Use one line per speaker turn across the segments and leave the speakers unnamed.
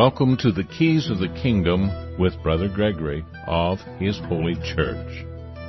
welcome to the Keys of the Kingdom with Brother Gregory of His Holy Church.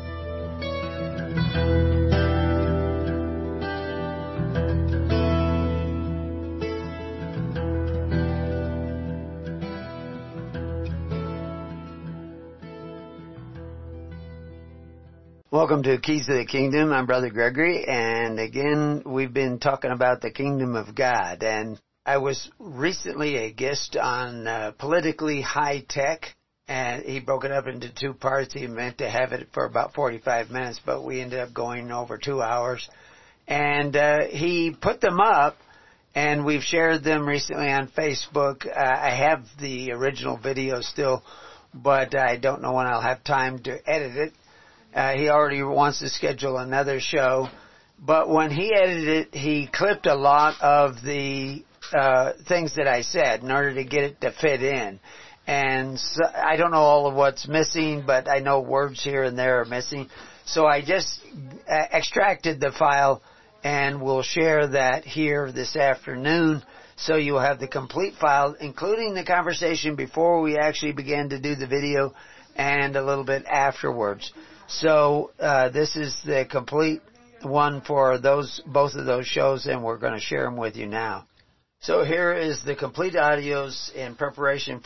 Welcome to Keys of the Kingdom. I'm Brother Gregory, and again, we've been talking about the Kingdom of God. And I was recently a guest on Politically High Tech, and he broke it up into two parts. He meant to have it for about 45 minutes, but we ended up going over 2 hours. And he put them up, and we've shared them recently on Facebook. I have the original video still, but I don't know when I'll have time to edit it. He already wants to schedule another show, but when he edited it, he clipped a lot of the things that I said in order to get it to fit in. And so, I don't know all of what's missing, but I know words here and there are missing. So I just extracted the file, and we'll share that here this afternoon. So you'll have the complete file, including the conversation before we actually began to do the video and a little bit afterwards. So this is the complete one for both of those shows, and we're going to share them with you now. So here is the complete audios in preparation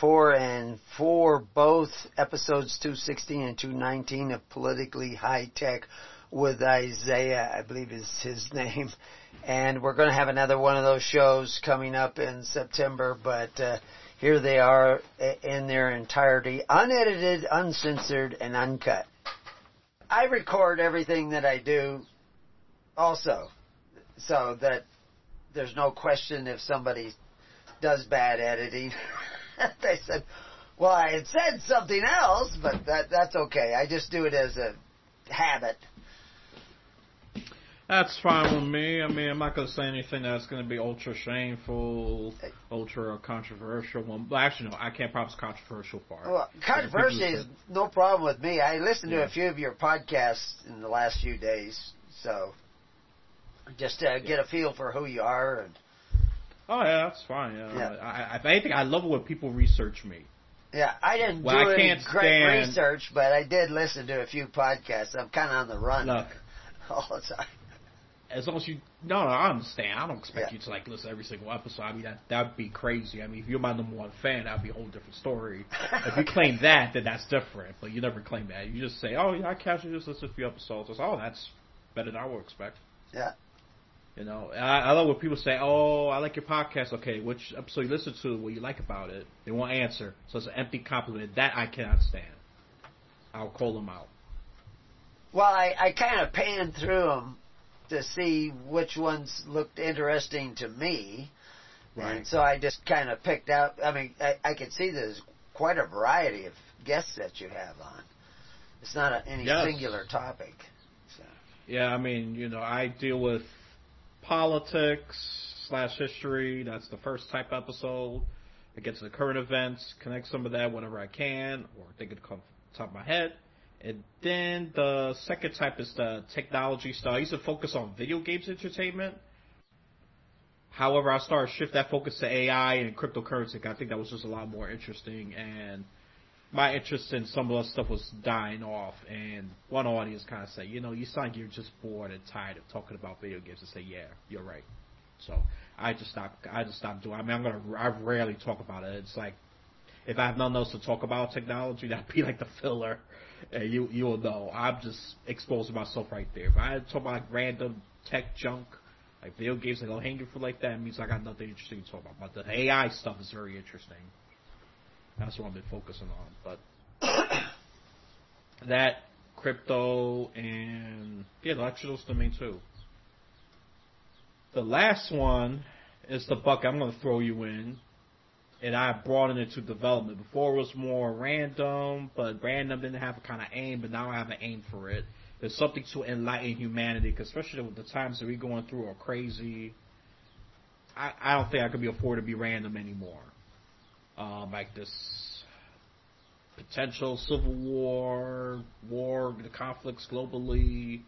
for both episodes 216 and 219 of Politically High Tech with Isaiah, I believe is his name. And we're going to have another one of those shows coming up in September, but here they are in their entirety, unedited, uncensored, and uncut. I record everything that I do also, so that there's no question if somebody does bad editing. They said, well, I had said something else, but that's okay. I just do it as a habit.
That's fine with me. I mean, I'm not going to say anything that's going to be ultra shameful, ultra controversial. Well, actually, no, I can't promise controversial part.
Well, controversy is no problem with me. I listened to a few of your podcasts in the last few days, so just to get a feel for who you are.
Oh, yeah, that's fine. If anything, I love it when people research me.
Yeah, I didn't do any great research, but I did listen to a few podcasts. I'm kind of on the run all the time.
As long as you... No, I understand. I don't expect you to, listen to every single episode. I mean, that'd be crazy. I mean, if you're my number one fan, that'd be a whole different story. If you claim that, then that's different. But you never claim that. You just say, oh, yeah, I casually just listen to a few episodes. Oh, that's better than I would expect.
Yeah.
You know, I love when people say, oh, I like your podcast. Okay, which episode you listen to, what you like about it? They won't answer. So it's an empty compliment. That I cannot stand. I'll call them out.
Well, I kind of panned through them to see which ones looked interesting to me. Right. And so I just kind of picked out, I mean, I could see there's quite a variety of guests that you have on. It's not any singular topic. So.
Yeah, I mean, you know, I deal with politics/history. That's the first type episode. I get to the current events, connect some of that whenever I can, or think it comes off the top of my head. And then the second type is the technology stuff. I used to focus on video games entertainment. However, I started to shift that focus to AI and cryptocurrency. I think that was just a lot more interesting. And my interest in some of that stuff was dying off. And one audience kind of said, you know, you sound like you're just bored and tired of talking about video games. And say, yeah, you're right. So I just stopped doing it. I mean, I rarely talk about it. It's like, if I have nothing else to talk about technology, that'd be like the filler. And you'll know. I'm just exposing myself right there. If I talk about random tech junk, like video games that don't hang you for like that, it means I got nothing interesting to talk about. But the AI stuff is very interesting. That's what I've been focusing on. But that, crypto, and the electricals to me too. The last one is the bucket I'm going to throw you in. And I brought it into development. Before it was more random, but random didn't have a kind of aim, but now I have an aim for it. There's something to enlighten humanity, because especially with the times that we're going through are crazy. I don't think I could be afforded to be random anymore. Like this potential civil war, the conflicts globally,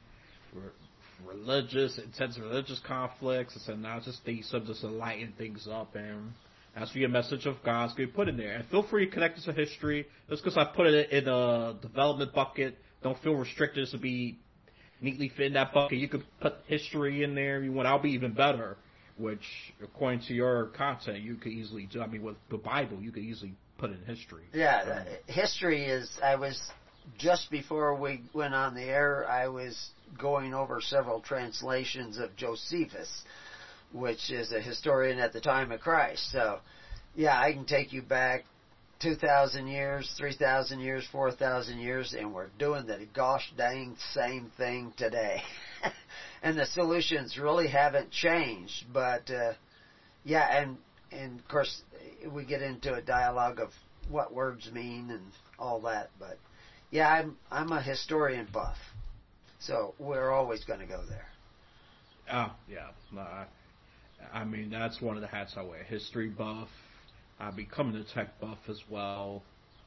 intense religious conflicts. And now just things to just lighten things up and Has to be a message of God's going to be put in there. And feel free to connect it to history. Just because I put it in a development bucket, don't feel restricted to be neatly fit in that bucket. You could put history in there if you want. I'll be even better, which, according to your content, you could easily do. I mean, with the Bible, you could easily put in history.
Yeah, history is, just before we went on the air, I was going over several translations of Josephus, which is a historian at the time of Christ. So, yeah, I can take you back 2,000 years, 3,000 years, 4,000 years, and we're doing the gosh dang same thing today. And the solutions really haven't changed. But, yeah, and of course, we get into a dialogue of what words mean and all that. But, yeah, I'm a historian buff. So we're always going to go there.
Oh, yeah. No, I mean, that's one of the hats I wear. History buff. I'm becoming a tech buff as well.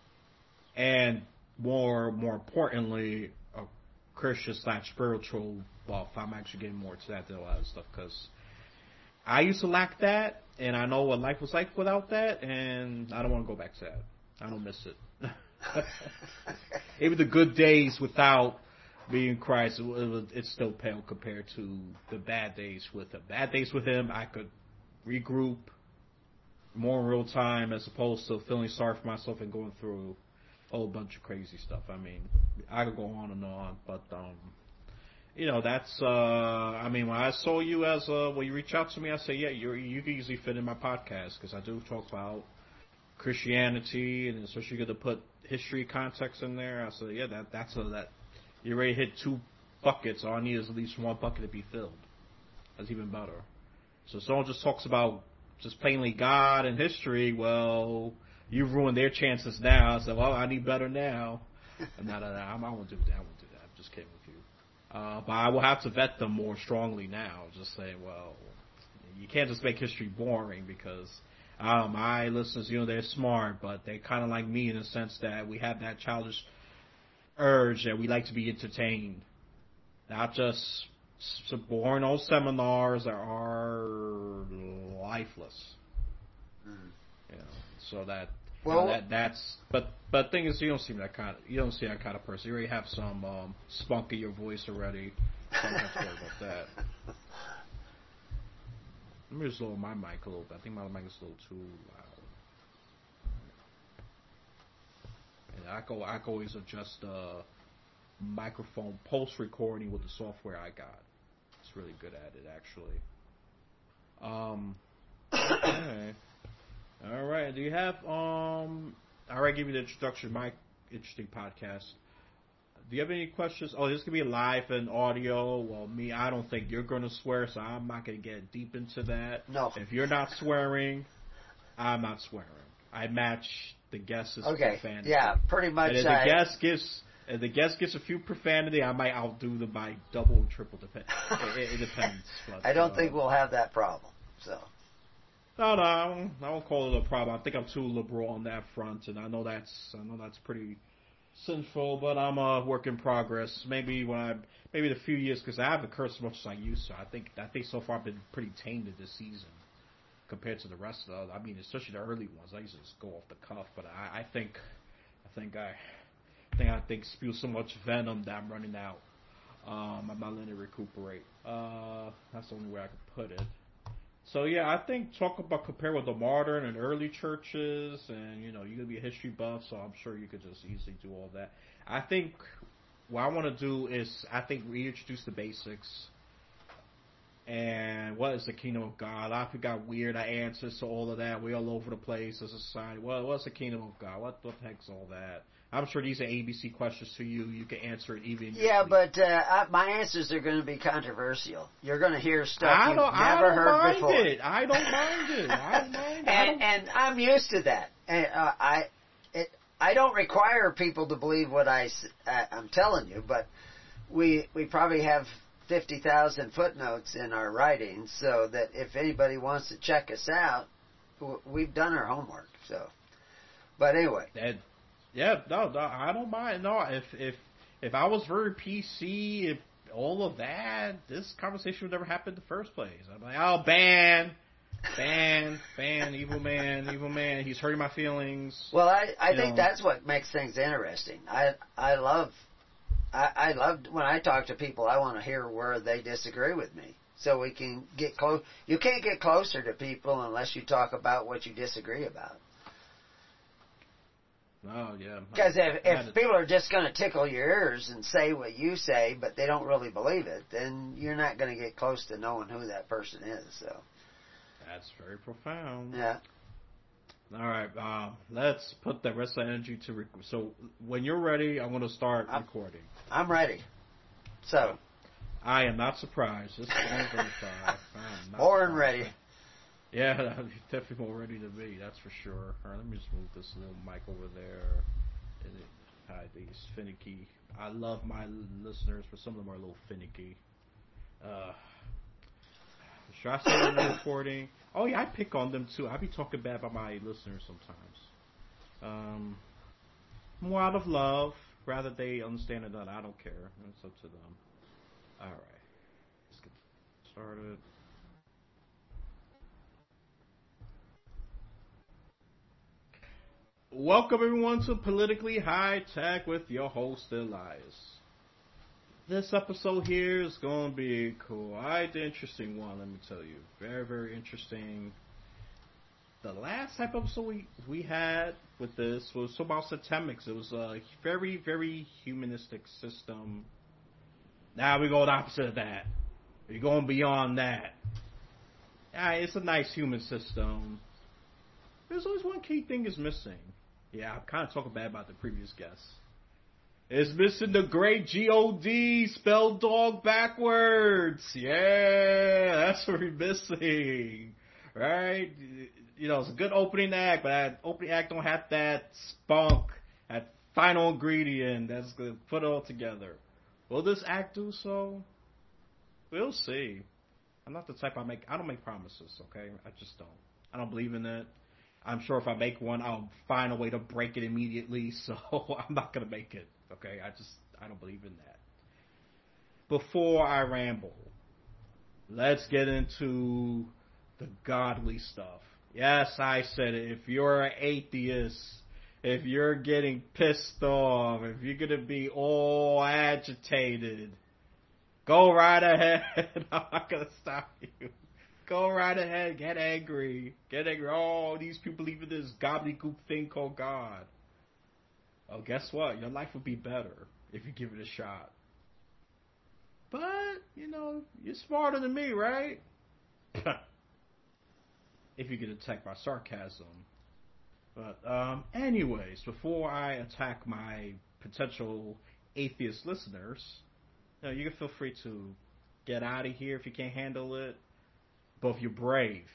And more importantly, a Christian/spiritual buff. I'm actually getting more to that than a lot of stuff because I used to lack that, and I know what life was like without that, and I don't want to go back to that. I don't miss it. Even the good days without being Christ, it's still pale compared to the bad days with him. Bad days with him, I could regroup more in real time as opposed to feeling sorry for myself and going through a whole bunch of crazy stuff. I mean, I could go on, but you know, that's I mean, when I saw you when you reach out to me, I say, yeah, you can easily fit in my podcast because I do talk about Christianity, and especially good to put history context in there. I said, yeah, that's that you already hit 2 buckets. All I need is at least 1 bucket to be filled. That's even better. So someone just talks about just plainly God and history, well, you've ruined their chances now. I said, well, I need better now. No, I won't do that. I'm just kidding with you. But I will have to vet them more strongly now. Just say, well, you can't just make history boring because my listeners, you know, they're smart, but they're kind of like me in the sense that we have that childish urge that we like to be entertained. Not just some boring old seminars that are lifeless. You know, so that that's but the thing is, you don't see that kind of person. You already have some spunk in your voice already. So I don't have to worry about that. Let me just lower my mic a little bit. I think my mic is a little too loud. And I can always adjust the microphone post recording with the software I got. It's really good at it, actually. Okay. All right. Do you have I already gave you the introduction to my interesting podcast. Do you have any questions? Oh, this could be live and audio. Well, I don't think you're going to swear, so I'm not going to get deep into that.
No.
If you're not swearing, I'm not swearing. I match the guest's profanity.
Yeah, pretty much.
And if the guest gives a few profanity, I might outdo them by double and triple. It depends. But,
I don't think we'll have that problem. So.
No, I won't call it a problem. I think I'm too liberal on that front, and I know that's pretty sinful. But I'm a work in progress. Maybe in a few years, because I haven't cursed as much as I used to. I think so far I've been pretty tainted this season compared to the rest of the. I mean, especially the early ones. I used to just go off the cuff, but I think I spew so much venom that I'm running out. I'm not letting it recuperate. That's the only way I could put it. So yeah, I think compare with the modern and early churches, and you know, you're gonna be a history buff, so I'm sure you could just easily do all that. I think what I want to do is reintroduce the basics. And what is the kingdom of God? A lot of people got weird answers to all of that. We're all over the place as a society. Well, what's the kingdom of God? What the heck's all that? I'm sure these are ABC questions to you. You can answer it even in your sleep.
But my answers are going to be controversial. You're going to hear stuff you've never heard before.
I don't mind it.
And I'm used to that. And I don't require people to believe what I'm telling you, but we probably have 50,000 footnotes in our writings, so that if anybody wants to check us out, we've done our homework. So, but anyway.
No, I don't mind. No, if I was very PC, if all of that, this conversation would never happen in the first place. I'm like, oh, ban evil man. He's hurting my feelings.
Well, I think that's what makes things interesting. I love when I talk to people, I want to hear where they disagree with me. So we can get close. You can't get closer to people unless you talk about what you disagree about.
Oh, yeah.
Because if people are just going to tickle your ears and say what you say, but they don't really believe it, then you're not going to get close to knowing who that person is. So
that's very profound.
Yeah.
All right. Let's put the rest of the energy to so when you're ready, I'm going to start recording.
I'm ready. So
I am not surprised. This is 1:35.
Born ready.
Yeah, definitely more ready than me, that's for sure. All right, let me just move this little mic over there. And hide these finicky. I love my listeners, but some of them are a little finicky. Should I start the recording? Oh, yeah, I pick on them, too. I be talking bad about my listeners sometimes. More out of love, rather they understand it than I don't care. It's up to them. All right. Let's get started. Welcome everyone to Politically High Tech with your host Elias. This episode here is going to be quite the interesting one, let me tell you. Very, very interesting. The last type of episode we had with this was about Systemics. It was a very, very humanistic system. Now we go the opposite of that. We're going beyond that. It's a nice human system. There's always one key thing is missing. Yeah, I'm kind of talking bad about the previous guest. It's missing the great G-O-D, spelled dog backwards. Yeah, that's what we're missing. Right? You know, it's a good opening act, but that opening act don't have that spunk, that final ingredient that's going to put it all together. Will this act do so? We'll see. I'm not the type I don't make promises, okay? I just don't. I don't believe in it. I'm sure if I make one, I'll find a way to break it immediately, so I'm not going to make it, okay? I don't believe in that. Before I ramble, let's get into the godly stuff. Yes, I said it. If you're an atheist, if you're getting pissed off, if you're going to be all agitated, go right ahead. I'm not going to stop you. Go right ahead. Get angry. Get angry. Oh, these people believe in this gobbledygook thing called God. Oh, guess what? Your life would be better if you give it a shot. But, you know, you're smarter than me, right? If you get attacked by sarcasm. But, anyways, before I attack my potential atheist listeners, you can feel free to get out of here if you can't handle it. But if you're brave,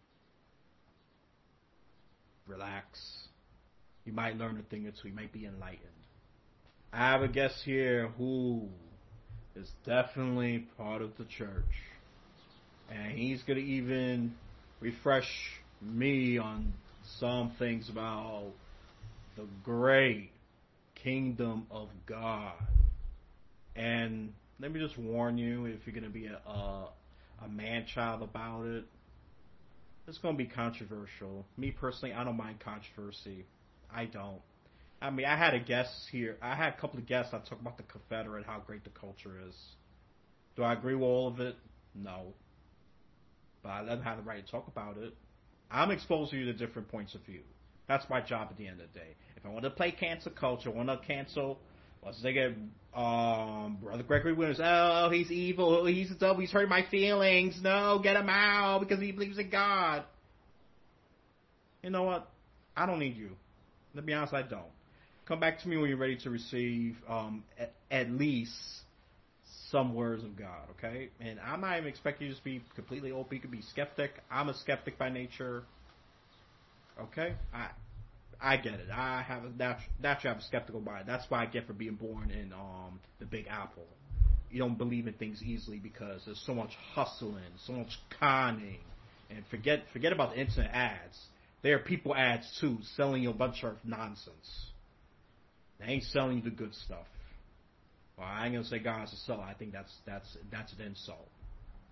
relax. You might learn a thing or two. You might be enlightened. I have a guest here who is definitely part of the church. And he's going to even refresh me on some things about the great kingdom of God. And let me just warn you, if you're going to be a man-child about it, it's going to be controversial. Me personally, I don't mind controversy. I don't. I mean, I had a couple of guests that talk about the Confederate, how great the culture is. Do I agree with all of it? No. But I let them have the right to talk about it. I'm exposing you to different points of view. That's my job at the end of the day. If I want to play cancel culture, want to cancel, let's say Brother Gregory Williams, oh, he's evil, he's a devil, he's hurting my feelings, no, get him out, because he believes in God. You know what? I don't need you. To be honest, I don't. Come back to me when you're ready to receive at least some words of God, okay? And I'm not even expecting you to be completely open. You could be skeptic. I'm a skeptic by nature. Okay? I get it. I have naturally have a skeptical mind. That's what I get for being born in the Big Apple. You don't believe in things easily because there's so much hustling, so much conning, and forget about the internet ads. There are people ads too, selling you a bunch of nonsense. They ain't selling you the good stuff. Well, I ain't gonna say God's a seller. I think that's an insult.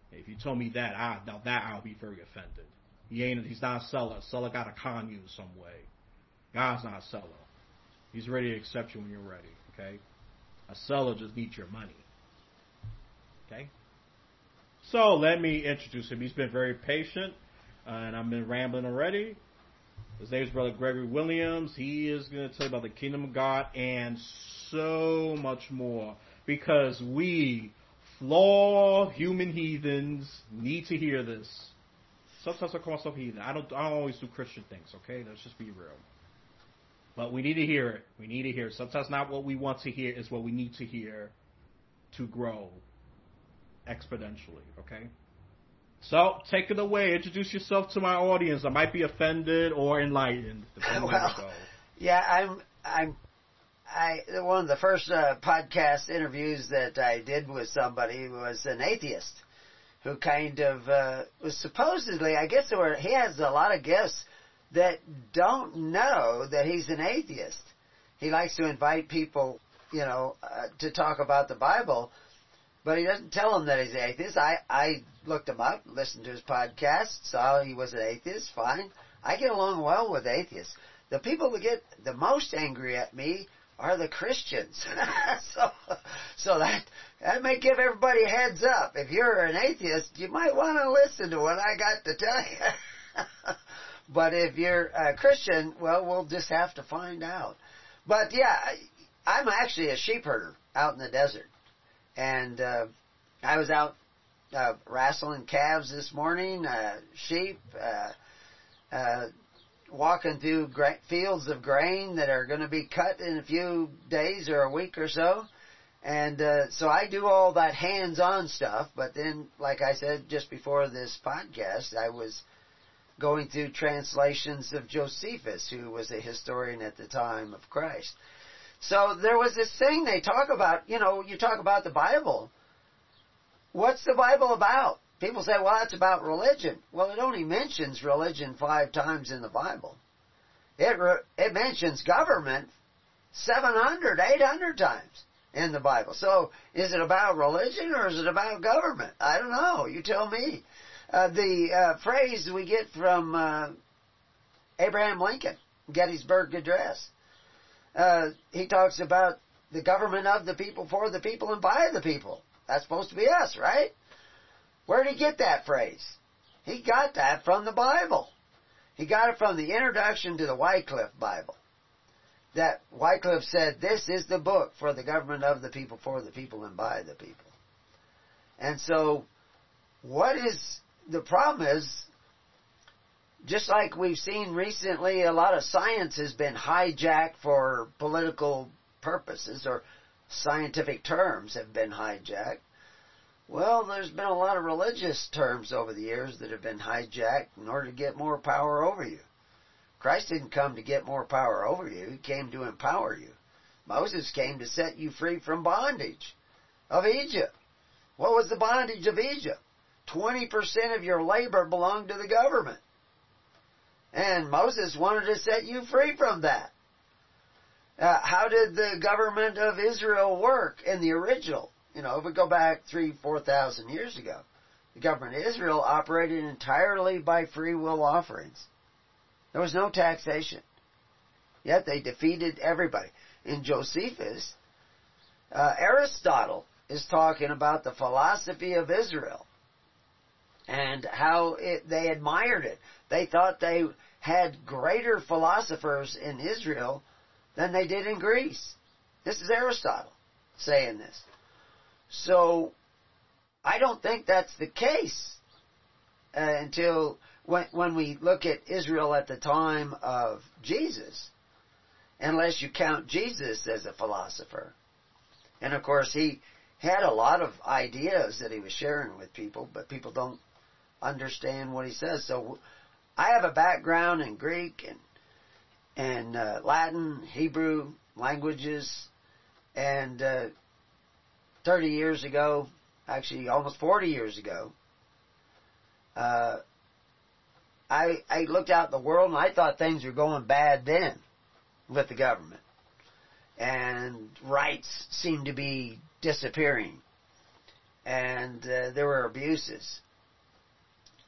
If you told me that, I'll be very offended. He's not a seller. A seller got to con you some way. God's not a seller. He's ready to accept you when you're ready, okay? A seller just needs your money, okay? So let me introduce him. He's been very patient, and I've been rambling already. His name is Brother Gregory Williams. He is going to tell you about the kingdom of God and so much more, because we flawed human heathens need to hear this. Sometimes I call myself heathen. I don't always do Christian things, okay? Let's just be real. But we need to hear it. We need to hear it. Sometimes not what we want to hear is what we need to hear to grow exponentially, okay? So, take it away. Introduce yourself to my audience. I might be offended or enlightened, depending on where we go.
Yeah, one of the first podcast interviews that I did with somebody was an atheist who kind of was supposedly, I guess he has a lot of guests that don't know that he's an atheist. He likes to invite people, to talk about the Bible, but he doesn't tell them that he's an atheist. I looked him up, listened to his podcast, saw he was an atheist, fine. I get along well with atheists. The people that get the most angry at me are the Christians. so that may give everybody a heads up. If you're an atheist, you might want to listen to what I got to tell you. But if you're a Christian, well, we'll just have to find out. But yeah, I'm actually a sheep herder out in the desert. And I was out wrestling calves this morning, sheep, walking through fields of grain that are going to be cut in a few days or a week or so. And so I do all that hands-on stuff. But then, like I said just before this podcast, I was going through translations of Josephus, who was a historian at the time of Christ. So there was this thing they talk about, you talk about the Bible. What's the Bible about? People say, well, that's about religion. Well, it only mentions religion 5 times in the Bible. It mentions government 700, 800 times in the Bible. So is it about religion or is it about government? I don't know. You tell me. The phrase we get from Abraham Lincoln, Gettysburg Address. He talks about the government of the people, for the people, and by the people. That's supposed to be us, right? Where did he get that phrase? He got that from the Bible. He got it from the introduction to the Wycliffe Bible. That Wycliffe said, this is the book for the government of the people, for the people, and by the people. And so, the problem is, just like we've seen recently, a lot of science has been hijacked for political purposes, or scientific terms have been hijacked. Well, there's been a lot of religious terms over the years that have been hijacked in order to get more power over you. Christ didn't come to get more power over you. He came to empower you. Moses came to set you free from bondage of Egypt. What was the bondage of Egypt? 20% of your labor belonged to the government. And Moses wanted to set you free from that. How did the government of Israel work in the original? If we go back 3,000-4,000 years ago, the government of Israel operated entirely by free will offerings. There was no taxation. Yet they defeated everybody. In Josephus, Aristotle is talking about the philosophy of Israel and how they admired it. They thought they had greater philosophers in Israel than they did in Greece. This is Aristotle saying this. So, I don't think that's the case until when we look at Israel at the time of Jesus, unless you count Jesus as a philosopher. And of course, he had a lot of ideas that he was sharing with people, but people don't understand what he says. So, I have a background in Greek and Latin, Hebrew languages, and 30 years ago, actually almost 40 years ago, I looked out at the world and I thought things were going bad then with the government. And rights seemed to be disappearing. And there were abuses.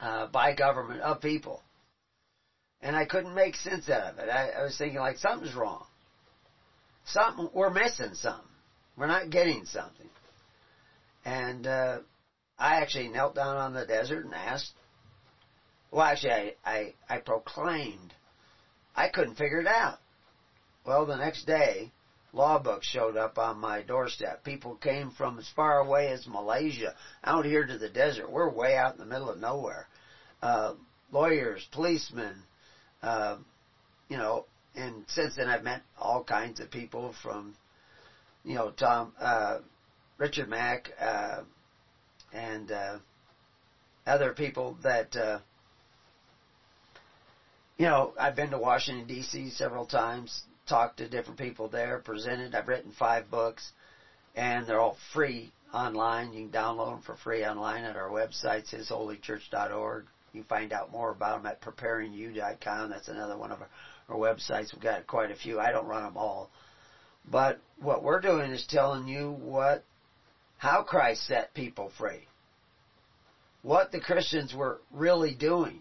by government of people. And I couldn't make sense out of it. I was thinking like something's wrong. We're missing something. We're not getting something. And I actually knelt down on the desert and asked. Well, actually, I proclaimed. I couldn't figure it out. Well, the next day, law books showed up on my doorstep. People came from as far away as Malaysia out here to the desert. We're way out in the middle of nowhere. Lawyers, policemen, you know, and since then I've met all kinds of people from, you know, Richard Mack, and other people that, you know, I've been to Washington, D.C. several times, talked to different people there, presented. I've written 5 books, and they're all free online. You can download them for free online at our website, hisholychurch.org. You can find out more about them at preparingyou.com. That's another one of our websites. We've got quite a few. I don't run them all. But what we're doing is telling you how Christ set people free. What the Christians were really doing.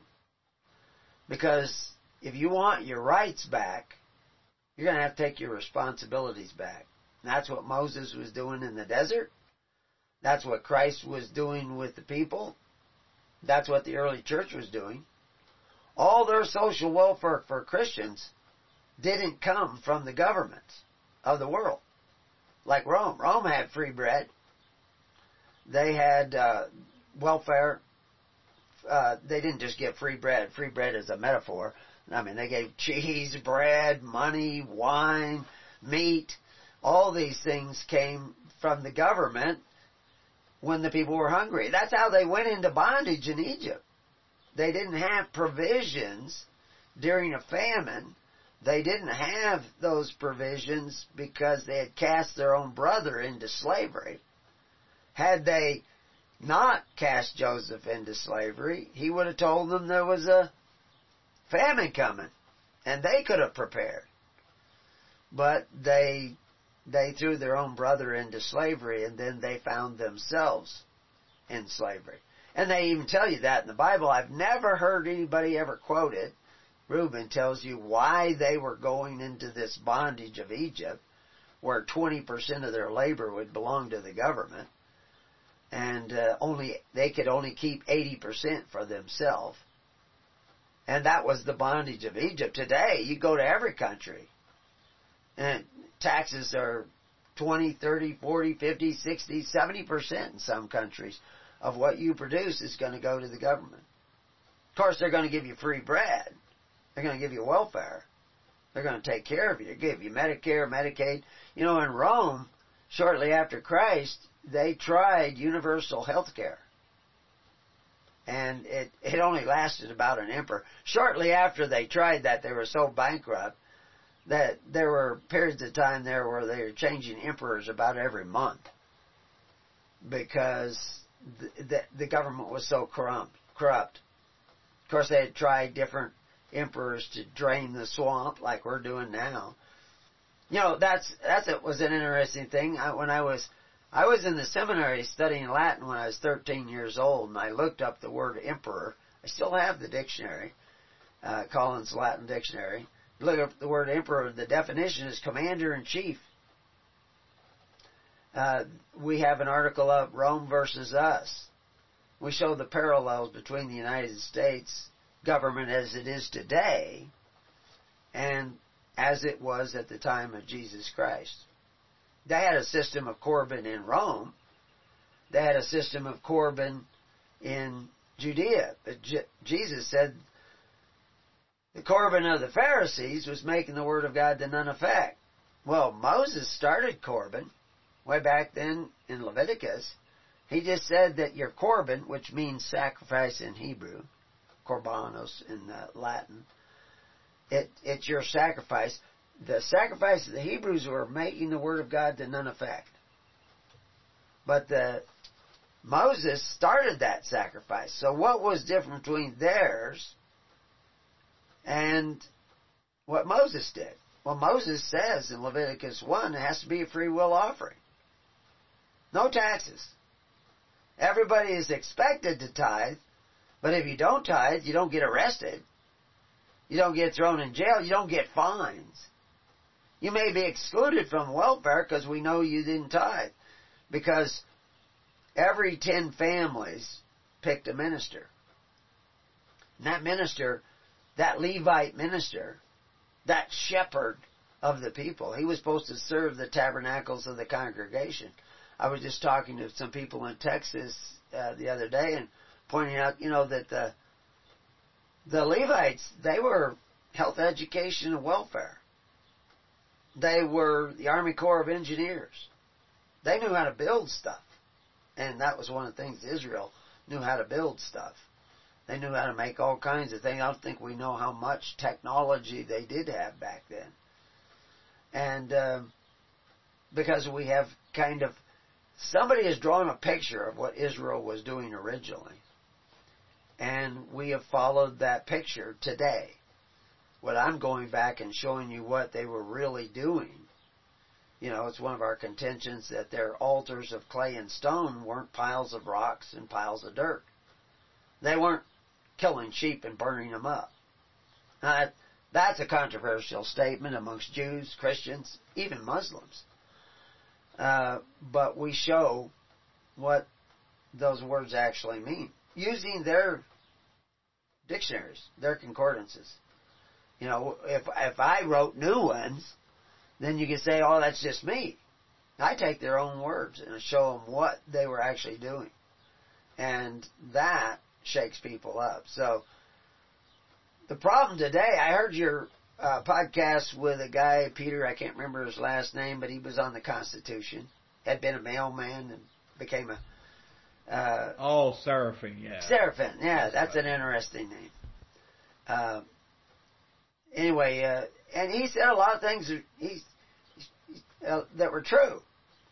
Because if you want your rights back, you're going to have to take your responsibilities back. And that's what Moses was doing in the desert. That's what Christ was doing with the people. That's what the early church was doing. All their social welfare for Christians didn't come from the governments of the world. Like Rome. Rome had free bread. They had welfare. They didn't just give free bread. Free bread is a metaphor. I mean, they gave cheese, bread, money, wine, meat. All these things came from the government when the people were hungry. That's how they went into bondage in Egypt. They didn't have provisions during a famine. They didn't have those provisions because they had cast their own brother into slavery. Had they not cast Joseph into slavery, he would have told them there was a famine coming, and they could have prepared. But they threw their own brother into slavery, and then they found themselves in slavery. And they even tell you that in the Bible. I've never heard anybody ever quote it. Reuben tells you why they were going into this bondage of Egypt, where 20% of their labor would belong to the government, and they could only keep 80% for themselves. And that was the bondage of Egypt. Today, you go to every country, and taxes are 20, 30, 40, 50, 60, 70% in some countries of what you produce is going to go to the government. Of course, they're going to give you free bread. They're going to give you welfare. They're going to take care of you. They give you Medicare, Medicaid. You know, in Rome, shortly after Christ, they tried universal health care. And it only lasted about an emperor. Shortly after they tried that, they were so bankrupt that there were periods of time there where they were changing emperors about every month because the government was so corrupt. Of course, they had tried different emperors to drain the swamp like we're doing now. You know, it was an interesting thing. When I was in the seminary studying Latin when I was 13 years old, and I looked up the word emperor. I still have the dictionary, Collins Latin Dictionary. Look up the word emperor. The definition is commander-in-chief. We have an article of Rome versus us. We show the parallels between the United States government as it is today and as it was at the time of Jesus Christ. They had a system of Corban in Rome. They had a system of Corban in Judea. But Jesus said the Corban of the Pharisees was making the Word of God to none effect. Well, Moses started Corban way back then in Leviticus. He just said that your Corban, which means sacrifice in Hebrew, Korbanos in Latin, it's your sacrifice. The sacrifice of the Hebrews were making the Word of God to none effect. But Moses started that sacrifice. So what was different between theirs and what Moses did? Well, Moses says in Leviticus 1, it has to be a free will offering. No taxes. Everybody is expected to tithe, But if you don't tithe, you don't get arrested. You don't get thrown in jail. You don't get fines. You may be excluded from welfare because we know you didn't tithe. Because every 10 families picked a minister. And that minister, that Levite minister, that shepherd of the people, he was supposed to serve the tabernacles of the congregation. I was just talking to some people in Texas the other day and pointing out, that the Levites, they were health, education, and welfare. They were the Army Corps of Engineers. They knew how to build stuff. And that was one of the things Israel knew how to build stuff. They knew how to make all kinds of things. I don't think we know how much technology they did have back then. And because we have kind of, somebody has drawn a picture of what Israel was doing originally. And we have followed that picture today. What I'm going back and showing you what they were really doing. It's one of our contentions that their altars of clay and stone weren't piles of rocks and piles of dirt. They weren't killing sheep and burning them up. Now, that's a controversial statement amongst Jews, Christians, even Muslims. But we show what those words actually mean, using their dictionaries, their concordances. If I wrote new ones, then you could say, oh, that's just me. I take their own words and show them what they were actually doing. And that shakes people up. So, the problem today, I heard your podcast with a guy, Peter, I can't remember his last name, but he was on the Constitution. Had been a mailman and became a...
Seraphim, yeah.
Seraphim, yeah, that's an interesting name. Anyway, and he said a lot of things that were true.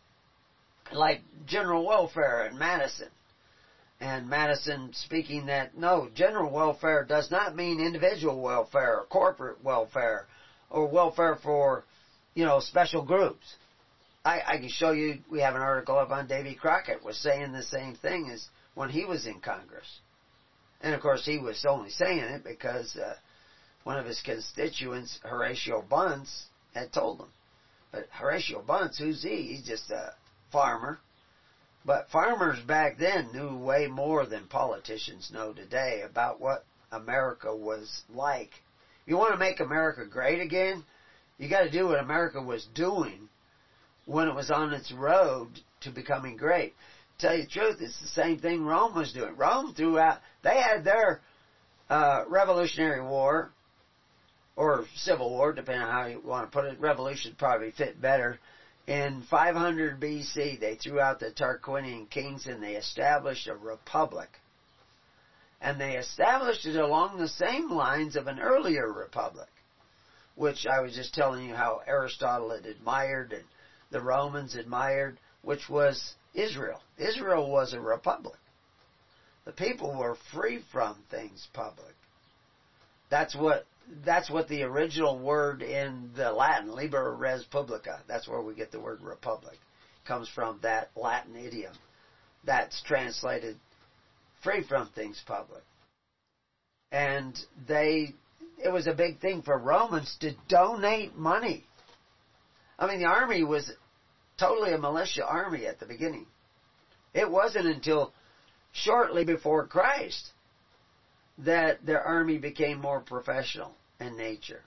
Like general welfare in Madison. And Madison speaking that, no, general welfare does not mean individual welfare or corporate welfare or welfare for, special groups. I can show you, we have an article up on Davy Crockett was saying the same thing as when he was in Congress. And of course he was only saying it because one of his constituents, Horatio Bunce, had told him. But Horatio Bunce, who's he? He's just a farmer. But farmers back then knew way more than politicians know today about what America was like. You want to make America great again? You got to do what America was doing when it was on its road to becoming great. To tell you the truth, it's the same thing Rome was doing. Rome they had their Revolutionary War, or Civil War, depending on how you want to put it. Revolution probably fit better. In 500 BC, they threw out the Tarquinian kings and they established a republic. And they established it along the same lines of an earlier republic, which I was just telling you how Aristotle had admired and the Romans admired, which was Israel. Israel was a republic. The people were free from things public. That's what the original word in the Latin, liber res publica, that's where we get the word republic, comes from that Latin idiom. That's translated free from things public. And it was a big thing for Romans to donate money. I mean, the army was totally a militia army at the beginning. It wasn't until shortly before Christ that their army became more professional in nature,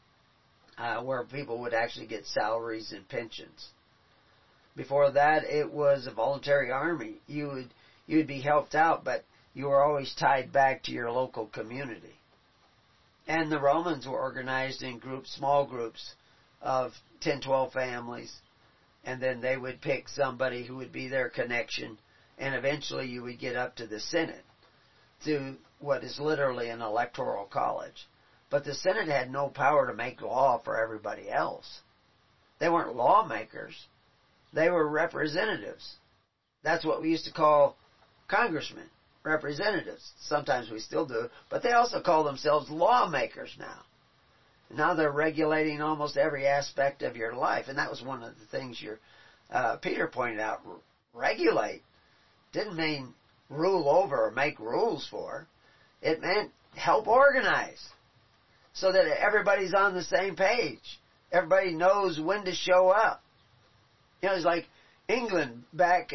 where people would actually get salaries and pensions. Before that, it was a voluntary army. You would be helped out, but you were always tied back to your local community. And the Romans were organized in groups, small groups of 10, 12 families, and then they would pick somebody who would be their connection, and eventually you would get up to the Senate, to what is literally an electoral college. But the Senate had no power to make law for everybody else. They weren't lawmakers. They were representatives. That's what we used to call congressmen, representatives. Sometimes we still do, but they also call themselves lawmakers now. Now they're regulating almost every aspect of your life, and that was one of the things Peter pointed out. Regulate didn't mean rule over or make rules for. It meant help organize so that everybody's on the same page. Everybody knows when to show up. It's like England back,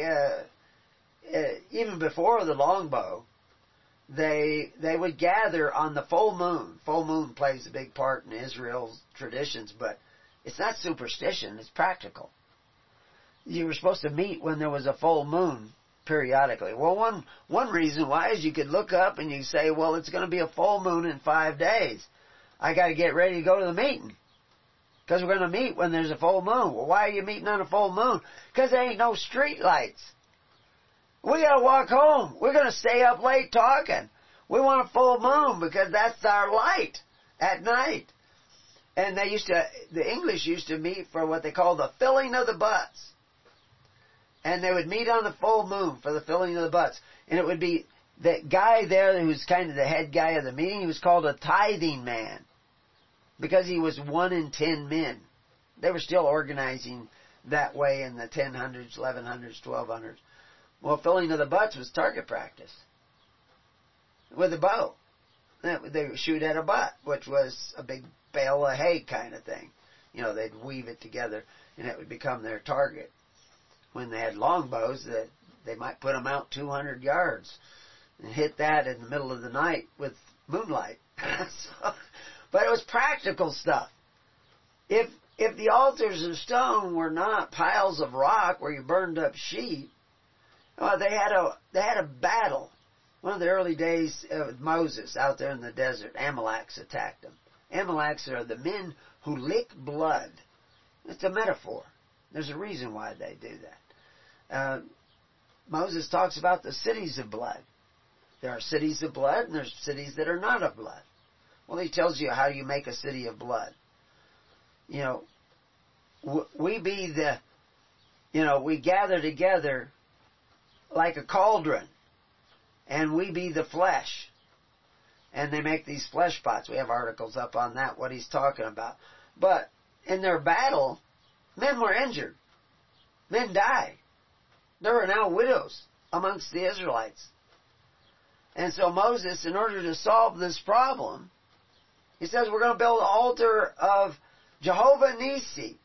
even before the longbow, they would gather on the full moon. Full moon plays a big part in Israel's traditions, but it's not superstition, it's practical. You were supposed to meet when there was a full moon periodically. Well, one reason why is you could look up and you say, well, it's going to be a full moon in 5 days. I got to get ready to go to the meeting. Because we're going to meet when there's a full moon. Well, why are you meeting on a full moon? Because there ain't no street lights. We got to walk home. We're going to stay up late talking. We want a full moon because that's our light at night. And the English used to meet for what they call the filling of the butts. And they would meet on the full moon for the filling of the butts. And it would be the guy there who was kind of the head guy of the meeting. He was called a tithing man because he was 1 in 10 men. They were still organizing that way in the 1000s, 1100s, 1200s. Well, filling of the butts was target practice with a bow. They would shoot at a butt, which was a big bale of hay kind of thing. They'd weave it together, and it would become their target. When they had longbows, they might put them out 200 yards and hit that in the middle of the night with moonlight. But it was practical stuff. If the altars of stone were not piles of rock where you burned up sheep, they had a battle. One of the early days of Moses out there in the desert, Amaleks attacked them. Amaleks are the men who lick blood. It's a metaphor. There's a reason why they do that. Moses talks about the cities of blood. There are cities of blood and there's cities that are not of blood. Well, he tells you how you make a city of blood. We gather together like a cauldron, and we be the flesh. And they make these flesh pots. We have articles up on that, what he's talking about. But in their battle, men were injured. Men died. There were now widows amongst the Israelites. And so Moses, in order to solve this problem, he says, we're going to build an altar of Jehovah Nissi.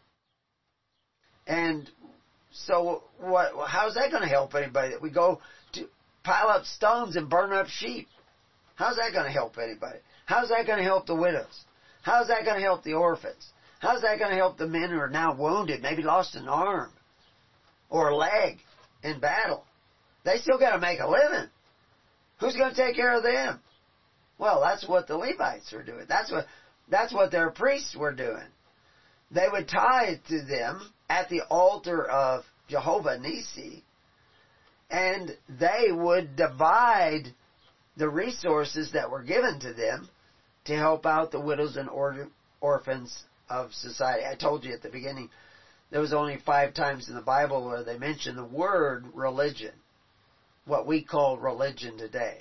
And so how's that going to help anybody? That we go to pile up stones and burn up sheep. How's that going to help anybody? How's that going to help the widows? How's that going to help the orphans? How's that going to help the men who are now wounded, maybe lost an arm or a leg in battle? They still got to make a living. Who's going to take care of them? Well, that's what the Levites were doing. That's what their priests were doing. They would tithe to them at the altar of Jehovah Nissi, and they would divide the resources that were given to them to help out the widows and orphans of society. I told you at the beginning, there was only 5 times in the Bible where they mention the word religion, what we call religion today.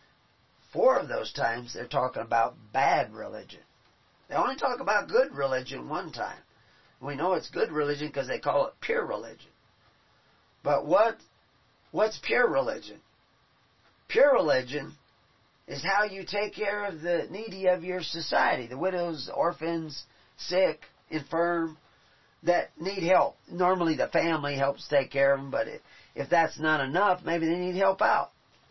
4 of those times they're talking about bad religion. They only talk about good religion 1 time. We know it's good religion because they call it pure religion. But what's pure religion? Pure religion is how you take care of the needy of your society, the widows, orphans, sick, infirm, that need help. Normally the family helps take care of them, but if that's not enough, maybe they need help out.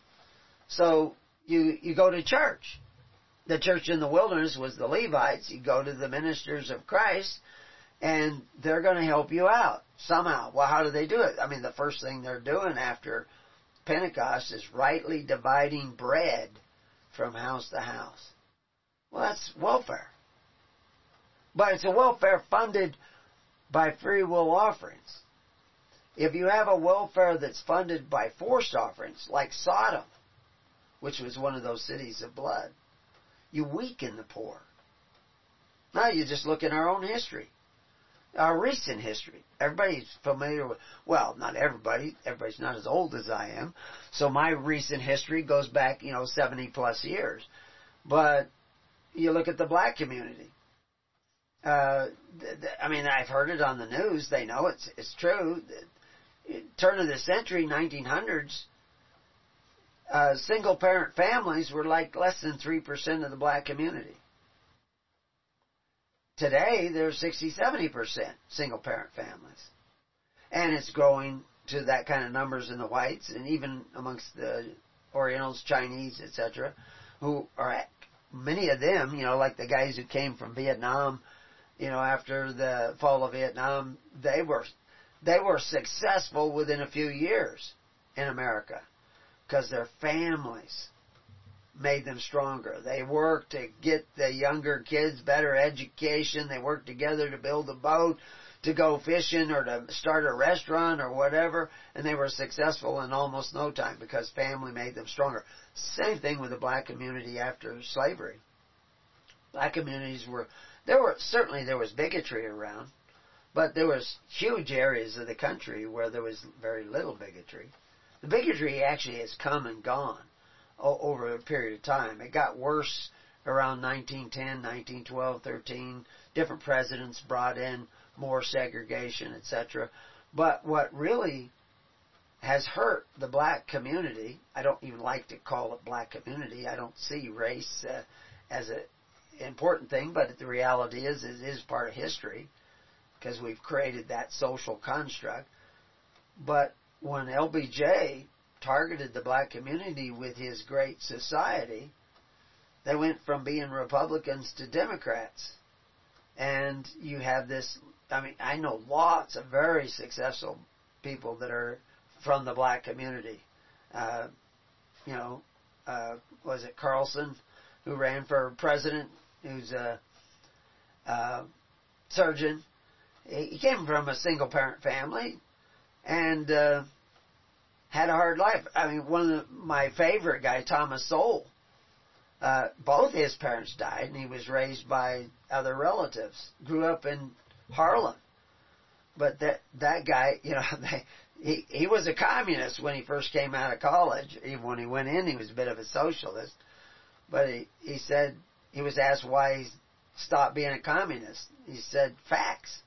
So you go to church. The church in the wilderness was the Levites. You go to the ministers of Christ, and they're going to help you out somehow. Well, how do they do it? I mean, the first thing they're doing after Pentecost is rightly dividing bread from house to house. Well, that's welfare. But it's a welfare funded by free will offerings. If you have a welfare that's funded by forced offerings, like Sodom, which was one of those cities of blood, you weaken the poor. Now you just look in our own history, our recent history. Everybody's familiar with, well, not everybody. Everybody's not as old as I am. So my recent history goes back, 70 plus years. But you look at the black community. I've heard it on the news. They know it's true. Turn of the century, 1900s, single-parent families were like less than 3% of the black community. Today, there's 60-70% single-parent families. And it's growing to that kind of numbers in the whites, and even amongst the Orientals, Chinese, etc., who are, many of them, like the guys who came from Vietnam, after the fall of Vietnam, they were successful within a few years in America because their families made them stronger. They worked to get the younger kids better education. They worked together to build a boat, to go fishing, or to start a restaurant or whatever, and they were successful in almost no time because family made them stronger. Same thing with the black community after slavery. Black communities there was bigotry around, but there was huge areas of the country where there was very little bigotry. The bigotry actually has come and gone over a period of time. It got worse around 1910, 1912, 13. Different presidents brought in more segregation, etc. But what really has hurt the black community, I don't even like to call it black community. I don't see race as an important thing, but the reality is it is part of history because we've created that social construct. But when LBJ targeted the black community with his Great Society, they went from being Republicans to Democrats. And you have this, I know lots of very successful people that are from the black community. Was it Carlson who ran for president, who's a surgeon? He came from a single-parent family and had a hard life. One of my favorite guys, Thomas Sowell, both his parents died, and he was raised by other relatives. Grew up in Harlem, but that guy, he was a communist when he first came out of college. Even when he went in, he was a bit of a socialist. But he said, he was asked why he stopped being a communist. He said, facts.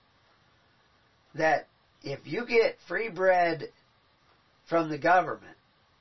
That if you get free bread from the government,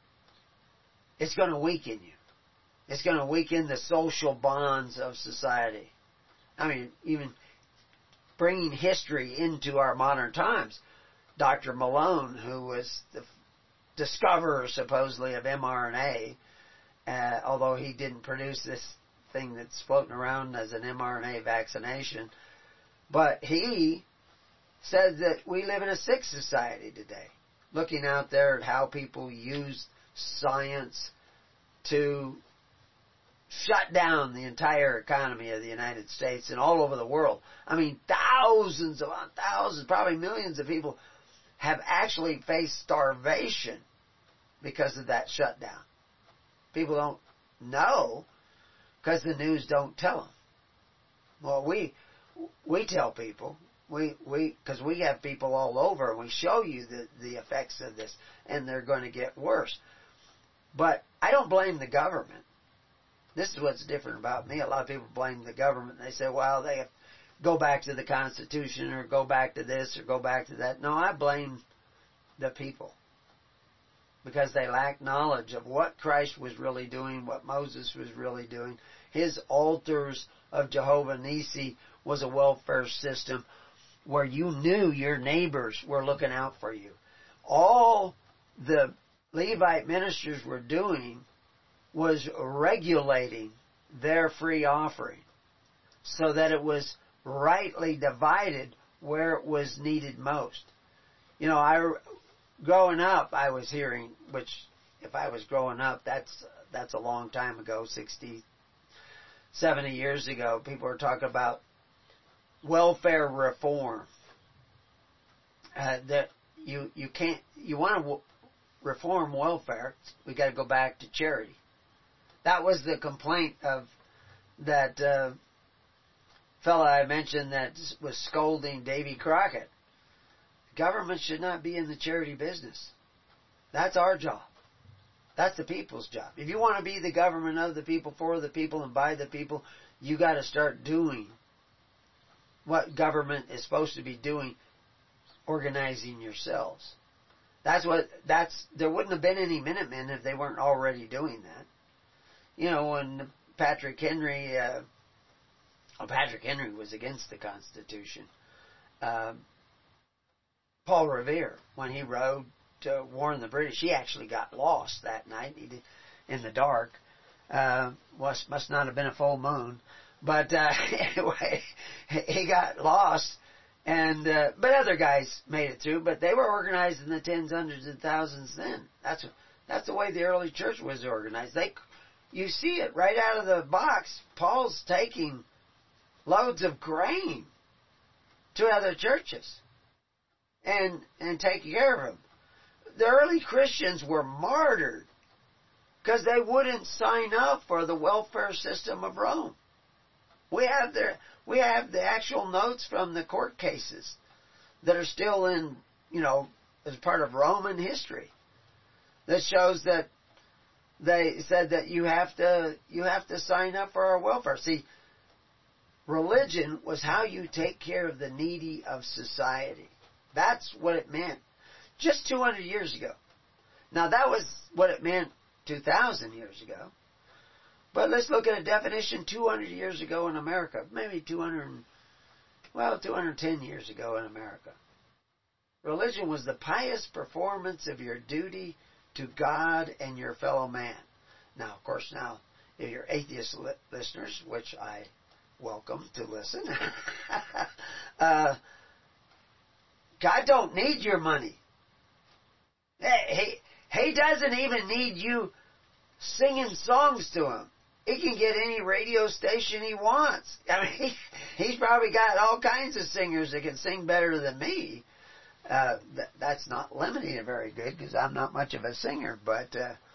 it's going to weaken you. It's going to weaken the social bonds of society. Even bringing history into our modern times. Dr. Malone, who was the discoverer, supposedly, of mRNA, although he didn't produce this thing that's floating around as an mRNA vaccination, but he said that we live in a sick society today. Looking out there at how people use science to shut down the entire economy of the United States and all over the world. Thousands upon thousands, probably millions of people have actually faced starvation because of that shutdown. People don't know because the news don't tell them. Well, we tell people. Because we have people all over, and we show you the effects of this, and they're going to get worse. But I don't blame the government. This is what's different about me. A lot of people blame the government. They say, well, they have to go back to the Constitution, or go back to this, or go back to that. No, I blame the people. Because they lack knowledge of what Christ was really doing, what Moses was really doing. His altars of Jehovah Nissi was a welfare system where you knew your neighbors were looking out for you. All the Levite ministers were doing was regulating their free offering so that it was rightly divided where it was needed most. Growing up, I was hearing, which if I was growing up, that's a long time ago, 60, 70 years ago, people were talking about welfare reform. That you want to reform welfare, we got to go back to charity. That was the complaint of that fellow I mentioned that was scolding Davy Crockett. Government should not be in the charity business. That's our job. That's the people's job. If you want to be the government of the people, for the people, and by the people, you got to start doing what government is supposed to be doing, organizing yourselves. There wouldn't have been any Minutemen if they weren't already doing that. You know, when Patrick Henry was against the Constitution. Paul Revere, when he rode to warn the British, he actually got lost that night. He did, in the dark. Must not have been a full moon, but anyway, he got lost. And but other guys made it through. But they were organized in the tens, hundreds, and thousands then. That's the way the early church was organized. You see it right out of the box. Paul's taking loads of grain to other churches and taking care of them. The early Christians were martyred because they wouldn't sign up for the welfare system of Rome. We have the actual notes from the court cases that are still in, as part of Roman history that shows that they said that you have to sign up for our welfare. See, religion was how you take care of the needy of society. That's what it meant just 200 years ago. Now that was what it meant 2,000 years ago. But let's look at a definition 200 years ago in America. Maybe 210 years ago in America. Religion was the pious performance of your duty to God and your fellow man. Now, of course, if you're atheist listeners, which I welcome to listen, God don't need your money. He doesn't even need you singing songs to him. He can get any radio station he wants. I mean, he's probably got all kinds of singers that can sing better than me. That's not limiting it very good because I'm not much of a singer, but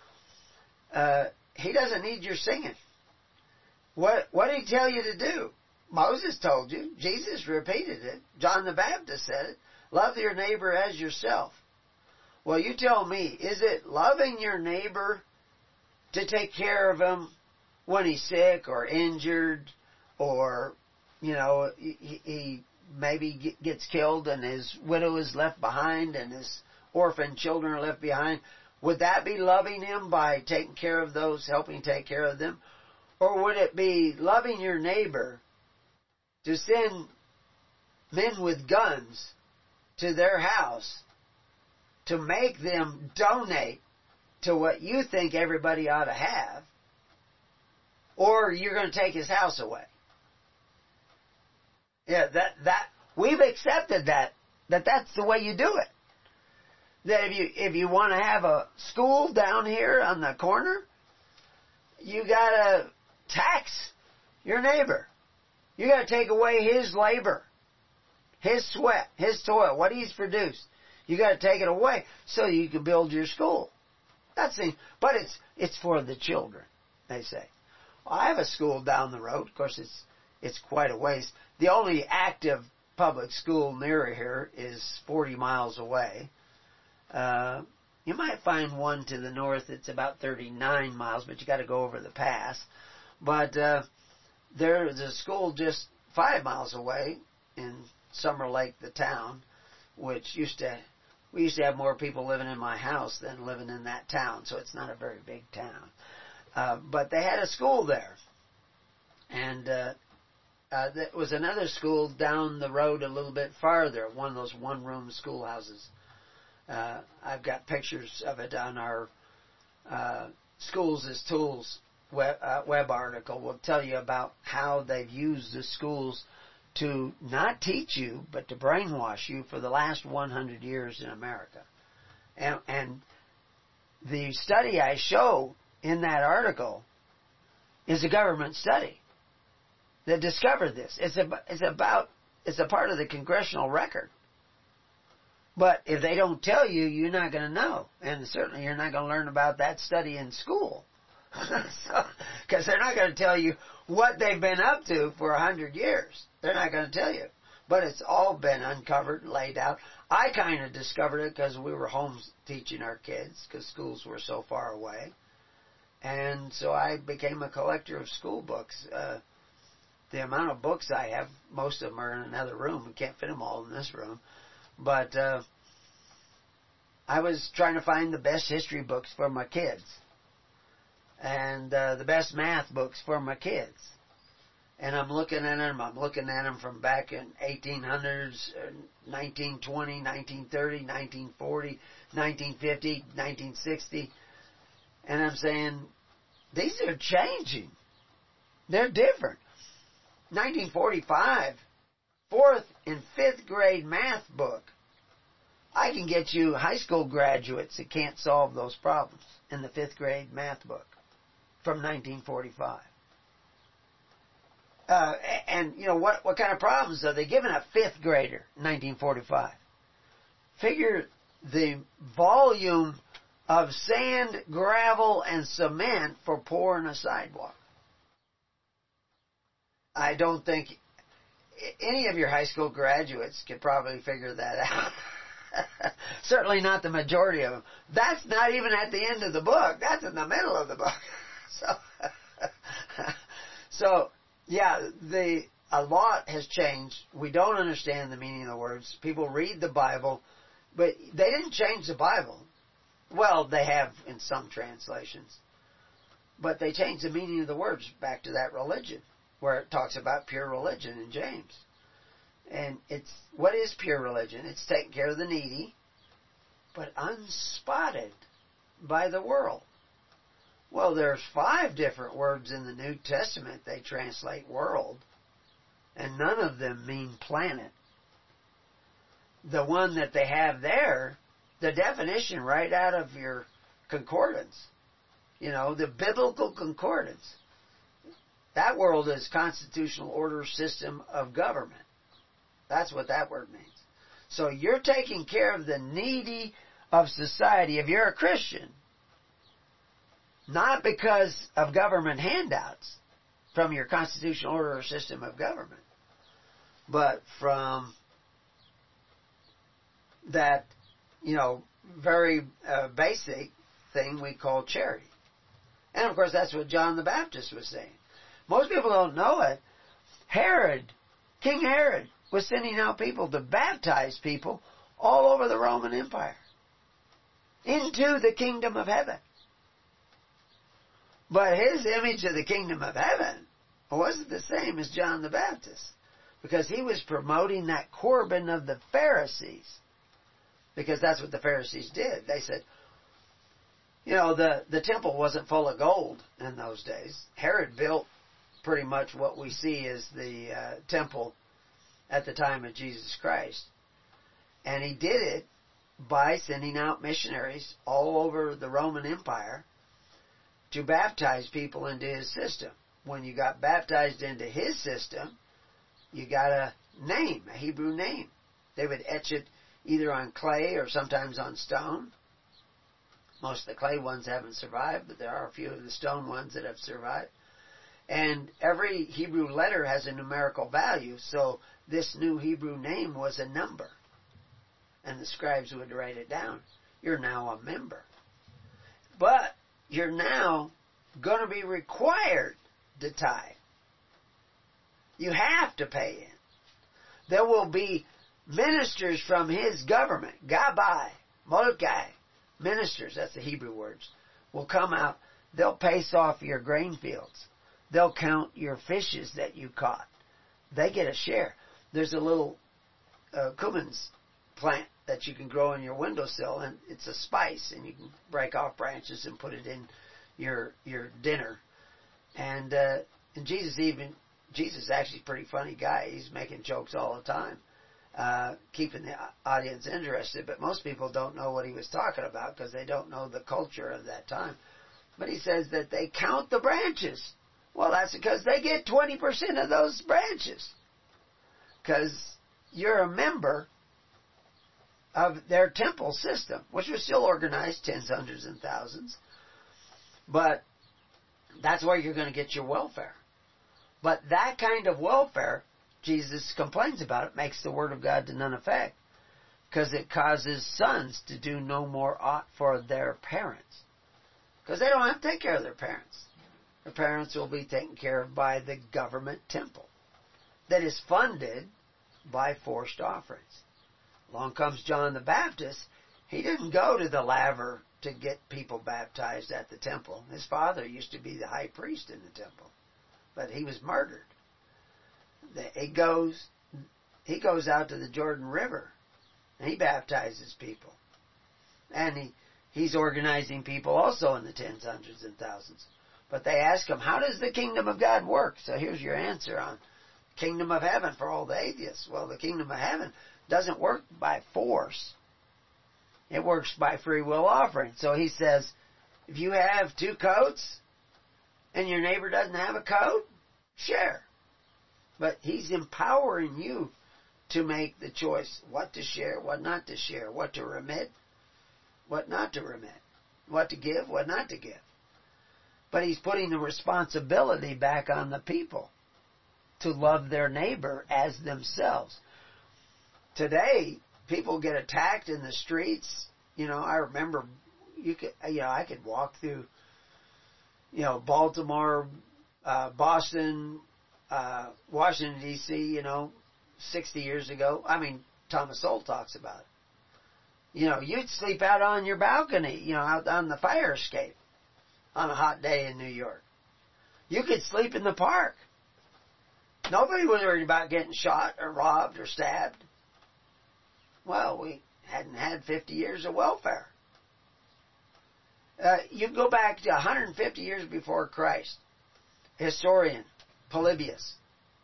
he doesn't need your singing. What did he tell you to do? Moses told you. Jesus repeated it. John the Baptist said it. Love your neighbor as yourself. Well, you tell me, is it loving your neighbor to take care of him when he's sick or injured or, he maybe gets killed and his widow is left behind and his orphan children are left behind? Would that be loving him by taking care of those, helping take care of them? Or would it be loving your neighbor to send men with guns to their house to make them donate to what you think everybody ought to have, or you're going to take his house away? Yeah, that we've accepted that's the way you do it. That if you want to have a school down here on the corner, you got to tax your neighbor. You got to take away his labor, his sweat, his toil, what he's produced. You got to take it away so you can build your school. But it's for the children, they say. Well, I have a school down the road. Of course, it's quite a ways. The only active public school near here is 40 miles away. You might find one to the north. It's about 39 miles, but you got to go over the pass. But there is a school just 5 miles away in Summer Lake, the town, which we used to have more people living in my house than living in that town, so it's not a very big town. But they had a school there. And there was another school down the road a little bit farther, one of those one-room schoolhouses. I've got pictures of it on our Schools as Tools web article. We'll tell you about how they've used the schools to not teach you, but to brainwash you for the last 100 years in America. And the study I show in that article is a government study that discovered this. It's a part of the congressional record. But if they don't tell you, you're not going to know. And certainly you're not going to learn about that study in school. Because they're not going to tell you what they've been up to for 100 years. They're not going to tell you. But it's all been uncovered and laid out. I kind of discovered it because we were home teaching our kids because schools were so far away. And so I became a collector of school books. The amount of books I have, most of them are in another room. We can't fit them all in this room. But I was trying to find the best history books for my kids. And the best math books for my kids. And I'm looking at them from back in 1800s, 1920, 1930, 1940, 1950, 1960. And I'm saying, these are changing. They're different. 1945, 4th and 5th grade math book. I can get you high school graduates that can't solve those problems in the 5th grade math book from 1945. And you know what kind of problems are they giving a 5th grader in 1945? Figure the volume of sand, gravel, and cement for pouring a sidewalk. I don't think any of your high school graduates could probably figure that out. Certainly not the majority of them. That's not even at the end of the book. That's in the middle of the book. So yeah, a lot has changed. We don't understand the meaning of the words. People read the Bible, but they didn't change the Bible. Well, they have in some translations. But they changed the meaning of the words back to that religion, where it talks about pure religion in James. And what is pure religion? It's taking care of the needy, but unspotted by the world. Well, there's 5 different words in the New Testament they translate world, and none of them mean planet. The one that they have there, the definition right out of your concordance, the biblical concordance, that world is constitutional order system of government. That's what that word means. So you're taking care of the needy of society if you're a Christian. Not because of government handouts from your constitutional order or system of government, but from that, very basic thing we call charity. And of course that's what John the Baptist was saying. Most people don't know it. King Herod was sending out people to baptize people all over the Roman Empire into the kingdom of heaven. But his image of the kingdom of heaven wasn't the same as John the Baptist, because he was promoting that Corban of the Pharisees, because that's what the Pharisees did. They said, the temple wasn't full of gold in those days. Herod built pretty much what we see as the temple at the time of Jesus Christ. And he did it by sending out missionaries all over the Roman Empire to baptize people into his system. When you got baptized into his system, you got a name, a Hebrew name. They would etch it either on clay or sometimes on stone. Most of the clay ones haven't survived, but there are a few of the stone ones that have survived. And every Hebrew letter has a numerical value, so this new Hebrew name was a number. And the scribes would write it down. You're now a member. But you're now going to be required to tithe. You have to pay in. There will be ministers from his government, Gabbai, Molokai, ministers, that's the Hebrew words, will come out. They'll pace off your grain fields. They'll count your fishes that you caught. They get a share. There's a little cumin's plant that you can grow in your windowsill, and it's a spice, and you can break off branches and put it in your dinner. And Jesus is actually a pretty funny guy. He's making jokes all the time, keeping the audience interested. But most people don't know what he was talking about because they don't know the culture of that time. But he says that they count the branches. Well, that's because they get 20% of those branches. Because you're a member of their temple system, which was still organized, tens, hundreds, and thousands. But that's where you're going to get your welfare. But that kind of welfare, Jesus complains about it, makes the word of God to none effect, because it causes sons to do no more ought for their parents. Because they don't have to take care of their parents. Their parents will be taken care of by the government temple that is funded by forced offerings. Along comes John the Baptist. He didn't go to the laver to get people baptized at the temple. His father used to be the high priest in the temple, but he was murdered. He goes out to the Jordan River, and he baptizes people. And he's organizing people also in the tens, hundreds, and thousands. But they ask him, how does the kingdom of God work? So here's your answer on kingdom of heaven for all the atheists. Well, the kingdom of heaven doesn't work by force. It works by free will offering. So he says, if you have 2 coats and your neighbor doesn't have a coat, share. But he's empowering you to make the choice what to share, what not to share, what to remit, what not to remit, what to give, what not to give. But he's putting the responsibility back on the people to love their neighbor as themselves. Today, people get attacked in the streets. I remember I could walk through, Baltimore, Boston, Washington, D.C., 60 years ago. I mean, Thomas Sowell talks about it. You'd sleep out on your balcony, out on the fire escape on a hot day in New York. You could sleep in the park. Nobody was worried about getting shot or robbed or stabbed. Well, we hadn't had 50 years of welfare. You go back to 150 years before Christ. Historian Polybius,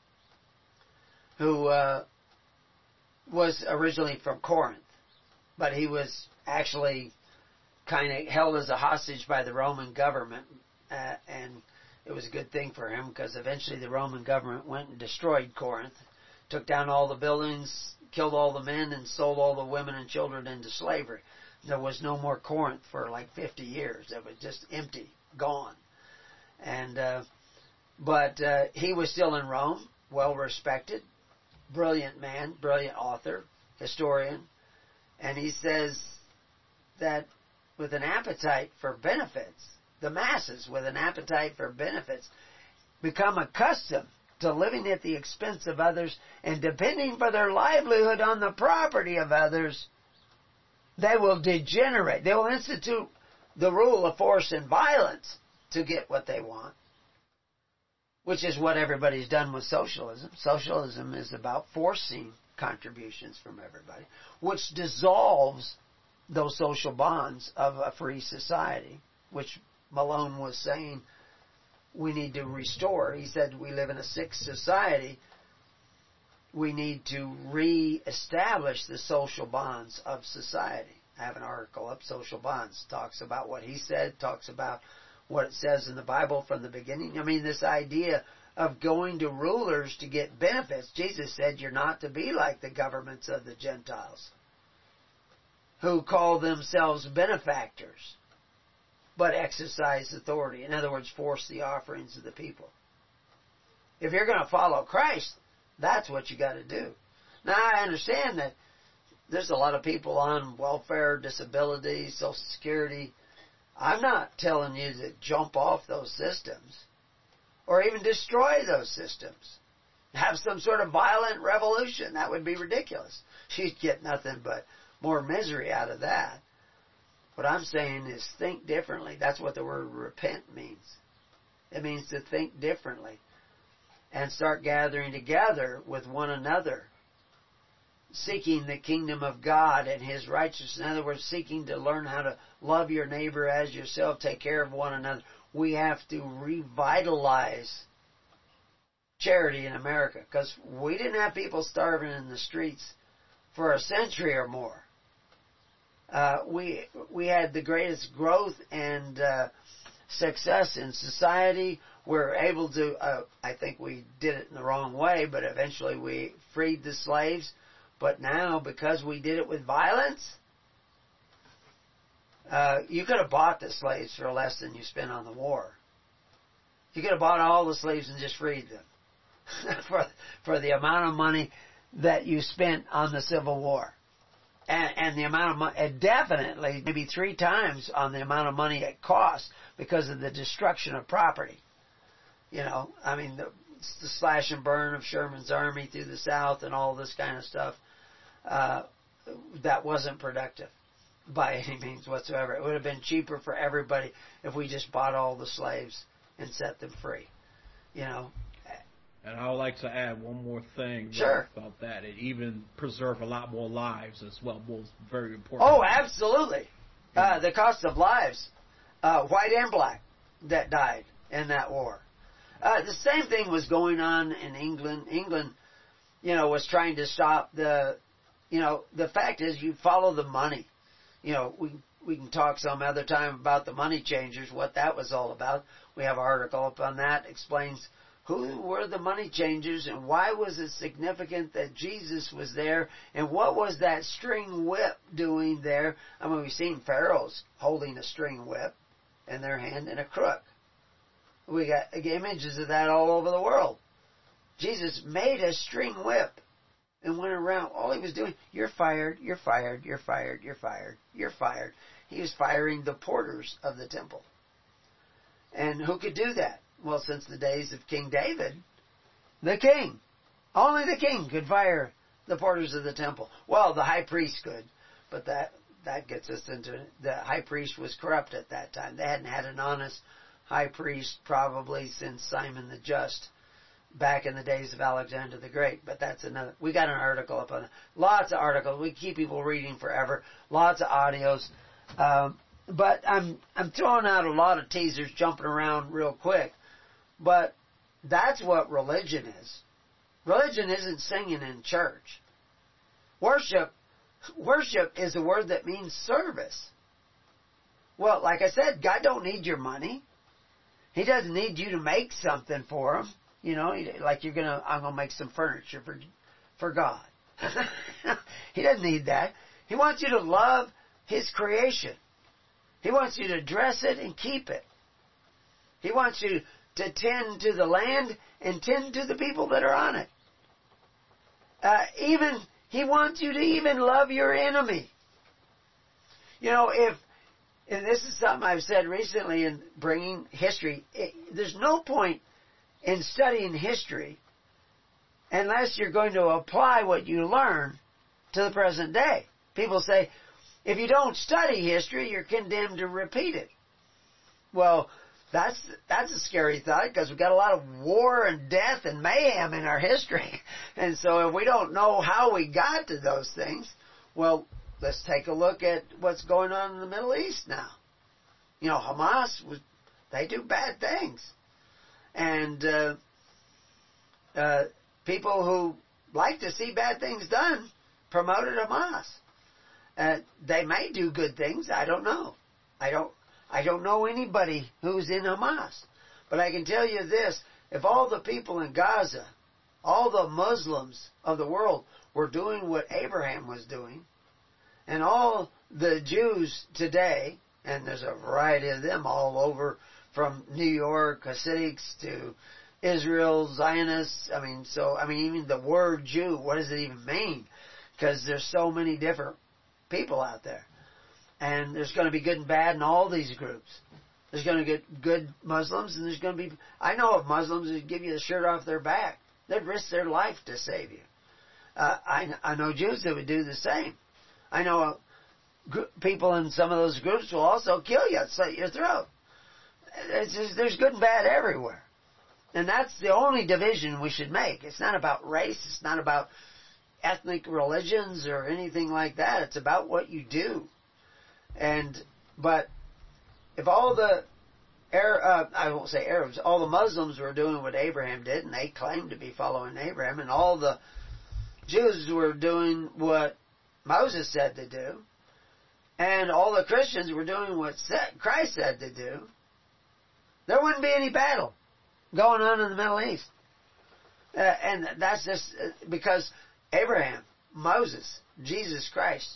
who was originally from Corinth, but he was actually kind of held as a hostage by the Roman government, and it was a good thing for him because eventually the Roman government went and destroyed Corinth, took down all the buildings, killed all the men, and sold all the women and children into slavery. There was no more Corinth for like 50 years. It was just empty, gone. But he was still in Rome, well respected, brilliant man, brilliant author, historian, and he says that with an appetite for benefits, the masses with an appetite for benefits become accustomed to living at the expense of others and depending for their livelihood on the property of others. They will degenerate. They will institute the rule of force and violence to get what they want, which is what everybody's done with socialism. Socialism is about forcing contributions from everybody, which dissolves those social bonds of a free society, which Malone was saying we need to restore. He said we live in a sick society. We need to re-establish the social bonds of society. I have an article up, Social Bonds, talks about what he said, talks about what it says in the Bible from the beginning. I mean, this idea of going to rulers to get benefits. Jesus said you're not to be like the governments of the Gentiles, who call themselves benefactors, but exercise authority. In other words, force the offerings of the people. If you're going to follow Christ, that's what you got to do. Now, I understand that there's a lot of people on welfare, disability, Social Security. I'm not telling you to jump off those systems or even destroy those systems. Have some sort of violent revolution. That would be ridiculous. You'd get nothing but more misery out of that. What I'm saying is think differently. That's what the word repent means. It means to think differently and start gathering together with one another, seeking the kingdom of God and His righteousness. In other words, seeking to learn how to love your neighbor as yourself, take care of one another. We have to revitalize charity in America because we didn't have people starving in the streets for a century or more. We had the greatest growth and success in society. We're able to, I think we did it in the wrong way, but eventually we freed the slaves. But now, because we did it with violence, you could have bought the slaves for less than you spent on the war. You could have bought all the slaves and just freed them for the amount of money that you spent on the Civil War. And the amount of money, definitely, maybe 3 times on the amount of money it cost because of the destruction of property. I mean, the slash and burn of Sherman's army through the South and all this kind of stuff, that wasn't productive. by any means whatsoever. It would have been cheaper for everybody if we just bought all the slaves and set them free. You know.
And I would like to add one more thing about that. It even preserved a lot more lives as well. Was very important.
Oh, absolutely. The cost of lives, white and black, that died in that war. The same thing was going on in England. England, was trying to stop the fact is you follow the money. We can talk some other time about the money changers, what that was all about. We have an article up on that, explains who were the money changers and why was it significant that Jesus was there and what was that string whip doing there. I mean, we've seen pharaohs holding a string whip in their hand and a crook. We got images of that all over the world. Jesus made a string whip and went around. All he was doing, you're fired, you're fired, you're fired, you're fired, you're fired. He was firing the porters of the temple. And who could do that? Well, since the days of King David, the king, only the king could fire the porters of the temple. Well, the high priest could, but that gets us into, the high priest was corrupt at that time. They hadn't had an honest high priest probably since Simon the Just, back in the days of Alexander the Great. But that's another, we got an article up on it. Lots of articles. We keep people reading forever. Lots of audios. But I'm throwing out a lot of teasers, jumping around real quick. But that's what religion is. Religion isn't singing in church. Worship is a word that means service. Well, like I said, God don't need your money. He doesn't need you to make something for him. Like I'm going to make some furniture for God. He doesn't need that. He wants you to love his creation. He wants you to dress it and keep it. He wants you to tend to the land and tend to the people that are on it. He wants you to even love your enemy. And this is something I've said recently in bringing history, there's no point in studying history unless you're going to apply what you learn to the present day. People say, if you don't study history, you're condemned to repeat it. Well, that's a scary thought because we've got a lot of war and death and mayhem in our history. And so if we don't know how we got to those things, well, let's take a look at what's going on in the Middle East now. Hamas, they do bad things. And people who like to see bad things done promoted Hamas. They may do good things. I don't know. I don't know anybody who's in Hamas. But I can tell you this. If all the people in Gaza, all the Muslims of the world were doing what Abraham was doing, and all the Jews today, and there's a variety of them all over, from New York, Hasidics, to Israel, Zionists, even the word Jew, what does it even mean? Because there's so many different people out there. And there's going to be good and bad in all these groups. There's going to get good Muslims, and there's going to be, I know of Muslims who give you the shirt off their back. They'd risk their life to save you. I know Jews that would do the same. I know people in some of those groups will also kill you, slit your throat. There's good and bad everywhere. And that's the only division we should make. It's not about race. It's not about ethnic religions or anything like that. It's about what you do. But if all the I won't say Arabs, all the Muslims were doing what Abraham did, and they claimed to be following Abraham, and all the Jews were doing what Moses said to do, and all the Christians were doing what Christ said to do, there wouldn't be any battle going on in the Middle East. And that's just because Abraham, Moses, Jesus Christ.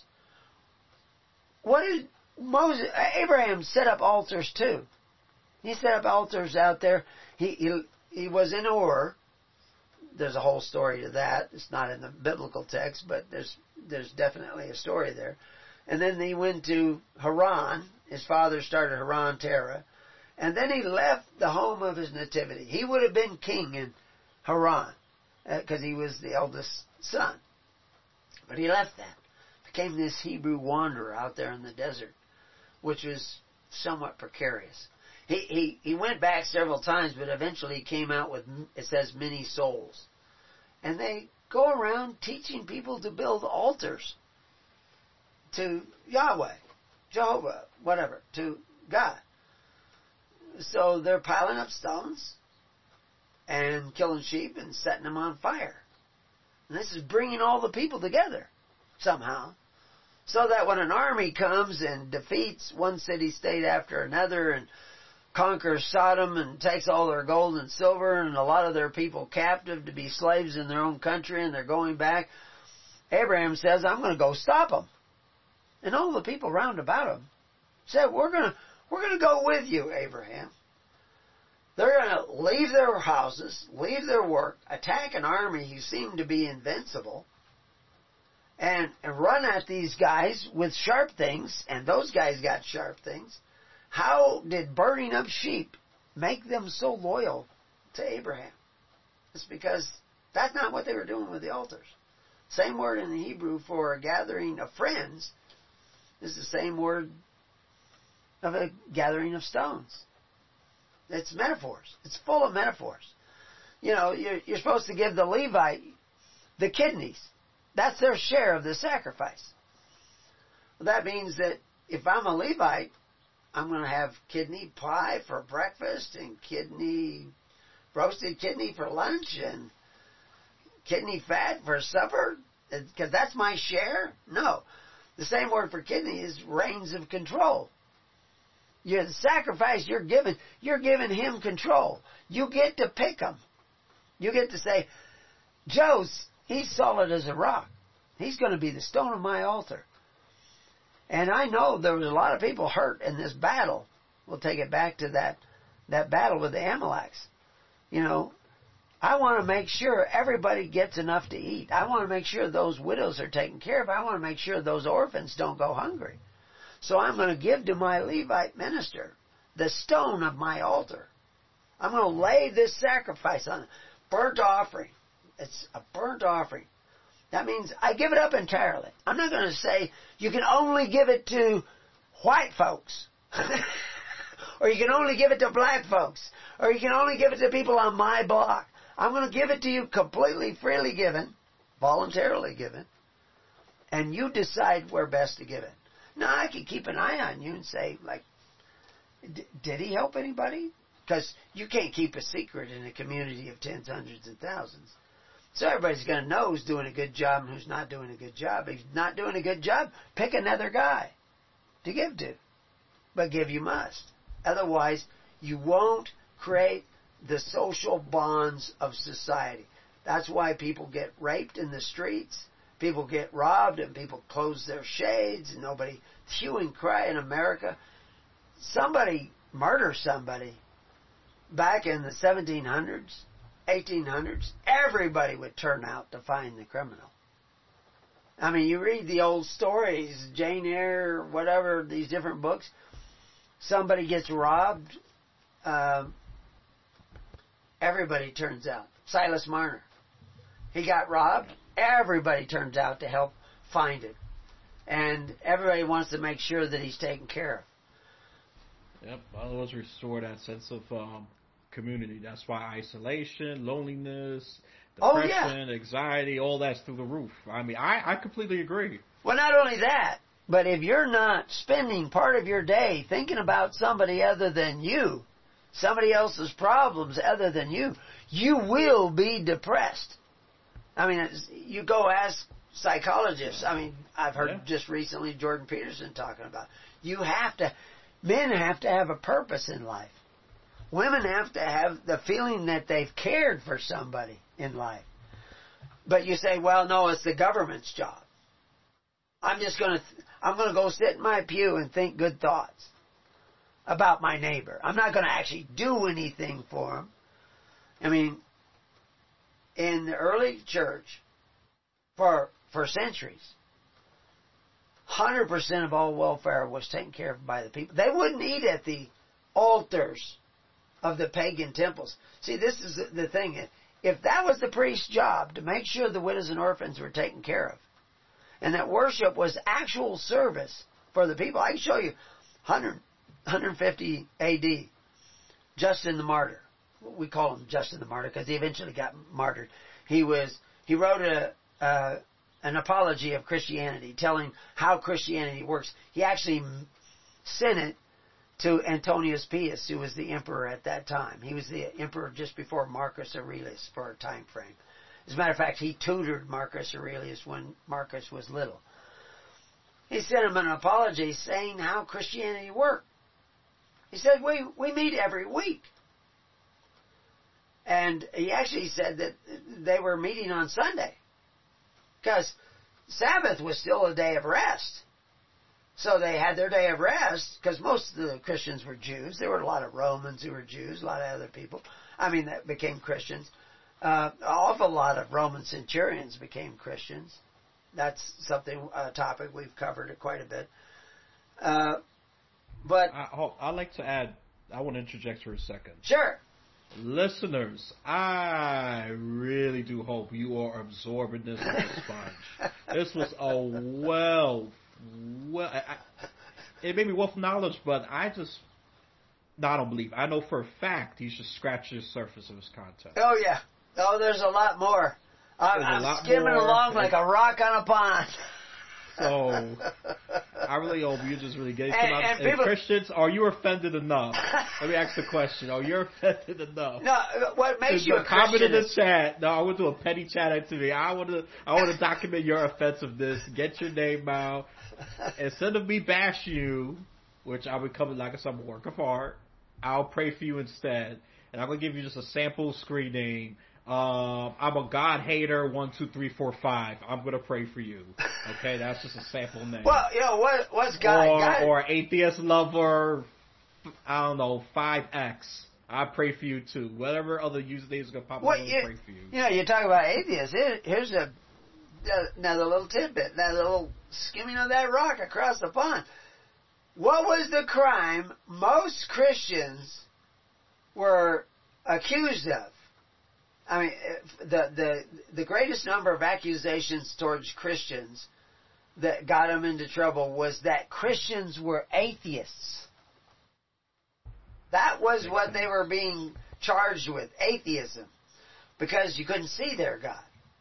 What did Abraham set up altars too. He set up altars out there. He was in Ur. There's a whole story to that. It's not in the biblical text, but there's definitely a story there. And then he went to Haran. His father started Haran Terah. And then he left the home of his nativity. He would have been king in Haran because he was the eldest son. But he left that became this Hebrew wanderer out there in the desert, which was somewhat precarious. He went back several times, but eventually he came out with, it says, many souls. And they go around teaching people to build altars to Yahweh, Jehovah, whatever, to God. So they're piling up stones and killing sheep and setting them on fire. And this is bringing all the people together somehow, so that when an army comes and defeats one city-state after another and conquers Sodom and takes all their gold and silver and a lot of their people captive to be slaves in their own country, and they're going back, Abraham says, I'm going to go stop them. And all the people round about him said, we're going to go with you, Abraham. They're going to leave their houses, leave their work, attack an army who seemed to be invincible, and run at these guys with sharp things, and those guys got sharp things. How did burning up sheep make them so loyal to Abraham? It's because that's not what they were doing with the altars. Same word in the Hebrew for a gathering of friends is the same word of a gathering of stones. It's metaphors. It's full of metaphors. You know, you're supposed to give the Levite the kidneys. That's their share of the sacrifice. Well, that means that if I'm a Levite, I'm going to have kidney pie for breakfast and roasted kidney for lunch and kidney fat for supper, because that's my share? No. The same word for kidney is reins of control. The sacrifice you're giving him control. You get to pick him. You get to say, he's solid as a rock. He's going to be the stone of my altar. And I know there was a lot of people hurt in this battle. We'll take it back to that battle with the Amalekites. You know, I want to make sure everybody gets enough to eat. I want to make sure those widows are taken care of. I want to make sure those orphans don't go hungry. So I'm going to give to my Levite minister the stone of my altar. I'm going to lay this sacrifice on it. Burnt offering. It's a burnt offering. That means I give it up entirely. I'm not going to say you can only give it to white folks. Or you can only give it to black folks. Or you can only give it to people on my block. I'm going to give it to you completely freely given, voluntarily given, and you decide where best to give it. Now, I can keep an eye on you and say, like, did he help anybody? Because you can't keep a secret in a community of tens, hundreds, and thousands. So everybody's going to know who's doing a good job and who's not doing a good job. If he's not doing a good job, pick another guy to give to. But give you must. Otherwise, you won't create the social bonds of society. That's why people get raped in the streets. People get robbed and people close their shades and nobody hue and cry in America. Somebody murders somebody back in the 1700s, 1800s, everybody would turn out to find the criminal. I mean, you read the old stories, Jane Eyre, whatever, these different books. Somebody gets robbed, everybody turns out. Silas Marner. He got robbed, everybody turns out to help find it. And everybody wants to make sure that he's taken care of.
Yep, always restore that sense of community. That's why isolation, loneliness, depression, anxiety, all that's through the roof. I mean, I completely agree.
Well, not only that, but if you're not spending part of your day thinking about somebody other than you, somebody else's problems other than you, you will be depressed. I mean, you go ask psychologists. I mean, I've heard just recently Jordan Peterson talking about men have to have a purpose in life. Women have to have the feeling that they've cared for somebody in life. But you say, well, no, it's the government's job. I'm going to go sit in my pew and think good thoughts about my neighbor. I'm not going to actually do anything for him. I mean, in the early church, for centuries, 100% of all welfare was taken care of by the people. They wouldn't eat at the altars of the pagan temples. See, this is the thing. If that was the priest's job, to make sure the widows and orphans were taken care of, and that worship was actual service for the people. I can show you 150 A.D., Justin the Martyr. We call him Justin the Martyr because he eventually got martyred. He wrote an apology of Christianity, telling how Christianity works. He actually sent it to Antonius Pius, who was the emperor at that time. He was the emperor just before Marcus Aurelius for a time frame. As a matter of fact, he tutored Marcus Aurelius when Marcus was little. He sent him an apology saying how Christianity worked. He said, we meet every week. And he actually said that they were meeting on Sunday, because Sabbath was still a day of rest. So they had their day of rest, because most of the Christians were Jews. There were a lot of Romans who were Jews, a lot of other people, that became Christians. An awful lot of Roman centurions became Christians. That's a topic we've covered quite a bit. But
I'd like to add, I want to interject for a second.
Sure.
Listeners, I really do hope you are absorbing this like a sponge. This was it made me wealth of knowledge, but I don't believe. I know for a fact he's just scratching the surface of his content.
Oh, yeah. Oh, there's a lot more. I'm skimming along like a rock on a pond.
So, I really hope you just really get it. Christians, are you offended enough? Let me ask the question. Are you offended enough?
No, what makes you a Christian?
Comment in the chat. No, I want to do a petty chat activity. I want to document your offensiveness. Get your name out. Instead of me bash you, which I would come like I'm a work of art, I'll pray for you instead. And I'm going to give you just a sample screening. I'm a God hater, 1, 2, 3, 4, 5. I'm going to pray for you. Okay, that's just a sample name.
Well, what's God?
Or atheist lover, I don't know, 5X. I pray for you too. Whatever other usernames are going to pop up, I'm going to pray for you.
You talk about atheists. Here's another little tidbit, another little skimming of that rock across the pond. What was the crime most Christians were accused of? The greatest number of accusations towards Christians that got them into trouble was that Christians were atheists. That was what they were being charged with, atheism, because you couldn't see their God.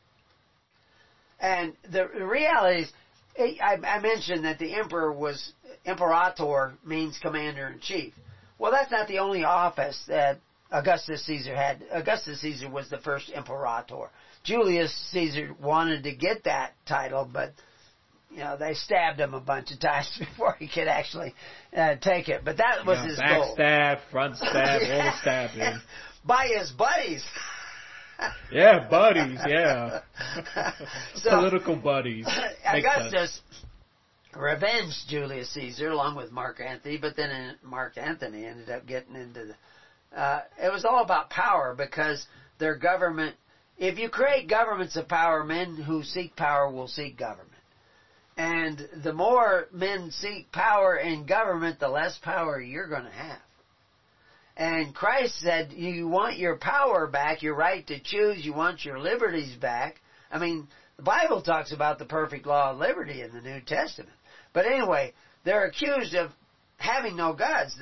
And the reality is, I mentioned that the emperor imperator means commander-in-chief. Well, that's not the only office that Augustus Caesar had. Augustus Caesar was the first imperator. Julius Caesar wanted to get that title, but they stabbed him a bunch of times before he could actually take it. But that was his goal.
Backstab, front stab, all the stabbing.
By his buddies.
Yeah, buddies, yeah. Political buddies.
Augustus revenged Julius Caesar along with Mark Antony, but then Mark Antony ended up getting into the... it was all about power, because their government... If you create governments of power, men who seek power will seek government. And the more men seek power in government, the less power you're going to have. And Christ said, you want your power back, your right to choose, you want your liberties back. The Bible talks about the perfect law of liberty in the New Testament. But anyway, they're accused of having no gods.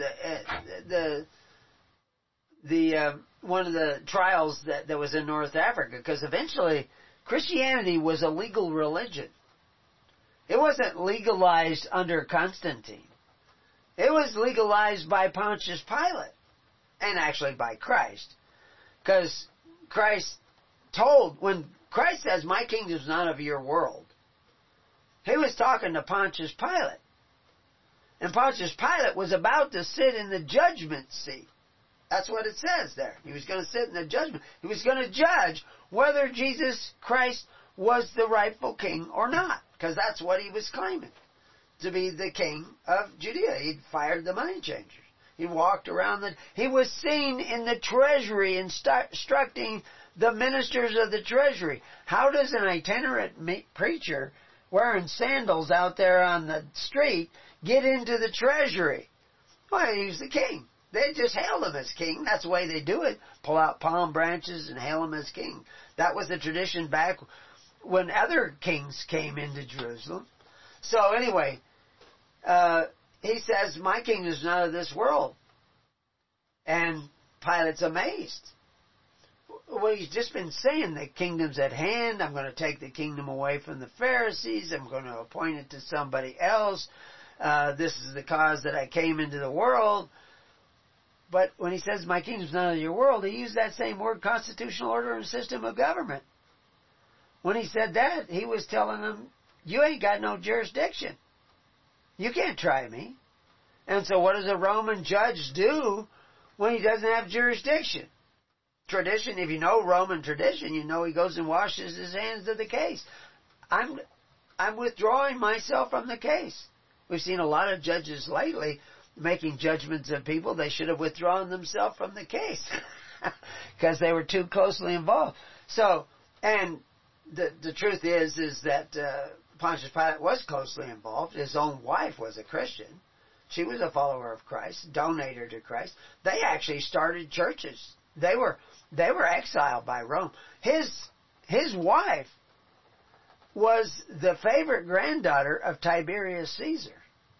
One of the trials that was in North Africa, because eventually Christianity was a legal religion. It wasn't legalized under Constantine. It was legalized by Pontius Pilate, and actually by Christ. Because Christ when Christ says, my kingdom is not of your world, he was talking to Pontius Pilate. And Pontius Pilate was about to sit in the judgment seat. That's what it says there. He was going to sit in the judgment. He was going to judge whether Jesus Christ was the rightful king or not. Because that's what he was claiming, to be the king of Judea. He'd fired the money changers. He walked around he was seen in the treasury instructing the ministers of the treasury. How does an itinerant preacher wearing sandals out there on the street get into the treasury? Well, he was the king. They just hailed him as king. That's the way they do it. Pull out palm branches and hail him as king. That was the tradition back when other kings came into Jerusalem. So anyway, he says, my kingdom is not of this world. And Pilate's amazed. Well, he's just been saying the kingdom's at hand. I'm going to take the kingdom away from the Pharisees. I'm going to appoint it to somebody else. This is the cause that I came into the world. But when he says, my kingdom's not of your world, he used that same word, constitutional order and system of government. When he said that, he was telling them, you ain't got no jurisdiction. You can't try me. And so what does a Roman judge do when he doesn't have jurisdiction? Tradition, if you know Roman tradition, you know he goes and washes his hands of the case. I'm withdrawing myself from the case. We've seen a lot of judges lately making judgments of people. They should have withdrawn themselves from the case because they were too closely involved. So, and the truth is that Pontius Pilate was closely involved. His own wife was a Christian. She was a follower of Christ, donator to Christ. They actually started churches. They were exiled by Rome. His wife was the favorite granddaughter of Tiberius Caesar.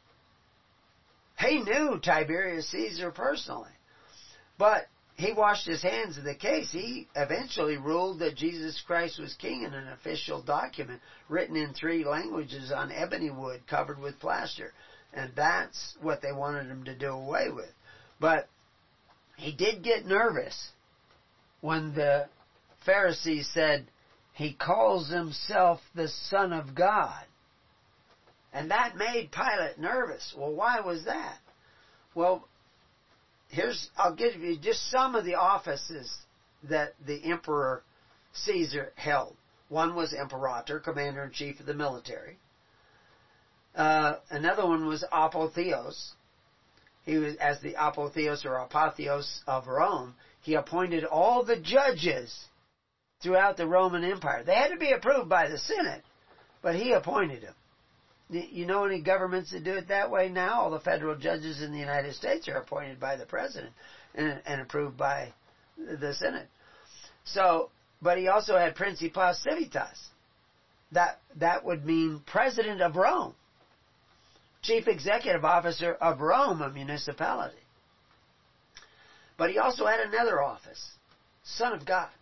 He knew Tiberius Caesar personally. But he washed his hands of the case. He eventually ruled that Jesus Christ was king in an official document written in 3 languages on ebony wood covered with plaster. And that's what they wanted him to do away with. But he did get nervous when the Pharisees said, he calls himself the Son of God. And that made Pilate nervous. Well, why was that? Well, I'll give you just some of the offices that the Emperor Caesar held. One was Imperator, Commander-in-Chief of the military. Another one was Apotheos. He was, as the Apotheos or Apotheos of Rome, he appointed all the judges throughout the Roman Empire. They had to be approved by the Senate, but he appointed them. You know any governments that do it that way now? All the federal judges in the United States are appointed by the President and approved by the Senate. So, but he also had Principes Civitas. That would mean President of Rome. Chief Executive Officer of Rome, a municipality. But he also had another office, Son of God.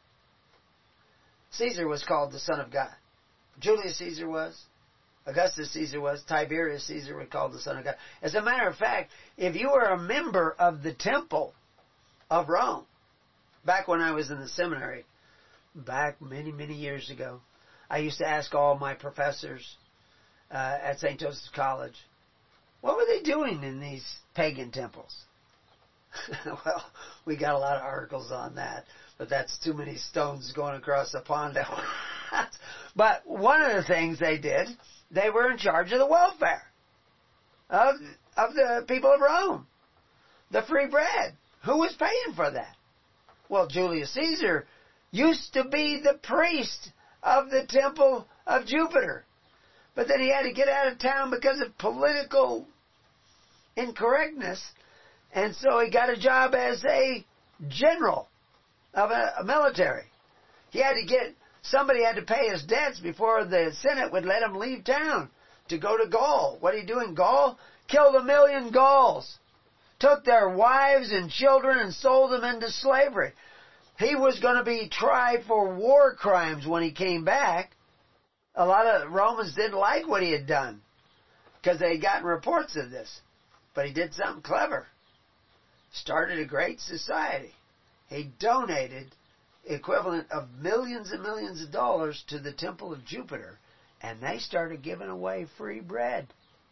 Caesar was called the Son of God. Julius Caesar was. Augustus Caesar was. Tiberius Caesar was called the Son of God. As a matter of fact, if you were a member of the Temple of Rome, back when I was in the seminary, back many, many years ago, I used to ask all my professors at St. Joseph's College, what were they doing in these pagan temples? Well, we got a lot of articles on that, but that's too many stones going across the pond. But one of the things they did, they were in charge of the welfare of the people of Rome. The free bread. Who was paying for that? Well, Julius Caesar used to be the priest of the temple of Jupiter. But then he had to get out of town because of political incorrectness. And so he got a job as a general of a military. Somebody had to pay his debts before the Senate would let him leave town to go to Gaul. What did he do in Gaul? Killed 1 million Gauls. Took their wives and children and sold them into slavery. He was going to be tried for war crimes when he came back. A lot of Romans didn't like what he had done because they had gotten reports of this. But he did something clever. Started a great society. He donated equivalent of millions and millions of dollars to the Temple of Jupiter, and they started giving away free bread.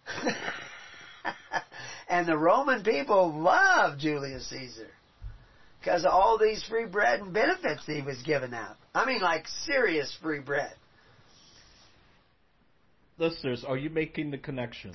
And the Roman people loved Julius Caesar because of all these free bread and benefits he was giving out. I mean, like serious free bread.
Listeners, are you making the connection?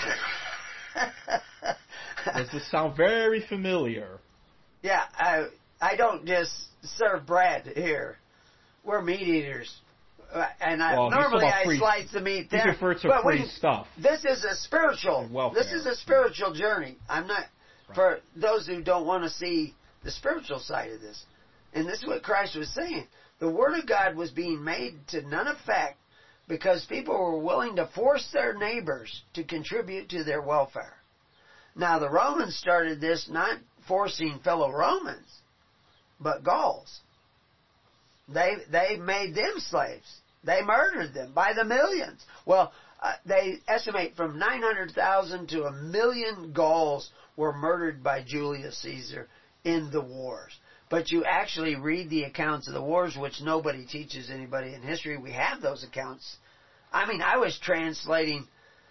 Does this sound very familiar?
Yeah, I don't just serve bread here. We're meat eaters. And normally I slice the meat there.
He refers to free stuff.
This is a spiritual. This is a spiritual journey. I'm not for those who don't want to see the spiritual side of this. And this is what Christ was saying. The Word of God was being made to none effect because people were willing to force their neighbors to contribute to their welfare. Now, the Romans started this not forcing fellow Romans, but Gauls. They made them slaves. They murdered them by the millions. Well, they estimate from 900,000 to 1 million Gauls were murdered by Julius Caesar in the wars. But you actually read the accounts of the wars, which nobody teaches anybody in history. We have those accounts. I mean, I was translating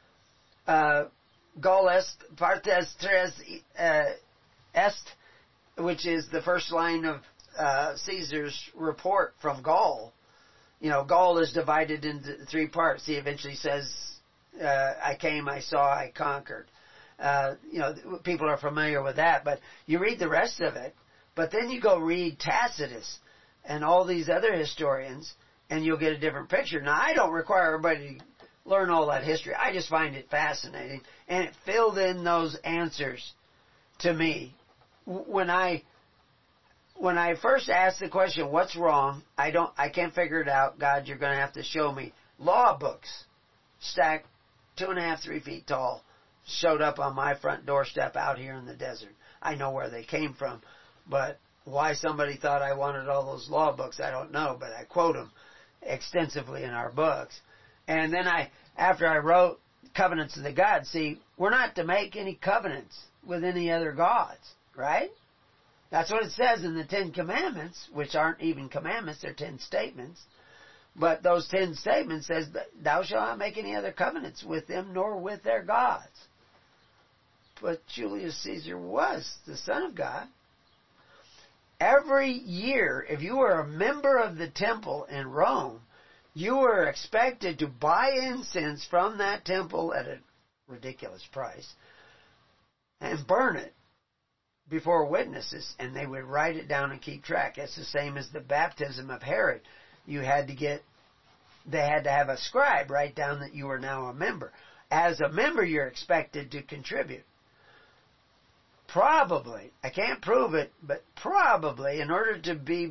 Gaul est, partes tres est, which is the first line of Caesar's report from Gaul. You know, Gaul is divided into 3 parts. He eventually says, I came, I saw, I conquered. You know, people are familiar with that, but you read the rest of it, but then you go read Tacitus and all these other historians, and you'll get a different picture. Now, I don't require everybody to learn all that history. I just find it fascinating, and it filled in those answers to me. When I first asked the question, what's wrong? I can't figure it out. God, you're going to have to show me. Law books, stacked 2.5, 3 feet tall, showed up on my front doorstep out here in the desert. I know where they came from, but why somebody thought I wanted all those law books, I don't know, but I quote them extensively in our books. And then after I wrote Covenants of the Gods, see, we're not to make any covenants with any other gods, right? That's what it says in the 10 Commandments, which aren't even commandments, they're 10 statements. But those 10 statements says, thou shalt not make any other covenants with them, nor with their gods. But Julius Caesar was the Son of God. Every year, if you were a member of the temple in Rome, you were expected to buy incense from that temple at a ridiculous price and burn it before witnesses, and they would write it down and keep track. It's the same as the baptism of Herod. They had to have a scribe write down that you are now a member. As a member, you're expected to contribute. Probably, I can't prove it, but probably, in order to be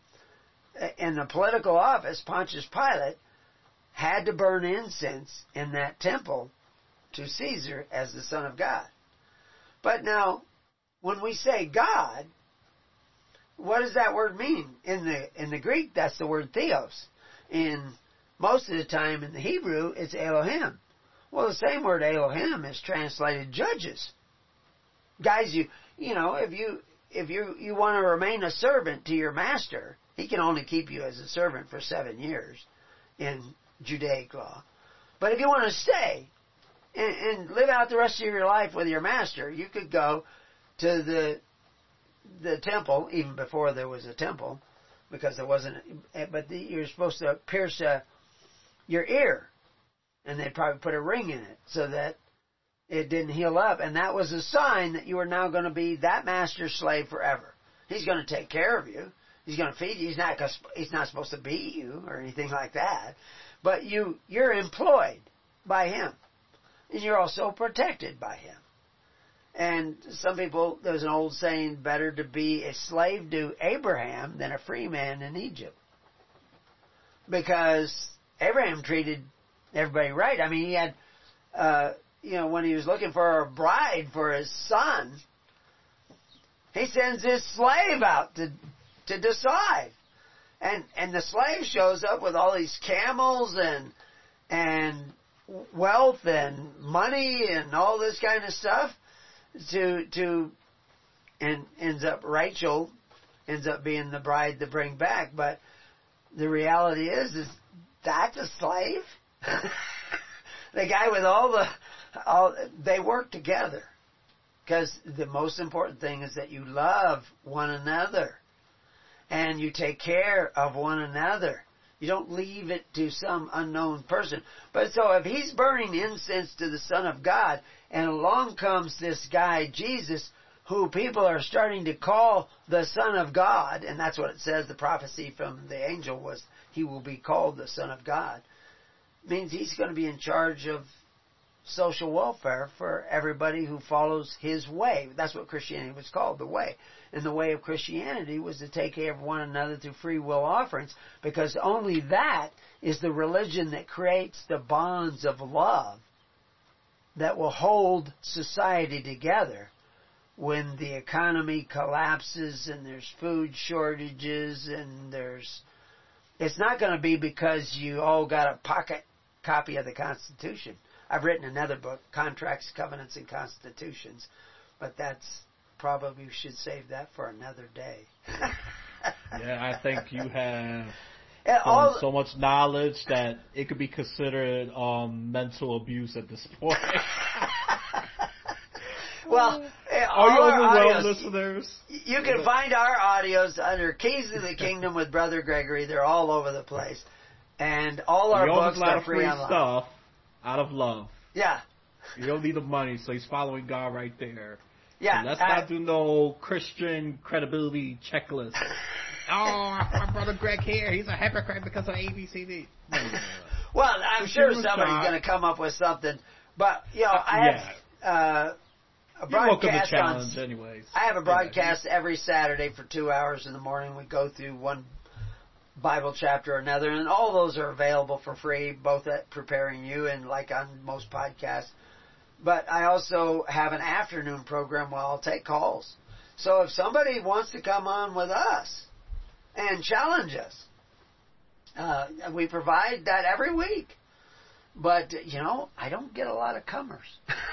in the political office, Pontius Pilate had to burn incense in that temple to Caesar as the Son of God. But now, when we say God, what does that word mean? In the Greek, that's the word theos. In most of the time in the Hebrew, it's Elohim. Well, the same word Elohim is translated judges. Guys, you know, if you want to remain a servant to your master, he can only keep you as a servant for 7 years in Judaic law. But if you want to stay and live out the rest of your life with your master, you could go to the temple, even before there was a temple, because there wasn't, but you're supposed to pierce your ear, and they'd probably put a ring in it so that it didn't heal up, and that was a sign that you were now going to be that master's slave forever. He's going to take care of you. He's going to feed you. He's not supposed to beat you or anything like that, but you're employed by him, and you're also protected by him. And some people, there's an old saying, better to be a slave to Abraham than a free man in Egypt. Because Abraham treated everybody right. I mean, he had, when he was looking for a bride for his son, he sends his slave out to decide. And the slave shows up with all these camels and wealth and money and all this kind of stuff. And Rachel ends up being the bride to bring back, but the reality is that's a slave. The guy with they work together, because the most important thing is that you love one another and you take care of one another. You don't leave it to some unknown person. But so if he's burning incense to the Son of God, and along comes this guy, Jesus, who people are starting to call the Son of God, and that's what it says, the prophecy from the angel was, he will be called the Son of God, means he's going to be in charge of social welfare for everybody who follows His way. That's what Christianity was called, the way. And the way of Christianity was to take care of one another through free will offerings, because only that is the religion that creates the bonds of love that will hold society together when the economy collapses and there's food shortages and it's not going to be because you all got a pocket copy of the Constitution. I've written another book, Contracts, Covenants, and Constitutions, but probably we should save that for another day.
Yeah, I think you have so much knowledge that it could be considered mental abuse at this point.
Well,
are you overwhelmed, listeners?
You can find our audios under Keys to the Kingdom with Brother Gregory. They're all over the place. And all our books are free online.
Stuff out of love.
Yeah.
You don't need the money, so he's following God right there.
Yeah.
So let's not do no Christian credibility checklist. My brother Greg here, he's a hypocrite because of ABCD.
Well, I'm sure somebody's going to come up with something. But, I have a broadcast
anyways.
I have a broadcast every Saturday for 2 hours in the morning. We go through one Bible chapter or another, and all those are available for free, both at Preparing You and like on most podcasts. But I also have an afternoon program where I'll take calls. So if somebody wants to come on with us and challenge us, we provide that every week. But, I don't get a lot of comers.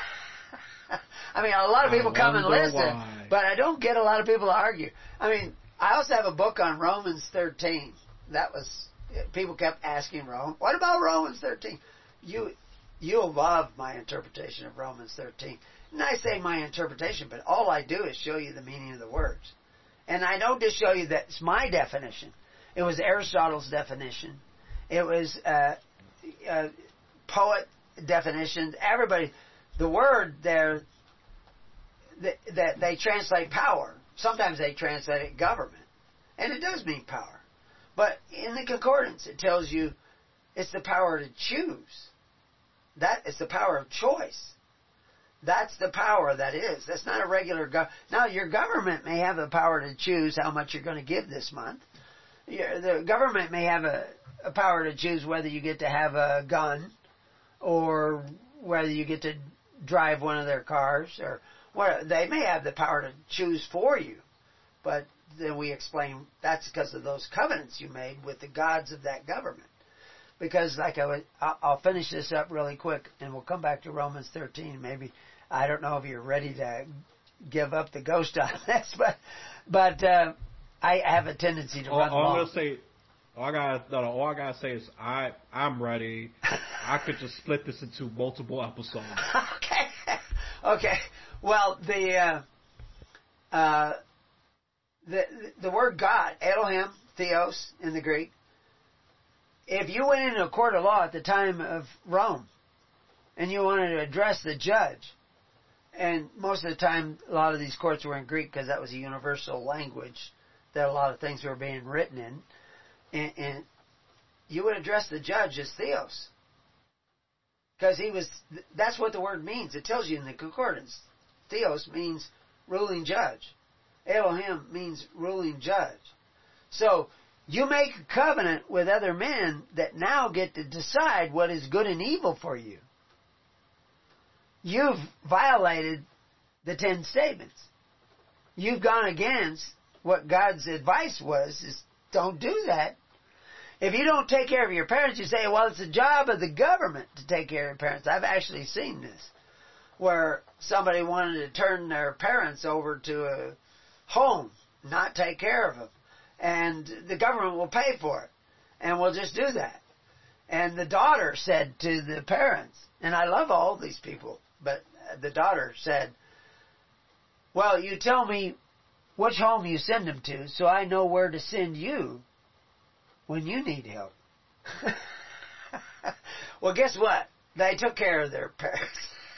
I mean, a lot of people come and listen, but I don't get a lot of people to argue. I mean, I also have a book on Romans 13. People kept asking what about Romans 13? You'll love my interpretation of Romans 13. And I say my interpretation, but all I do is show you the meaning of the words. And I don't just show you that it's my definition. It was Aristotle's definition. It was poet definitions. Everybody, the word there, that they translate power. Sometimes they translate it government. And it does mean power. But in the concordance, it tells you it's the power to choose. That is the power of choice. That's the power that is. That's not a regular government. Now, your government may have the power to choose how much you're going to give this month. The government may have a power to choose whether you get to have a gun or whether you get to drive one of their cars. Or they may have the power to choose for you. But then we explain that's because of those covenants you made with the gods of that government. Because I'll finish this up really quick, and we'll come back to Romans 13. Maybe, I don't know if you're ready to give up the ghost on this, but I have a tendency to run long.
All I gotta say is I'm ready. I could just split this into multiple episodes.
Okay. Well, the word God, Elohim, Theos in the Greek. If you went into a court of law at the time of Rome and you wanted to address the judge, and most of the time a lot of these courts were in Greek because that was a universal language that a lot of things were being written in, and you would address the judge as Theos. Because that's what the word means. It tells you in the concordance. Theos means ruling judge. Elohim means ruling judge. So, you make a covenant with other men that now get to decide what is good and evil for you. You've violated the 10 statements. You've gone against what God's advice is don't do that. If you don't take care of your parents, you say, well, it's the job of the government to take care of your parents. I've actually seen this, where somebody wanted to turn their parents over to a home, not take care of them. And the government will pay for it. And we'll just do that. And the daughter said to the parents, and I love all these people, but the daughter said, well, you tell me which home you send them to so I know where to send you when you need help. Well, guess what? They took care of their parents.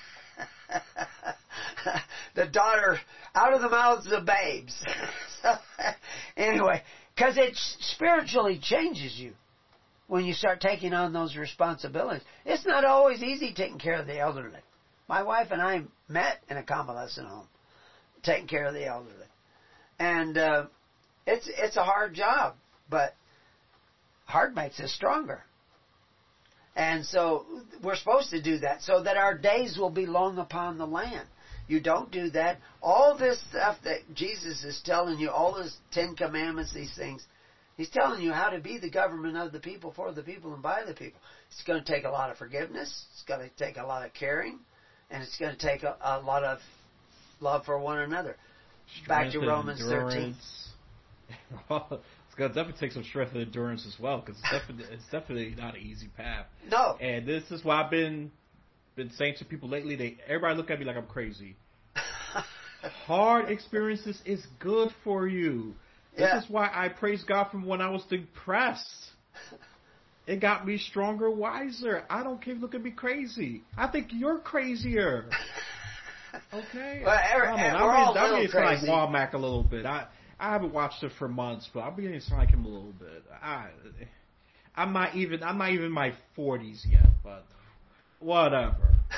The daughter out of the mouths of babes. So, anyway, because it spiritually changes you when you start taking on those responsibilities. It's not always easy taking care of the elderly. My wife and I met in a convalescent home, taking care of the elderly. And it's a hard job, but hard makes us stronger. And so we're supposed to do that so that our days will be long upon the land. You don't do that. All this stuff that Jesus is telling you, all those 10 Commandments, these things, He's telling you how to be the government of the people, for the people, and by the people. It's going to take a lot of forgiveness. It's going to take a lot of caring. And it's going to take a lot of love for one another. Back to Romans 13.
It's going to definitely take some strength and endurance as well, because it's definitely not an easy path.
No.
And this is why I've been saying to people lately, everybody look at me like I'm crazy. Hard experiences is good for you. This is why I praise God from when I was depressed. It got me stronger, wiser. I don't care if you look at me crazy. I think you're crazier. Okay?
Well, we're all a little crazy.
Like Walmack a little bit. I haven't watched it for months, but I'm beginning to sound like him a little bit. I'm not even in my 40s yet, but whatever.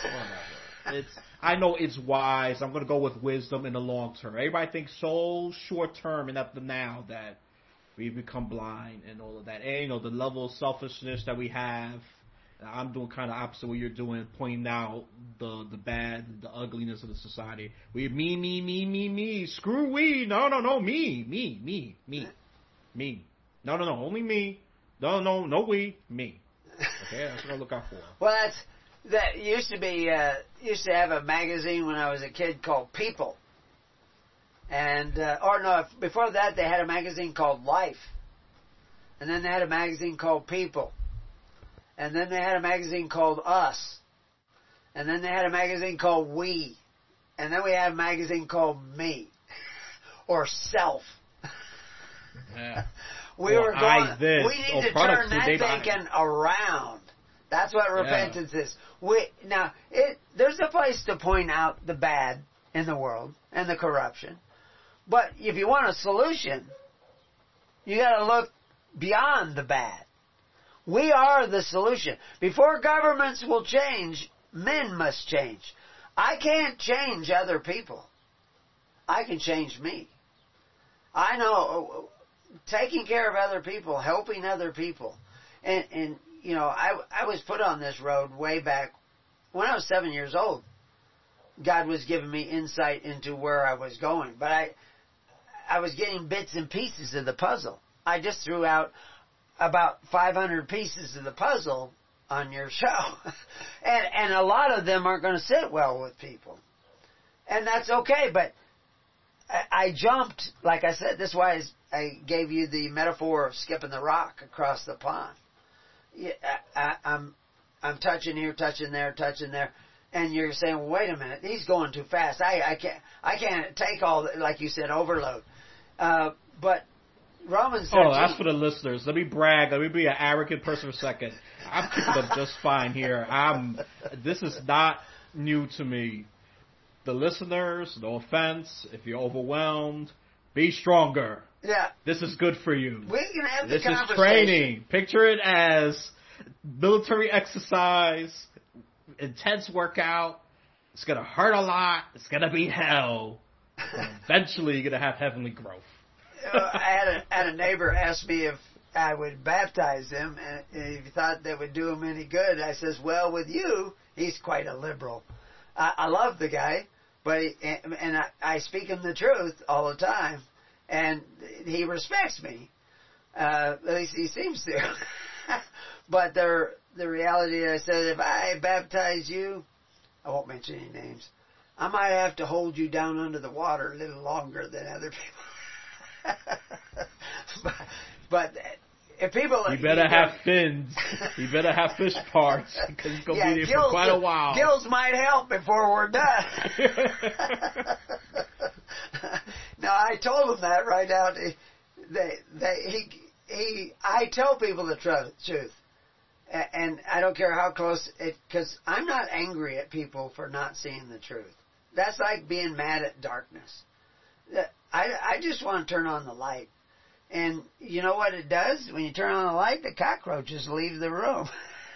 I know it's wise. I'm going to go with wisdom in the long term. Everybody thinks so short term and at the now that we become blind and all of that. And, the level of selfishness that we have. I'm doing kind of opposite what you're doing, pointing out the bad, the ugliness of the society. We me. Screw we. No, me. No, only me. No, we, me. Okay, that's what I look out for.
Well, that used to have a magazine when I was a kid called People. And, before that they had a magazine called Life. And then they had a magazine called People. And then they had a magazine called Us. And then they had a magazine called We. And then we had a magazine called Me. Or Self.
Yeah.
We need to turn that thinking around. That's what repentance is. There's a place to point out the bad in the world and the corruption. But if you want a solution, you got to look beyond the bad. We are the solution. Before governments will change, men must change. I can't change other people. I can change me. I know taking care of other people, helping other people. And I was put on this road way back when I was 7 years old. God was giving me insight into where I was going. But I was getting bits and pieces of the puzzle. I just threw out about 500 pieces of the puzzle on your show. and a lot of them aren't going to sit well with people. And that's okay, but I jumped, like I said, this is why I gave you the metaphor of skipping the rock across the pond. I'm touching here, touching there, and you're saying, well, wait a minute, he's going too fast. I can't take all, like you said, overload. But Romans 13.
Oh, that's for the listeners. Let me brag. Let me be an arrogant person for a second. I'm keeping up just fine here. This is not new to me. The listeners, no offense, if you're overwhelmed, be stronger.
Yeah.
This is good for you.
We can have the conversation.
This is training. Picture it as military exercise, intense workout. It's going to hurt a lot. It's going to be hell. Eventually, you're going to have heavenly growth.
I had a neighbor ask me if I would baptize him, and if he thought that would do him any good. I says, well, with you, he's quite a liberal. I love the guy, but I speak him the truth all the time, and he respects me. At least he seems to. But the reality, I said, if I baptize you, I won't mention any names, I might have to hold you down under the water a little longer than other people. but if people...
You better have fins. You better have fish parts, because it's going to be there for quite a while.
Gills might help before we're done. No, I told him that right out. I tell people the truth. And I don't care how close because I'm not angry at people for not seeing the truth. That's like being mad at darkness. I just want to turn on the light. And you know what it does? When you turn on the light, the cockroaches leave the room.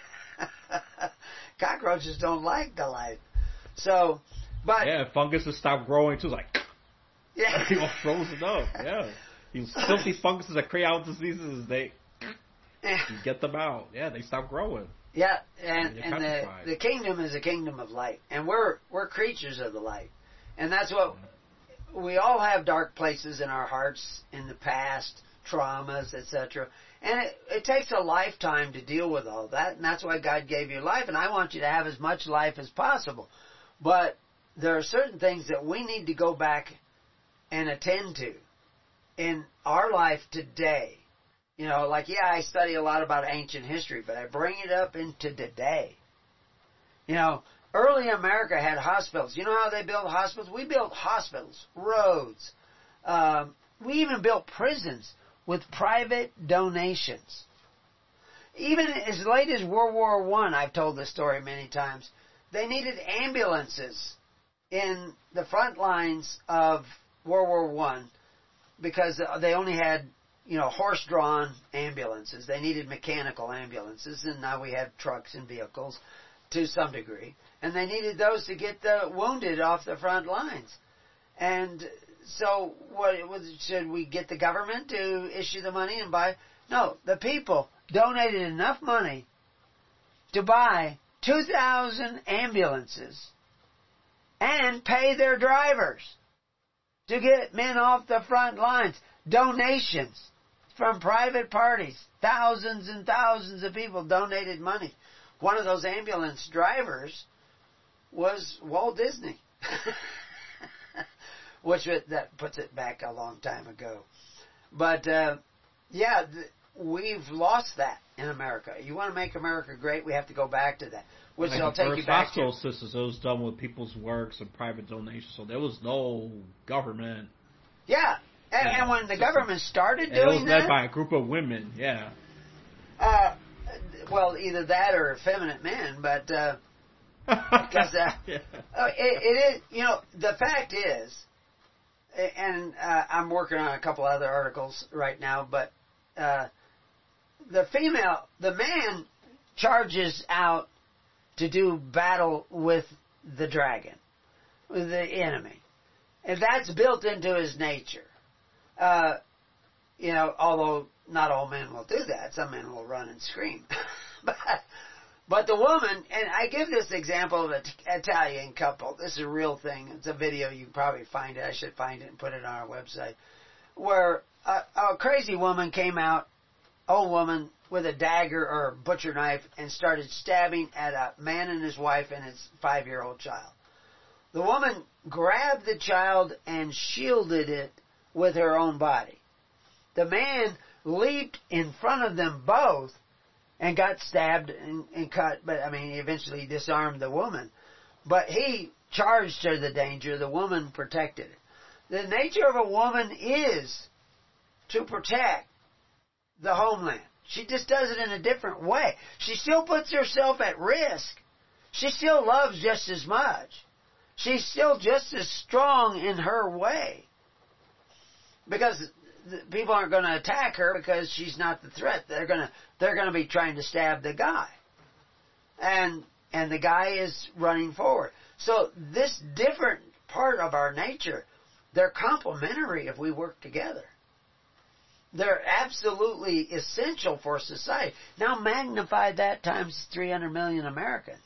Cockroaches don't like the light. So, but...
Yeah, funguses stop growing too. It's like...
Yeah.
They all frozen up. Yeah. These filthy funguses that create out diseases, you get them out. Yeah, they stop growing.
Yeah, and the kingdom is a kingdom of light. And we're creatures of the light. And that's what... We all have dark places in our hearts in the past, traumas, etc. And it takes a lifetime to deal with all that, and that's why God gave you life, and I want you to have as much life as possible. But there are certain things that we need to go back and attend to in our life today. You know, like, yeah, I study a lot about ancient history, but I bring it up into today. You know, early America had hospitals. You know how they built hospitals? We built hospitals, roads. We even built prisons with private donations. Even as late as World War I, I've told this story many times, they needed ambulances in the front lines of World War I because they only had, horse-drawn ambulances. They needed mechanical ambulances, and now we have trucks and vehicles to some degree. And they needed those to get the wounded off the front lines. And so should we get the government to issue the money and buy? No, the people donated enough money to buy 2,000 ambulances and pay their drivers to get men off the front lines. Donations from private parties. Thousands and thousands of people donated money. One of those ambulance drivers was Walt Disney. That puts it back a long time ago. But, we've lost that in America. You want to make America great, we have to go back to that. Which
like
I'll take you back to.
Hospital systems, it was done with people's works and private donations, so there was no government.
Yeah, and when the government started doing that...
It was led by a group of women, yeah.
Well, either that or effeminate men, but... because it is, the fact is... And I'm working on a couple other articles right now, but the man charges out to do battle with the dragon, with the enemy. And that's built into his nature. Although not all men will do that. Some men will run and scream. But the woman, and I give this example of an Italian couple. This is a real thing. It's a video. You can probably find it. I should find it and put it on our website. Where a crazy woman came out, old woman, with a dagger or a butcher knife and started stabbing at a man and his wife and his 5-year-old child. The woman grabbed the child and shielded it with her own body. The man leaped in front of them both and got stabbed and cut, but he eventually disarmed the woman. But he charged her the danger, the woman protected it. The nature of a woman is to protect the homeland. She just does it in a different way. She still puts herself at risk. She still loves just as much. She's still just as strong in her way. Because people aren't going to attack her because she's not the threat. They're going to be trying to stab the guy. And the guy is running forward. So this different part of our nature, they're complementary if we work together. They're absolutely essential for society. Now magnify that times 300 million Americans.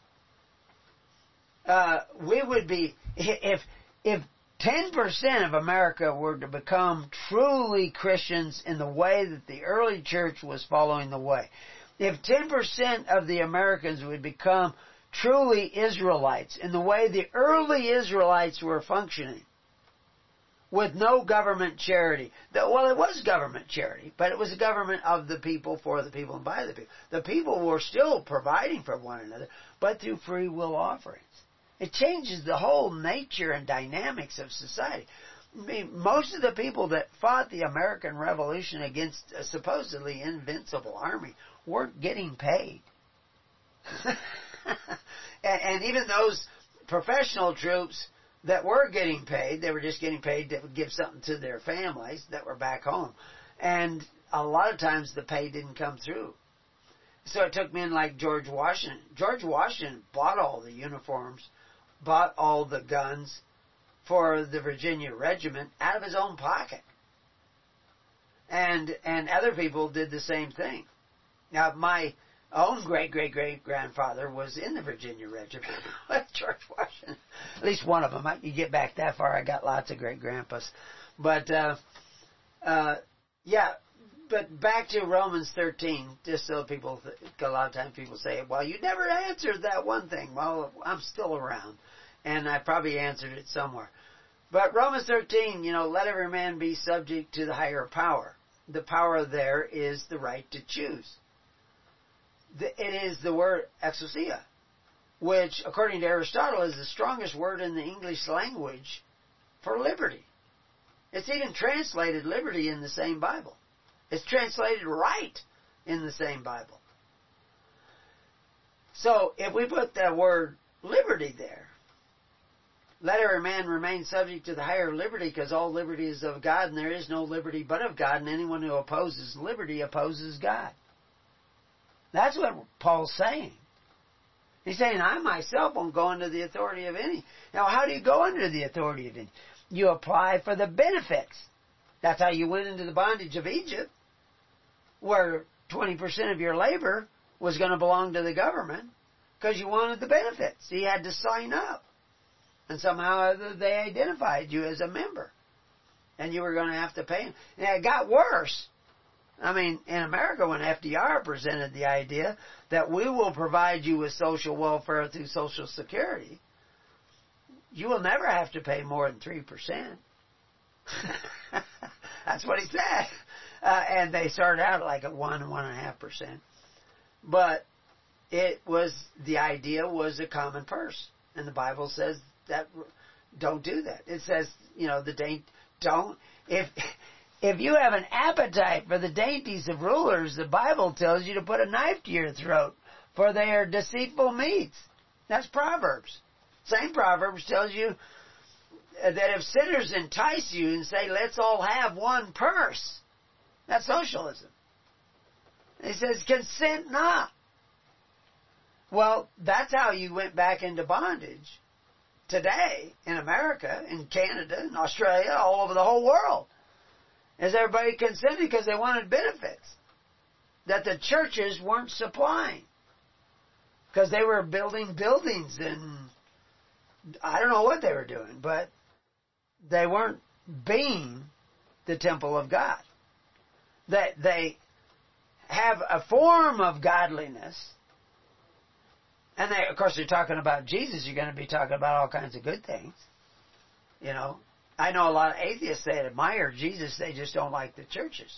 We would be, if 10% of America were to become truly Christians in the way that the early church was following the way, if 10% of the Americans would become truly Israelites in the way the early Israelites were functioning, with no government charity. Well, it was government charity, but it was a government of the people, for the people, and by the people. The people were still providing for one another, but through free will offerings. It changes the whole nature and dynamics of society. Most of the people that fought the American Revolution against a supposedly invincible army weren't getting paid. and even those professional troops that were getting paid, they were just getting paid to give something to their families that were back home. And a lot of times the pay didn't come through. So it took men like George Washington. George Washington bought all the uniforms, bought all the guns for the Virginia Regiment out of his own pocket. And other people did the same thing. Now, my own great-great-great-grandfather was in the Virginia Regiment with George Washington. At least one of them. You get back that far, I got lots of great-grandpas. But, yeah, but back to Romans 13, just so people, a lot of times people say, well, you never answered that one thing. Well, I'm still around, and I probably answered it somewhere. But Romans 13, let every man be subject to the higher power. The power there is the right to choose. It is the word exousia, which, according to Aristotle, is the strongest word in the English language for liberty. It's even translated liberty in the same Bible. It's translated right in the same Bible. So, if we put that word liberty there, let every man remain subject to the higher liberty, because all liberty is of God, and there is no liberty but of God, and anyone who opposes liberty opposes God. That's what Paul's saying. He's saying, I myself won't go under the authority of any. Now, how do you go under the authority of any? You apply for the benefits. That's how you went into the bondage of Egypt, where 20% of your labor was going to belong to the government, because you wanted the benefits. So you had to sign up. And somehow or other they identified you as a member. And you were going to have to pay them. And it got worse. I mean, in America, when FDR presented the idea that we will provide you with social welfare through Social Security, you will never have to pay more than 3%. That's what he said. And they started out like at 1.5%. But the idea was a common purse. And the Bible says that don't do that. It says, don't. If you have an appetite for the dainties of rulers, the Bible tells you to put a knife to your throat, for they are deceitful meats. That's Proverbs. Same Proverbs tells you that if sinners entice you and say, let's all have one purse, that's socialism. He says, consent not. Well, that's how you went back into bondage today in America, in Canada, in Australia, all over the whole world. Is everybody consented because they wanted benefits that the churches weren't supplying, because they were building buildings and I don't know what they were doing, but they weren't being the temple of God. They have a form of godliness, and of course they're talking about Jesus. You're going to be talking about all kinds of good things, I know a lot of atheists that admire Jesus, they just don't like the churches.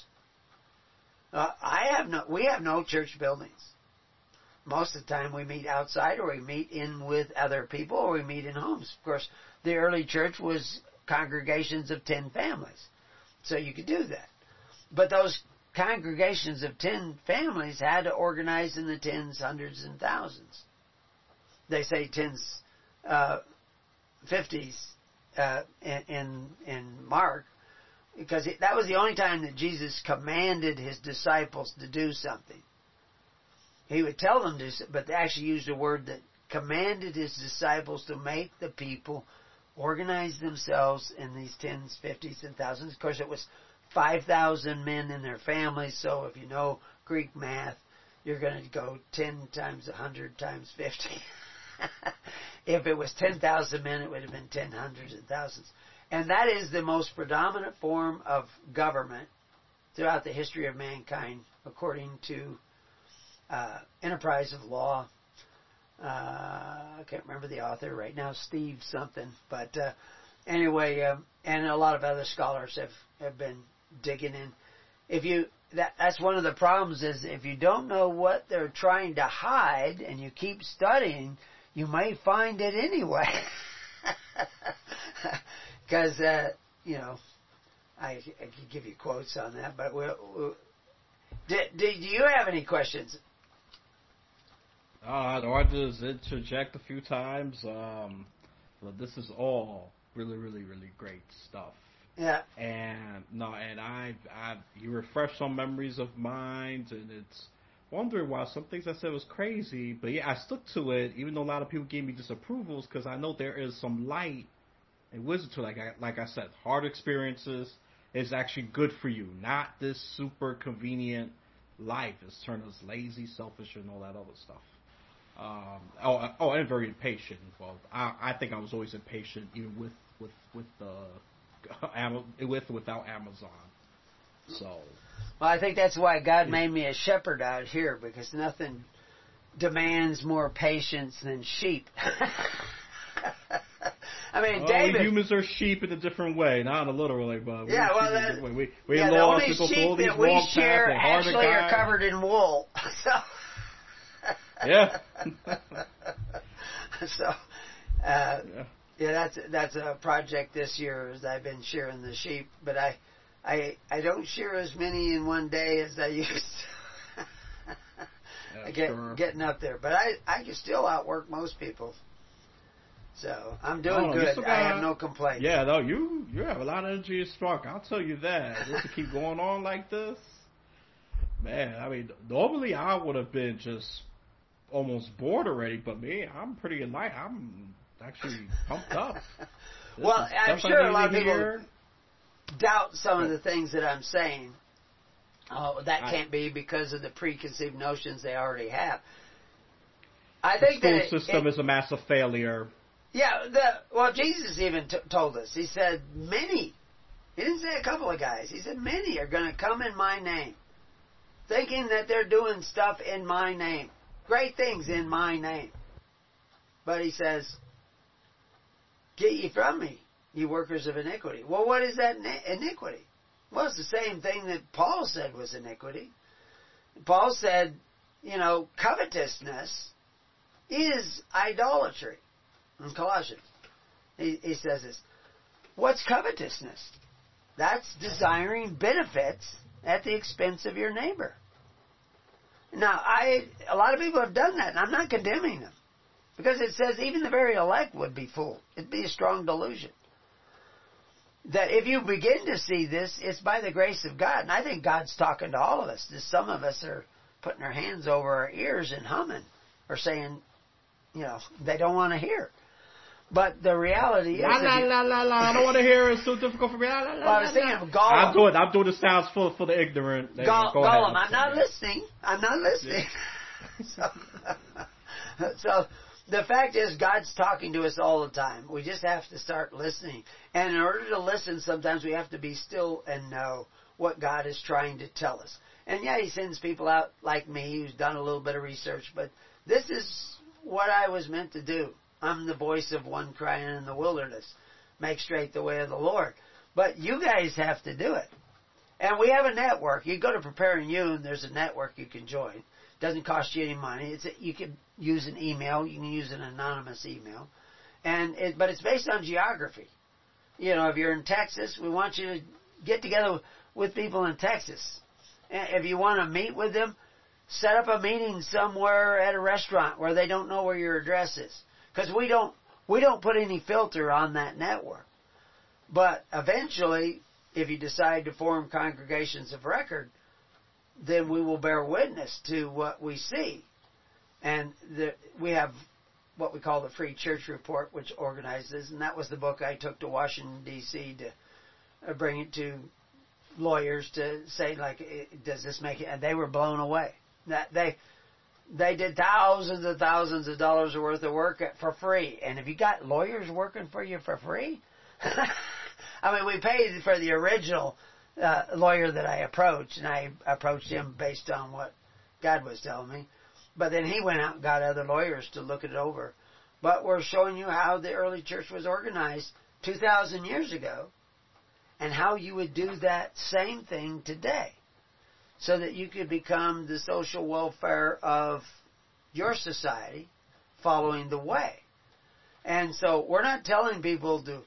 We have no church buildings. Most of the time we meet outside, or we meet in with other people, or we meet in homes. Of course, the early church was congregations of 10 families, so you could do that. But those congregations of 10 families had to organize in the tens, hundreds, and thousands. They say tens, 50s. In Mark, because that was the only time that Jesus commanded his disciples to do something. He would tell them to, but they actually used a word that commanded his disciples to make the people organize themselves in these tens, 50s, and thousands. Of course, it was 5,000 men and their families, so if you know Greek math, you're going to go 10 times 100 times 50. If it was 10,000 men, it would have been 10 hundreds and thousands. And that is the most predominant form of government throughout the history of mankind, according to Enterprise of Law. I can't remember the author right now, Steve something. But anyway, and a lot of other scholars have been digging in. That's one of the problems, is if you don't know what they're trying to hide and you keep studying, you may find it anyway. Because, I could give you quotes on that, but do you have any questions?
I just interject a few times. This is all really, really, really great stuff.
Yeah.
And you refresh some memories of mine, and it's wondering why some things I said was crazy, but yeah, I stuck to it, even though a lot of people gave me disapprovals, because I know there is some light and wisdom to it. Like I said, hard experiences is actually good for you, not this super convenient life. It's turned us lazy, selfish, and all that other stuff. And very impatient. Well, I think I was always impatient, even without Amazon. So.
Well, I think that's why God made me a shepherd out here, because nothing demands more patience than sheep. I mean, David.
Humans are sheep in a different way, not in a literal way, but
yeah, well,
the
only sheep that we share actually are covered in wool. So.
Yeah.
So. Yeah, that's a project this year, as I've been shearing the sheep, but I don't shear as many in one day as I used to. Getting up there, but I can still outwork most people. So I'm doing good. I have no complaints.
Yeah, no, you have a lot of energy and spark. I'll tell you that. Just to keep going on like this, man. I mean, normally I would have been just almost bored already, but me, I'm pretty light. I'm actually pumped up.
Well, I'm sure a lot of people doubt some of the things that I'm saying. Oh, that can't be because of the preconceived notions they already have. I think
the school system is a massive failure.
Yeah, Jesus even told us. He said, many. He didn't say a couple of guys. He said, many are going to come in my name, thinking that they're doing stuff in my name, great things in my name. But he says, get ye from me, you workers of iniquity. Well, what is that iniquity? Well, it's the same thing that Paul said was iniquity. Paul said, covetousness is idolatry. In Colossians, he says this. What's covetousness? That's desiring benefits at the expense of your neighbor. Now, a lot of people have done that, and I'm not condemning them. Because it says even the very elect would be fooled. It'd be a strong delusion. That if you begin to see this, it's by the grace of God. And I think God's talking to all of us. Some of us are putting our hands over our ears and humming, or saying, they don't want to hear. But the reality is...
I don't want to hear it. It's so difficult for me.
Well, I was thinking of Gollum.
I'm doing the sounds for the ignorant.
Gollum, I'm not listening. So the fact is, God's talking to us all the time. We just have to start listening. And in order to listen, sometimes we have to be still and know what God is trying to tell us. And yeah, He sends people out like me who's done a little bit of research, but this is what I was meant to do. I'm the voice of one crying in the wilderness. Make straight the way of the Lord. But you guys have to do it. And we have a network. You go to Preparing You, and there's a network you can join. It doesn't cost you any money. You can use an email. You can use an anonymous email. But it's based on geography. If you're in Texas, we want you to get together with people in Texas. And if you want to meet with them, set up a meeting somewhere at a restaurant where they don't know where your address is. Because we don't put any filter on that network. But eventually, if you decide to form congregations of record, then we will bear witness to what we see. And we have what we call the Free Church Report, which organizes, and that was the book I took to Washington, D.C. to bring it to lawyers to say, does this make it? And they were blown away. That they did thousands and thousands of dollars worth of work for free. And if you got lawyers working for you for free, I mean, we paid for the original lawyer that I approached, and I approached him based on what God was telling me. But then he went out and got other lawyers to look it over. But we're showing you how the early church was organized 2,000 years ago, and how you would do that same thing today, so that you could become the social welfare of your society, following the way. And so we're not telling people to,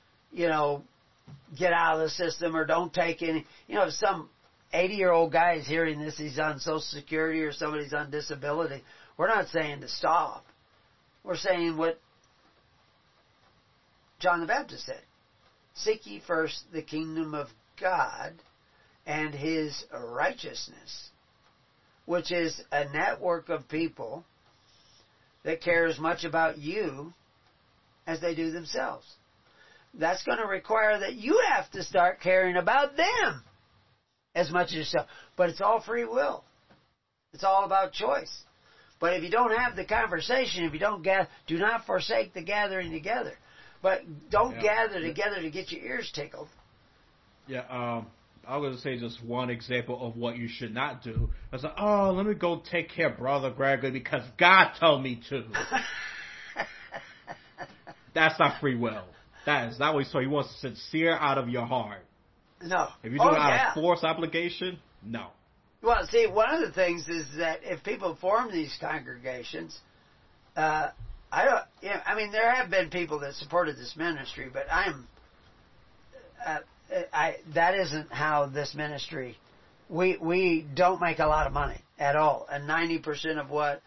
get out of the system or don't take any. If some 80-year-old guy is hearing this, he's on Social Security or somebody's on disability, we're not saying to stop. We're saying what John the Baptist said. Seek ye first the kingdom of God and His righteousness, which is a network of people that care as much about you as they do themselves. That's going to require that you have to start caring about them as much as yourself. But it's all free will. It's all about choice. But if you don't have the conversation, if you don't do not forsake the gathering together. But don't gather together to get your ears tickled.
Yeah, I was going to say just one example of what you should not do. I was like, oh, let me go take care of Brother Gregory because God told me to. That's not free will. That is not what he wants sincere out of your heart.
No.
If you're doing it out of forced obligation, no.
Well, see, one of the things is that if people form these congregations, there have been people that supported this ministry, but that isn't how this ministry. We don't make a lot of money at all, and 90% of what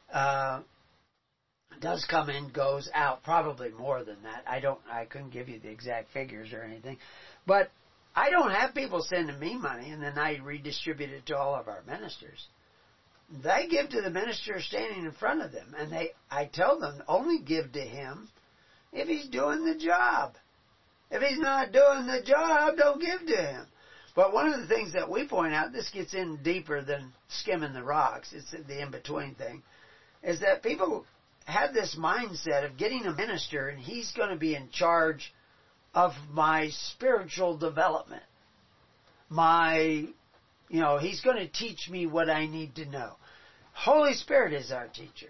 does come in goes out. Probably more than that. I couldn't give you the exact figures or anything, but I don't have people sending me money and then I redistribute it to all of our ministers. They give to the minister standing in front of them, and I tell them only give to him if he's doing the job. If he's not doing the job, don't give to him. But one of the things that we point out, this gets in deeper than skimming the rocks, it's the in-between thing, is that people have this mindset of getting a minister and he's going to be in charge of my spiritual development. He's going to teach me what I need to know. Holy Spirit is our teacher.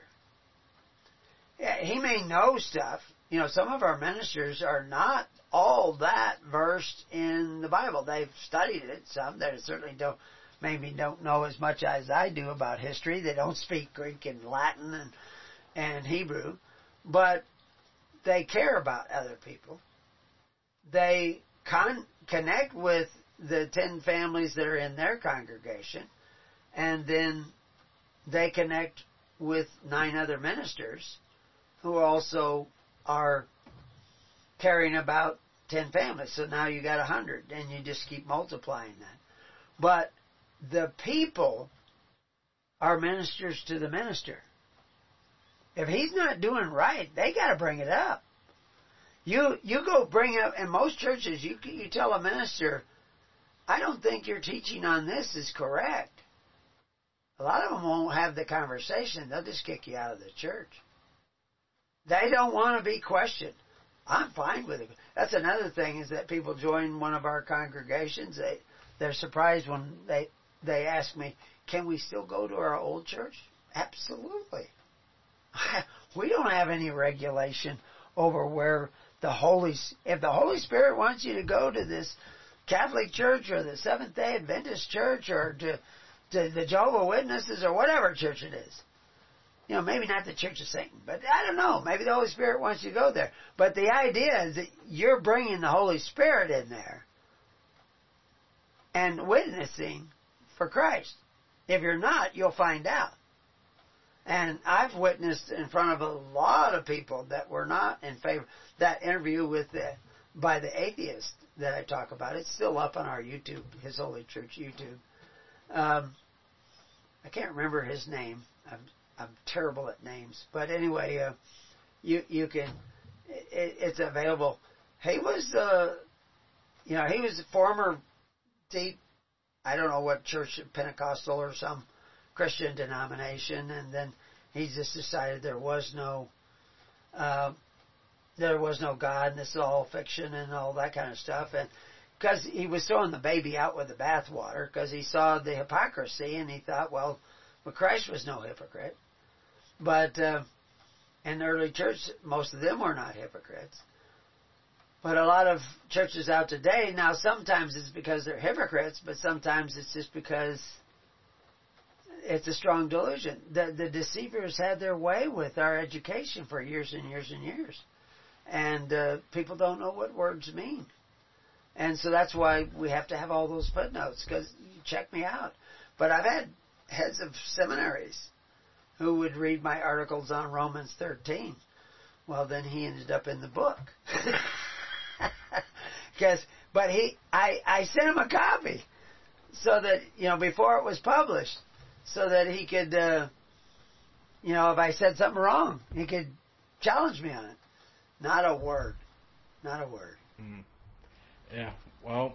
He may know stuff. Some of our ministers are not all that versed in the Bible. They've studied it. Some that certainly don't know as much as I do about history. They don't speak Greek and Latin and Hebrew, but they care about other people. They connect with the 10 families that are in their congregation, and then they connect with 9 other ministers who also are caring about 10 families. So now you got 100, and you just keep multiplying that. But the people are ministers to the minister. If he's not doing right, they got to bring it up. You go bring up, in most churches, you tell a minister, I don't think your teaching on this is correct. A lot of them won't have the conversation. They'll just kick you out of the church. They don't want to be questioned. I'm fine with it. That's another thing, is that people join one of our congregations. They're surprised when they ask me, can we still go to our old church? Absolutely. We don't have any regulation over where if the Holy Spirit wants you to go to this Catholic church or the Seventh-day Adventist church or to the Jehovah's Witnesses or whatever church it is. Maybe not the Church of Satan, but I don't know. Maybe the Holy Spirit wants you to go there. But the idea is that you're bringing the Holy Spirit in there and witnessing for Christ. If you're not, you'll find out. And I've witnessed in front of a lot of people that were not in favor. That interview by the atheist that I talk about, it's still up on our YouTube, His Holy Church YouTube. I can't remember his name. I'm terrible at names, but anyway, you can. It's available. He was he was a former deep, I don't know what church, Pentecostal or some Christian denomination, and then he just decided there was no God, and this is all fiction and all that kind of stuff, and because he was throwing the baby out with the bathwater, because he saw the hypocrisy, and he thought, well, Christ was no hypocrite. But in the early church, most of them were not hypocrites. But a lot of churches out today, now sometimes it's because they're hypocrites, but sometimes it's just because it's a strong delusion. The deceivers had their way with our education for years and years and years. And people don't know what words mean. And so that's why we have to have all those footnotes, because check me out. But I've had heads of seminaries who would read my articles on Romans 13. Well, then he ended up in the book. But I sent him a copy so that, before it was published, so that he could, if I said something wrong, he could challenge me on it. Not a word. Not a word.
Mm. Yeah. Well,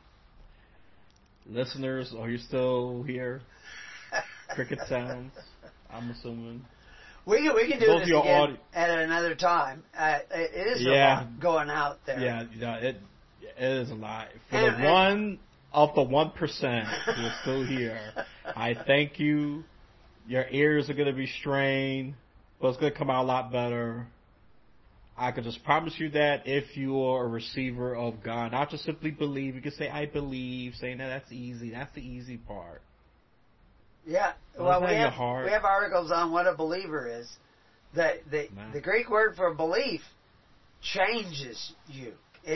listeners, are you still here? Cricket Sounds, I'm assuming.
We can do this again at another time. It is a lot going out there.
Yeah, it is a lot. For the one of the 1% who is still here, I thank you. Your ears are going to be strained, but it's going to come out a lot better. I can just promise you that if you are a receiver of God, not just simply believe, you can say, I believe, saying that's easy. That's the easy part.
Yeah, well, we have articles on what a believer is. The Greek word for belief changes you.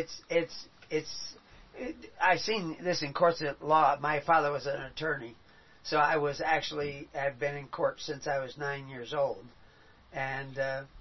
I've seen this in courts of law. My father was an attorney, so I've been in court since I was 9 years old, and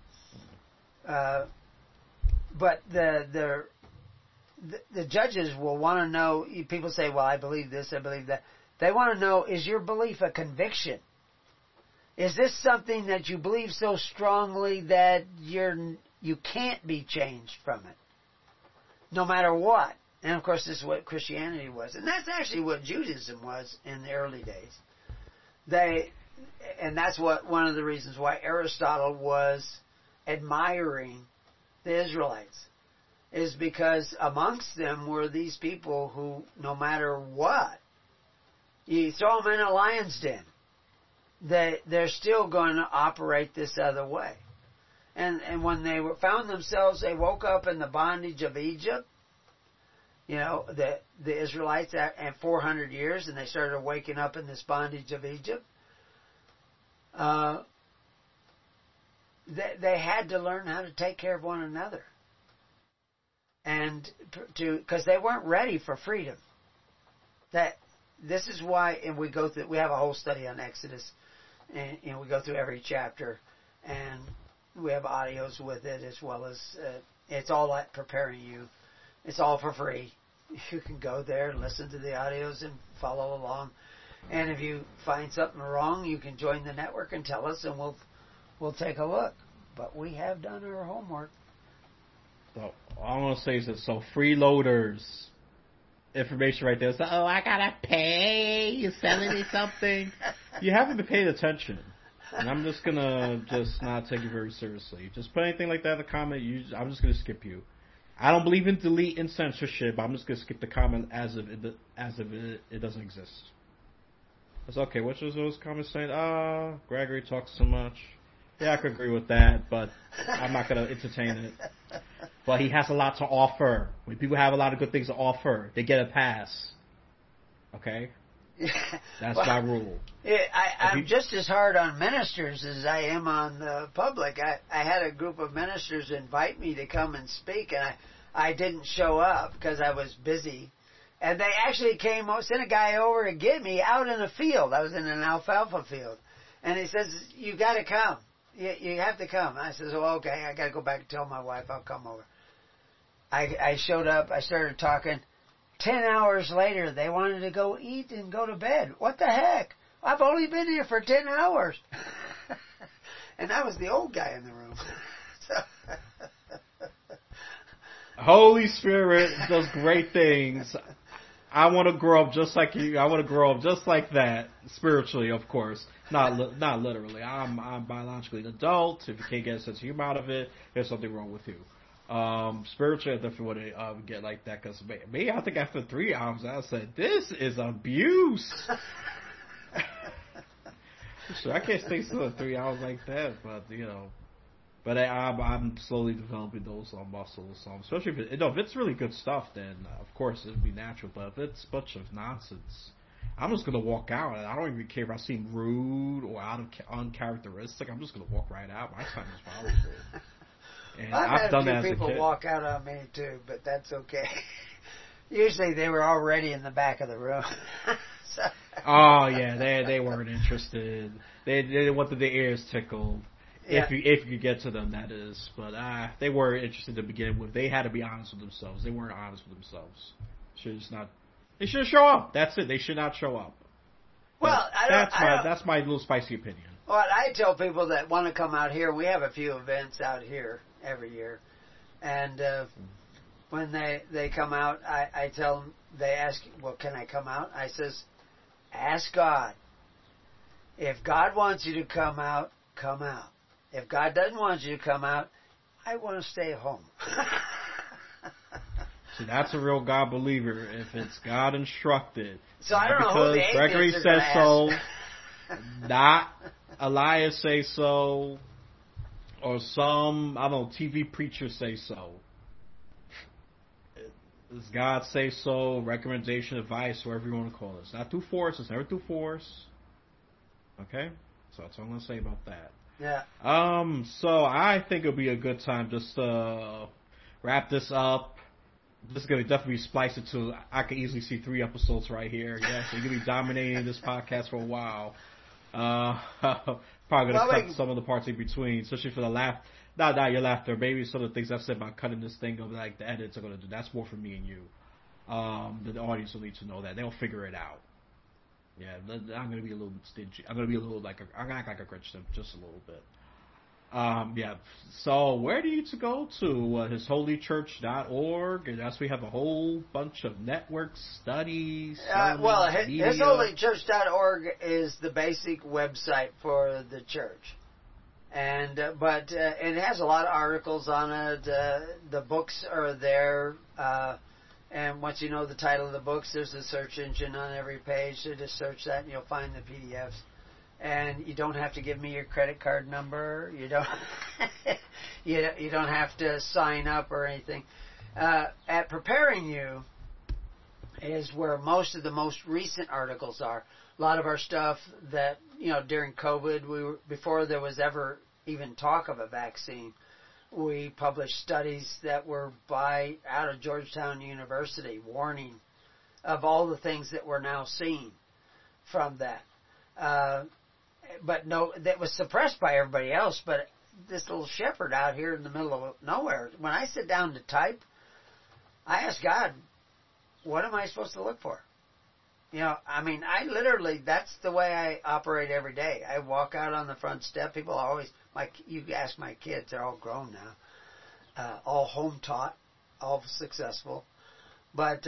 but the judges will want to know. People say, "Well, I believe this, I believe that." They want to know, is your belief a conviction? Is this something that you believe so strongly that you can't be changed from it, no matter what? And of course, this is what Christianity was, and that's actually what Judaism was in the early days. And that's one of the reasons why Aristotle was admiring the Israelites, is because amongst them were these people who, no matter what, you throw them in a lion's den, they're still going to operate this other way. And when they found themselves, they woke up in the bondage of Egypt, the Israelites at 400 years, and they started waking up in this bondage of Egypt. They had to learn how to take care of one another, and because they weren't ready for freedom. This is why, and we have a whole study on Exodus, and we go through every chapter, and we have audios with it, as well as it's all like preparing you. It's all for free. You can go there and listen to the audios and follow along. And if you find something wrong, you can join the network and tell us, and we'll take a look. But we have done our homework.
So all I want to say is that freeloaders. Information right there. So, I gotta pay. You're selling me something. You haven't been paying attention, and I'm just gonna not take you very seriously. Just put anything like that in the comment. I'm just gonna skip you. I don't believe in delete and censorship. I'm just gonna skip the comment as if it doesn't exist. It's okay. What was those comments saying? Gregory talks too much. Yeah, I could agree with that, but I'm not gonna entertain it. But he has a lot to offer. When people have a lot of good things to offer, they get a pass. Okay? That's my rule.
I'm just as hard on ministers as I am on the public. I had a group of ministers invite me to come and speak, and I didn't show up because I was busy. And they actually sent a guy over to get me out in a field. I was in an alfalfa field. And he says, you got to come. You have to come. I says, oh, okay, I got to go back and tell my wife I'll come over. I showed up. I started talking. 10 hours later, they wanted to go eat and go to bed. What the heck? I've only been here for 10 hours. And I was the old guy in the room.
Holy Spirit does great things. I want to grow up just like you. I want to grow up just like that, spiritually, of course. Not literally. I'm biologically an adult. If you can't get a sense of humor out of it, there's something wrong with you. Spiritually, I definitely want to get like that, because me, I think after 3 hours, I said, this is abuse. So I can't stay still 3 hours like that, but But I'm slowly developing those muscles, especially if it's really good stuff, then of course it would be natural. But if it's a bunch of nonsense, I'm just gonna walk out. And I don't even care if I seem rude or uncharacteristic. I'm just gonna walk right out. My time is valuable. And I've done that as a kid.
People walk out on me too, but that's okay. Usually they were already in the back of the room.
Oh yeah, they weren't interested. They wanted their ears tickled. If you get to them, that is. But they were interested to begin with. They had to be honest with themselves. They weren't honest with themselves. They should show up. That's it. They should not show up.
Well,
that's my little spicy opinion.
Well, I tell people that want to come out here. We have a few events out here every year, and when they come out, I tell them. They ask, "Well, can I come out?" I says, "Ask God. If God wants you to come out, come out. If God doesn't want you to come out, I want to stay home."
See, that's a real God believer. If it's God instructed.
So I don't know who the atheists
Gregory says so, not Elias say so, or some, I don't know, TV preacher say so. Does God say so? Recommendation, advice, whatever you want to call it. It's not through force. It's never through force. Okay? So that's all I'm going to say about that.
Yeah.
So I think it'll be a good time just to wrap this up. This is going to definitely be spliced into, I could easily see 3 episodes right here. Yeah, so you're going to be dominating this podcast for a while. Probably going to cut some of the parts in between, especially for the laugh. Not your laughter. Maybe some of the things I've said about cutting this thing, like the edits are going to do. That's more for me and you. The audience will need to know that. They'll figure it out. Yeah, I'm going to be a little stingy. I'm going to be a little I'm going to act like a Grinch just a little bit. Yeah, so where do you need to go to? HisHolyChurch.org, and that's we have a whole bunch of network studies.
HisHolyChurch.org is the basic website for the church, and but it has a lot of articles on it. The books are there, and once you know the title of the books, there's a search engine on every page. So just search that, and you'll find the PDFs. And you don't have to give me your credit card number. You don't. you don't have to sign up or anything. At Preparing You is where most of the most recent articles are. A lot of our stuff that during COVID, before there was ever even talk of a vaccine, we published studies that were out of Georgetown University warning of all the things that we're now seeing from that. But that was suppressed by everybody else. But this little shepherd out here in the middle of nowhere, when I sit down to type, I ask God, what am I supposed to look for? I literally, that's the way I operate every day. I walk out on the front step. People always, you ask my kids, they're all grown now, all home taught, all successful. But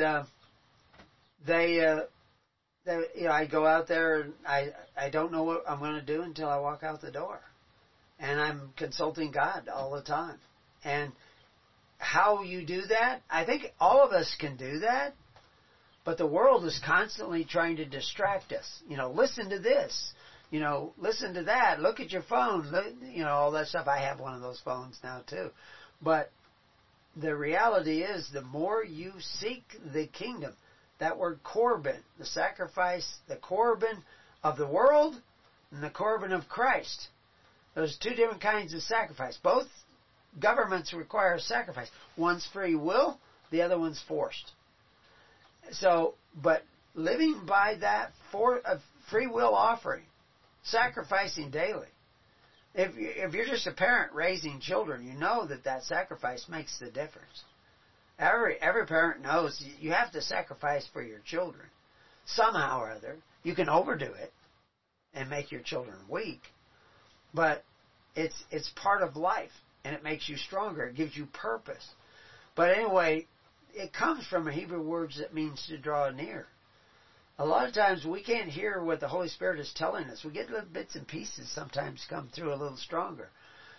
I go out there and I don't know what I'm going to do until I walk out the door. And I'm consulting God all the time. And how you do that, I think all of us can do that. But the world is constantly trying to distract us. Listen to this. Listen to that. Look at your phone. All that stuff. I have one of those phones now too. But the reality is the more you seek the kingdom, that word korban, the sacrifice, the korban of the world and the korban of Christ. Those 2 different kinds of sacrifice. Both governments require sacrifice. One's free will, the other one's forced. So, but living by that free will offering, sacrificing daily. If you're just a parent raising children, you know that sacrifice makes the difference. Every parent knows you have to sacrifice for your children. Somehow or other. You can overdo it and make your children weak. But it's part of life. And it makes you stronger. It gives you purpose. But anyway, it comes from a Hebrew word that means to draw near. A lot of times we can't hear what the Holy Spirit is telling us. We get little bits and pieces sometimes come through a little stronger.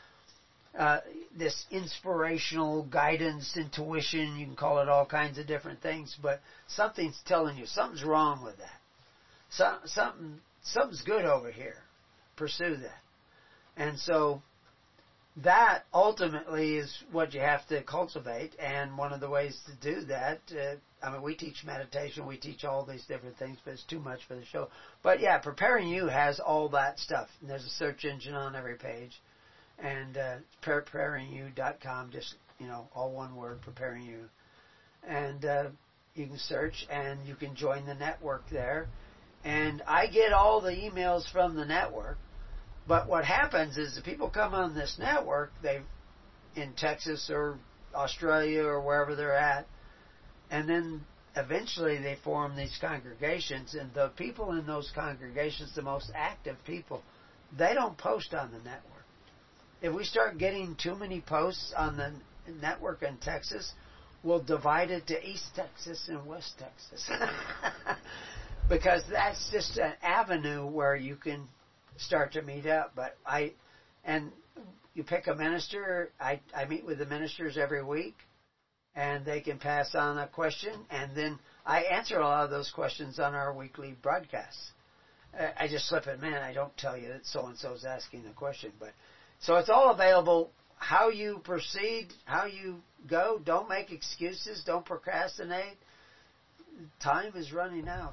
This inspirational guidance, intuition, you can call it all kinds of different things, but something's telling you something's wrong with that. Something's good over here. Pursue that. And so that ultimately is what you have to cultivate, and one of the ways to do that, we teach meditation, we teach all these different things, but it's too much for the show. But yeah, Preparing You has all that stuff, and there's a search engine on every page. And preparingyou.com, just, all one word, Preparing You. And you can search, and you can join the network there. And I get all the emails from the network, But what happens is the people come on this network, they in Texas or Australia or wherever they're at, and then eventually they form these congregations, and the people in those congregations, the most active people, they don't post on the network. If we start getting too many posts on the network in Texas, we'll divide it to East Texas and West Texas. Because that's just an avenue where you can start to meet up. And you pick a minister. I meet with the ministers every week, and they can pass on a question, and then I answer a lot of those questions on our weekly broadcasts. I just slip it, man, I don't tell you that so-and-so is asking the question. But so it's all available, how you proceed, how you go. Don't make excuses. Don't procrastinate. Time is running out.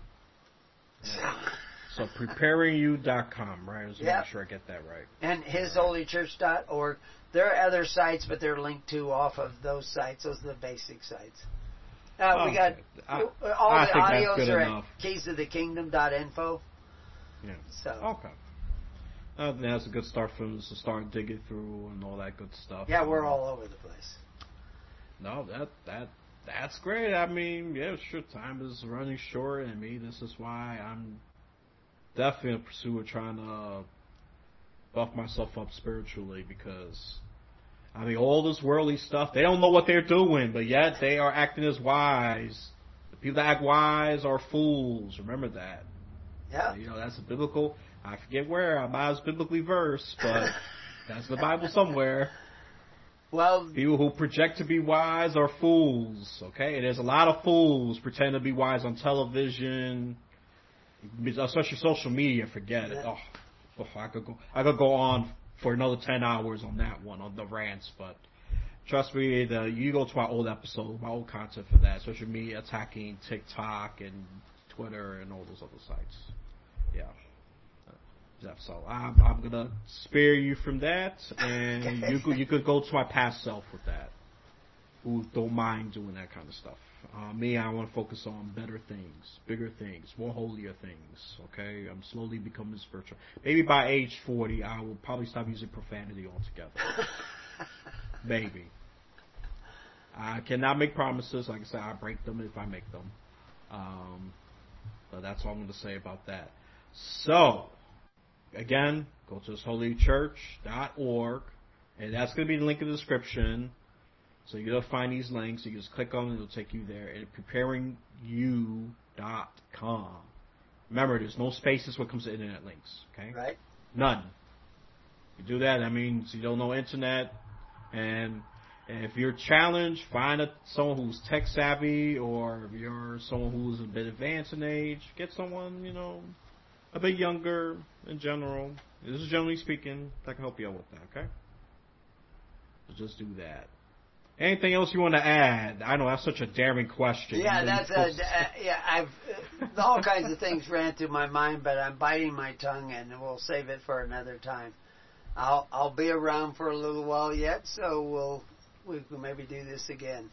So preparingyou.com, right? Just
Yep.
make sure I get that right.
And hisholychurch.org. There are other sites, but they're linked to off of those sites. Those are the basic sites. We got all
I
the
think that's
audios
good
are
enough.
at keysofthekingdom.info.
Yeah.
So
Okay. That's a good start for us to start digging through and all that good stuff.
yeah, we're all over the place.
No, that's great. I mean, yeah, sure, time is running short, and this is why I'm definitely in pursuit of trying to buff myself up spiritually, because I mean, all this worldly stuff, they don't know what they're doing, but yet they are acting as wise. The people that act wise are fools. Remember that.
Yeah.
You know, that's a biblical, I forget where, I'm not as biblically versed, but that's the Bible somewhere.
Well,
People who project to be wise are fools, okay? And there's a lot of fools pretending to be wise on television, especially social media, forget it. Oh, I could go on for another 10 hours on that one, on the rants, but trust me, you go to my old episode, my old content for that, social media attacking TikTok and Twitter and all those other sites. Yeah. So I'm gonna spare you from that, and you could go to my past self with that, who don't mind doing that kind of stuff. Me, I want to focus on better things, bigger things, more holier things. Okay, I'm slowly becoming spiritual. Maybe by age 40, I will probably stop using profanity altogether. Maybe. I cannot make promises. Like I said, I break them if I make them. But that's all I'm going to say about that. So, again, go to hisholychurch.org, and that's going to be the link in the description. So you'll find these links. You can just click on it, it'll take you there. And preparingyou.com. Remember, there's no spaces when it comes to internet links. Okay?
right.
None. You do that means you don't know internet. And if you're challenged, find someone who's tech savvy, or if you're someone who's a bit advanced in age, get someone, a bit younger in general. This is generally speaking, that can help you out with that, okay? So just do that. Anything else you want to add? I know that's such a daring question.
Yeah, I've all kinds of things ran through my mind, but I'm biting my tongue, and we'll save it for another time. I'll be around for a little while yet, so we can maybe do this again.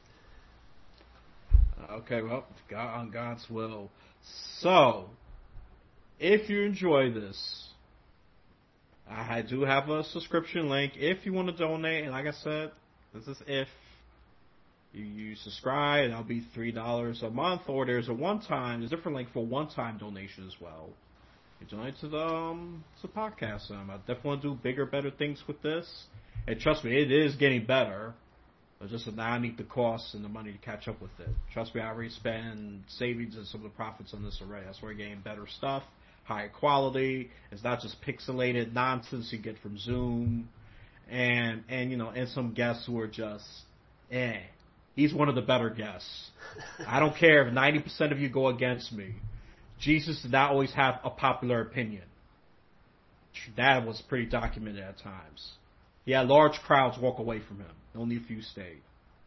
Okay, well, on God's will. So, if you enjoy this, I do have a subscription link. If you want to donate, and like I said, this is if you subscribe, and that'll be $3 a month, or there's a different link for one-time donation as well. You donate to the podcast. I definitely want to do bigger, better things with this. And trust me, it is getting better. It's just that now I need the costs and the money to catch up with it. Trust me, I already spent savings and some of the profits on this already. That's where we're getting better stuff, higher quality. It's not just pixelated nonsense you get from Zoom, and some guests who are just He's one of the better guests. I don't care if 90% of you go against me. Jesus did not always have a popular opinion. That was pretty documented at times. He had large crowds walk away from him. Only a few stayed.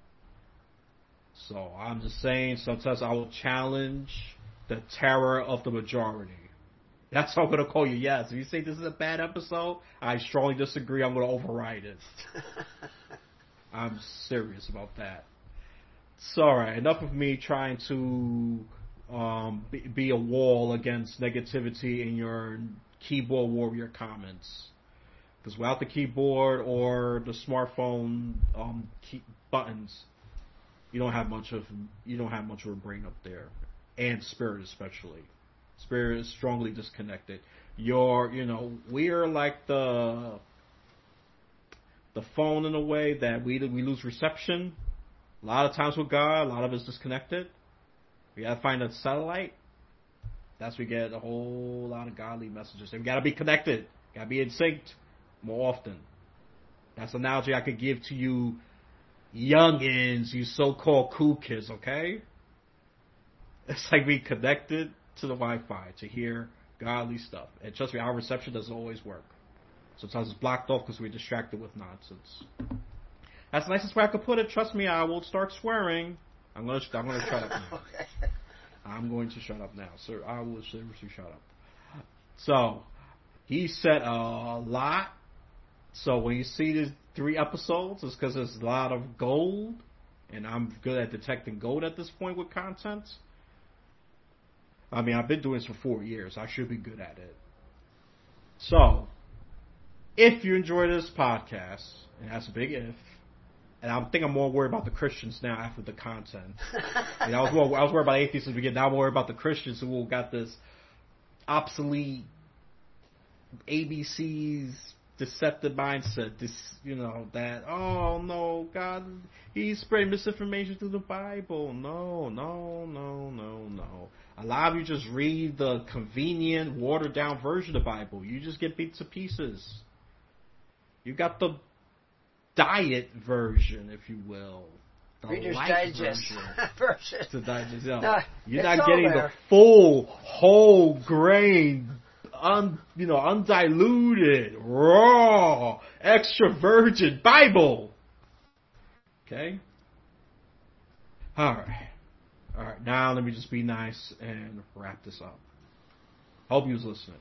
So I'm just saying, sometimes I will challenge the terror of the majority. That's what I'm going to call you. Yes, if you say this is a bad episode, I strongly disagree. I'm going to override it. I'm serious about that. So, alright, enough of me trying to be a wall against negativity in your keyboard warrior comments. Because without the keyboard or the smartphone key buttons, you don't have much of a brain up there, and spirit especially. Spirit is strongly disconnected. We're like the phone in a way that we lose reception. A lot of times with God, a lot of it's disconnected. We gotta find a satellite. That's where we get a whole lot of godly messages. And we gotta be connected. Gotta be in sync more often. That's an analogy I could give to you youngins, you so-called cool kids, okay? It's like being connected to the Wi-Fi to hear godly stuff. And trust me, our reception doesn't always work. Sometimes it's blocked off because we're distracted with nonsense. That's the nicest way I could put it. Trust me, I will start swearing. I'm gonna shut up now.
Okay.
I'm going to shut up now, sir. I will seriously shut up. So, he said a lot. So when you see these 3 episodes, it's because there's a lot of gold, and I'm good at detecting gold at this point with content. I mean, I've been doing this for 4 years. I should be good at it. So, if you enjoy this podcast, and that's a big if, and I think I'm more worried about the Christians now after the content. I was worried about atheists in the beginning. Now I'm worried about the Christians who got this obsolete ABCs deceptive mindset. That, oh no, God, he's spreading misinformation through the Bible. No. A lot of you just read the convenient, watered down version of the Bible. You just get bits and pieces. You got the diet version, if you will. The
Reader's
light
Digest version.
The digest, yeah.
No,
You're not
all
getting
there.
the full, whole grain, undiluted, raw, extra virgin Bible. Okay? Alright. Now let me just be nice and wrap this up. Hope you was listening.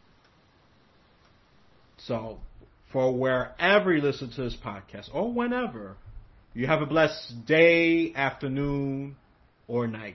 So, for wherever you listen to this podcast, or whenever, you have a blessed day, afternoon, or night.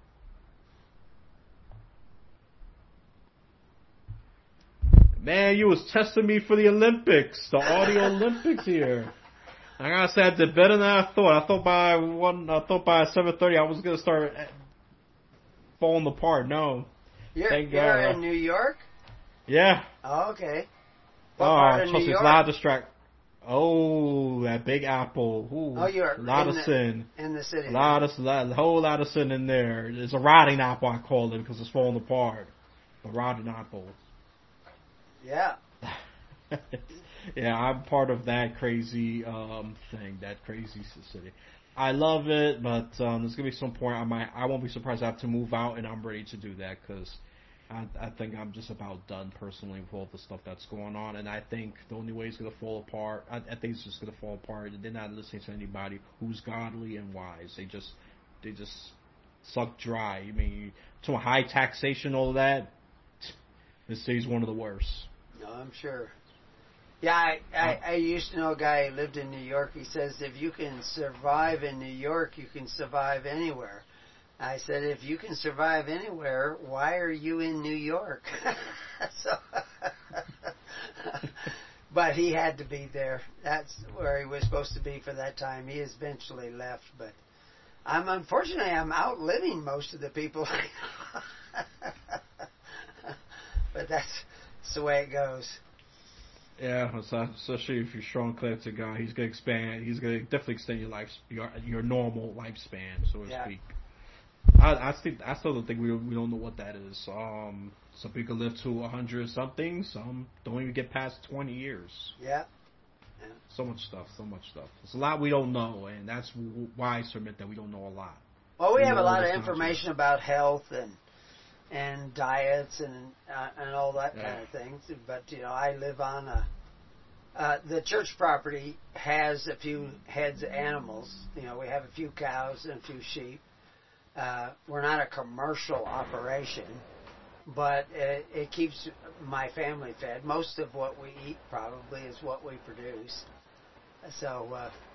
Man, you was testing me for the Olympics, the audio Olympics here. I gotta say, I did better than I thought. I thought by 7:30 I was gonna start falling apart. No,
You're
thank God.
in New York?
Yeah.
Oh, okay. What part of New York?
It's a lot of distract. Oh, that Big Apple. Ooh,
you're
a lot of sin.
In the city.
A whole lot of sin in there. It's a rotting apple, I call it, because it's falling apart. The rotten apple.
Yeah.
Yeah, I'm part of that crazy thing, that crazy city. I love it, but there's gonna be some point I won't be surprised I have to move out, and I'm ready to do that because I think I'm just about done personally with all the stuff that's going on, and I think the only way it's gonna fall apart, I think it's just gonna fall apart. They're not listening to anybody who's godly and wise. They just suck dry. I mean, to a high taxation, all of that. This city's one of the worst.
No, I'm sure. Yeah, I used to know a guy who lived in New York. He says, if you can survive in New York, you can survive anywhere. I said, if you can survive anywhere, why are you in New York? But he had to be there. That's where he was supposed to be for that time. He eventually left, but unfortunately, I'm outliving most of the people. But that's the way it goes.
Yeah, especially if you're strong connected to God, He's gonna expand. He's gonna definitely extend your normal lifespan, so to speak. I still don't think we don't know what that is. Some people live to 100 something. Some don't even get past 20 years.
Yeah.
So much stuff. There's a lot we don't know, and that's why I submit that we don't know a lot.
Well, we have a lot of information about health and diets and all that kind of things. But I live on the church property has a few heads of animals. We have a few cows and a few sheep. We're not a commercial operation, but it keeps my family fed. Most of what we eat probably is what we produce. So,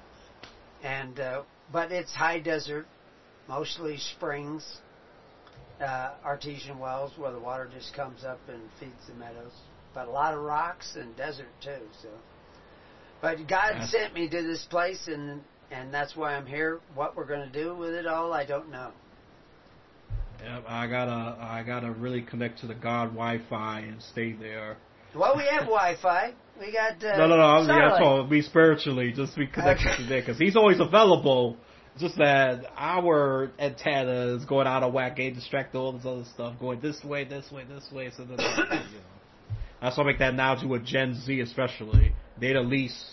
but it's high desert, mostly springs. Artesian wells where the water just comes up and feeds the meadows. but a lot of rocks and desert too. So, but God sent me to this place, and that's why I'm here. What we're going to do with it all, I don't know.
Yeah, I gotta really connect to the God Wi-Fi and stay there.
Well, we have Wi-Fi. We got
no. That's all. Be spiritually, just be connected to there, because He's always available. Just that our antenna is going out of whack, getting distracted, all this other stuff, going this way. So that's why I make that analogy with Gen Z, especially. They're the least.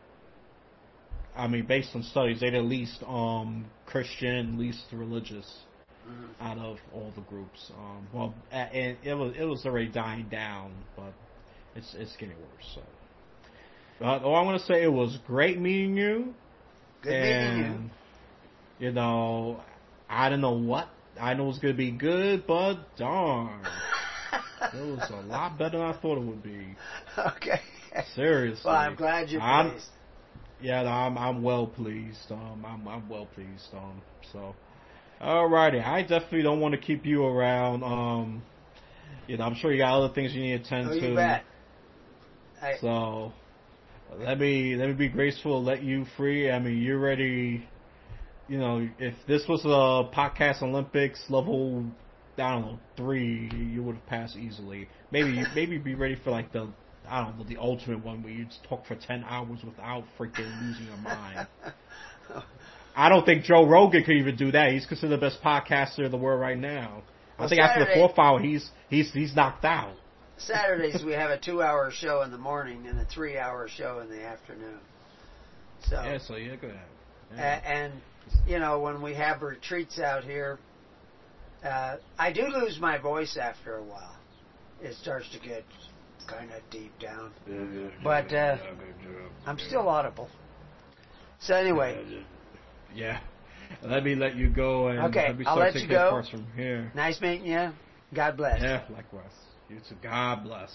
I mean, based on studies, they're the least Christian, least religious out of all the groups. And it was already dying down, but it's getting worse. So, all I want to say, it was great meeting you.
Good meeting you.
You know, I don't know what. I know it's going to be good, but darn. It was a lot better than I thought it would be.
Okay.
Seriously.
Well, I'm glad you're pleased.
Yeah, I'm well pleased. I'm well pleased. So, alrighty. I definitely don't want to keep you around. You know, I'm sure you got other things you need to attend to.
You bet.
So, let me be graceful and let you free. I mean, you're ready. You know, if this was a podcast Olympics level, I don't know, 3, you would have passed easily. Maybe be ready for like the ultimate one where you just talk for 10 hours without freaking losing your mind. I don't think Joe Rogan could even do that. He's considered the best podcaster in the world right now. I think after the 4th hour, he's knocked out.
Saturdays we have a 2-hour show in the morning and a 3-hour show in the afternoon. So
you're good.
And you know, when we have retreats out here, I do lose my voice after a while. It starts to get kind of deep down. But I'm still audible. So anyway.
Yeah. Let me let you go. And
okay, I'll let you go.
From here.
Nice meeting you. God bless.
Yeah, likewise. You too. God bless.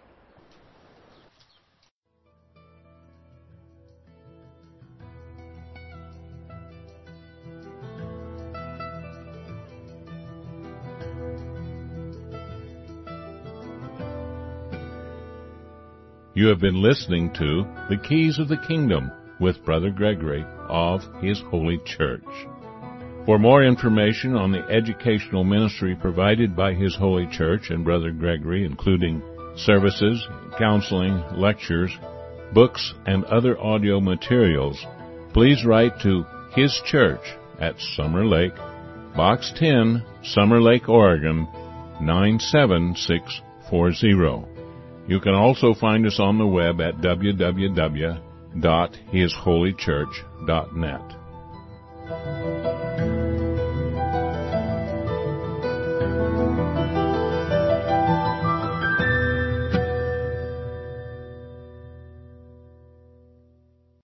You have been listening to The Keys of the Kingdom with Brother Gregory of His Holy Church. For more information on the educational ministry provided by His Holy Church and Brother Gregory, including services, counseling, lectures, books, and other audio materials, please write to His Church at Summer Lake, Box 10, Summer Lake, Oregon, 97640. You can also find us on the web at www.hisholychurch.net.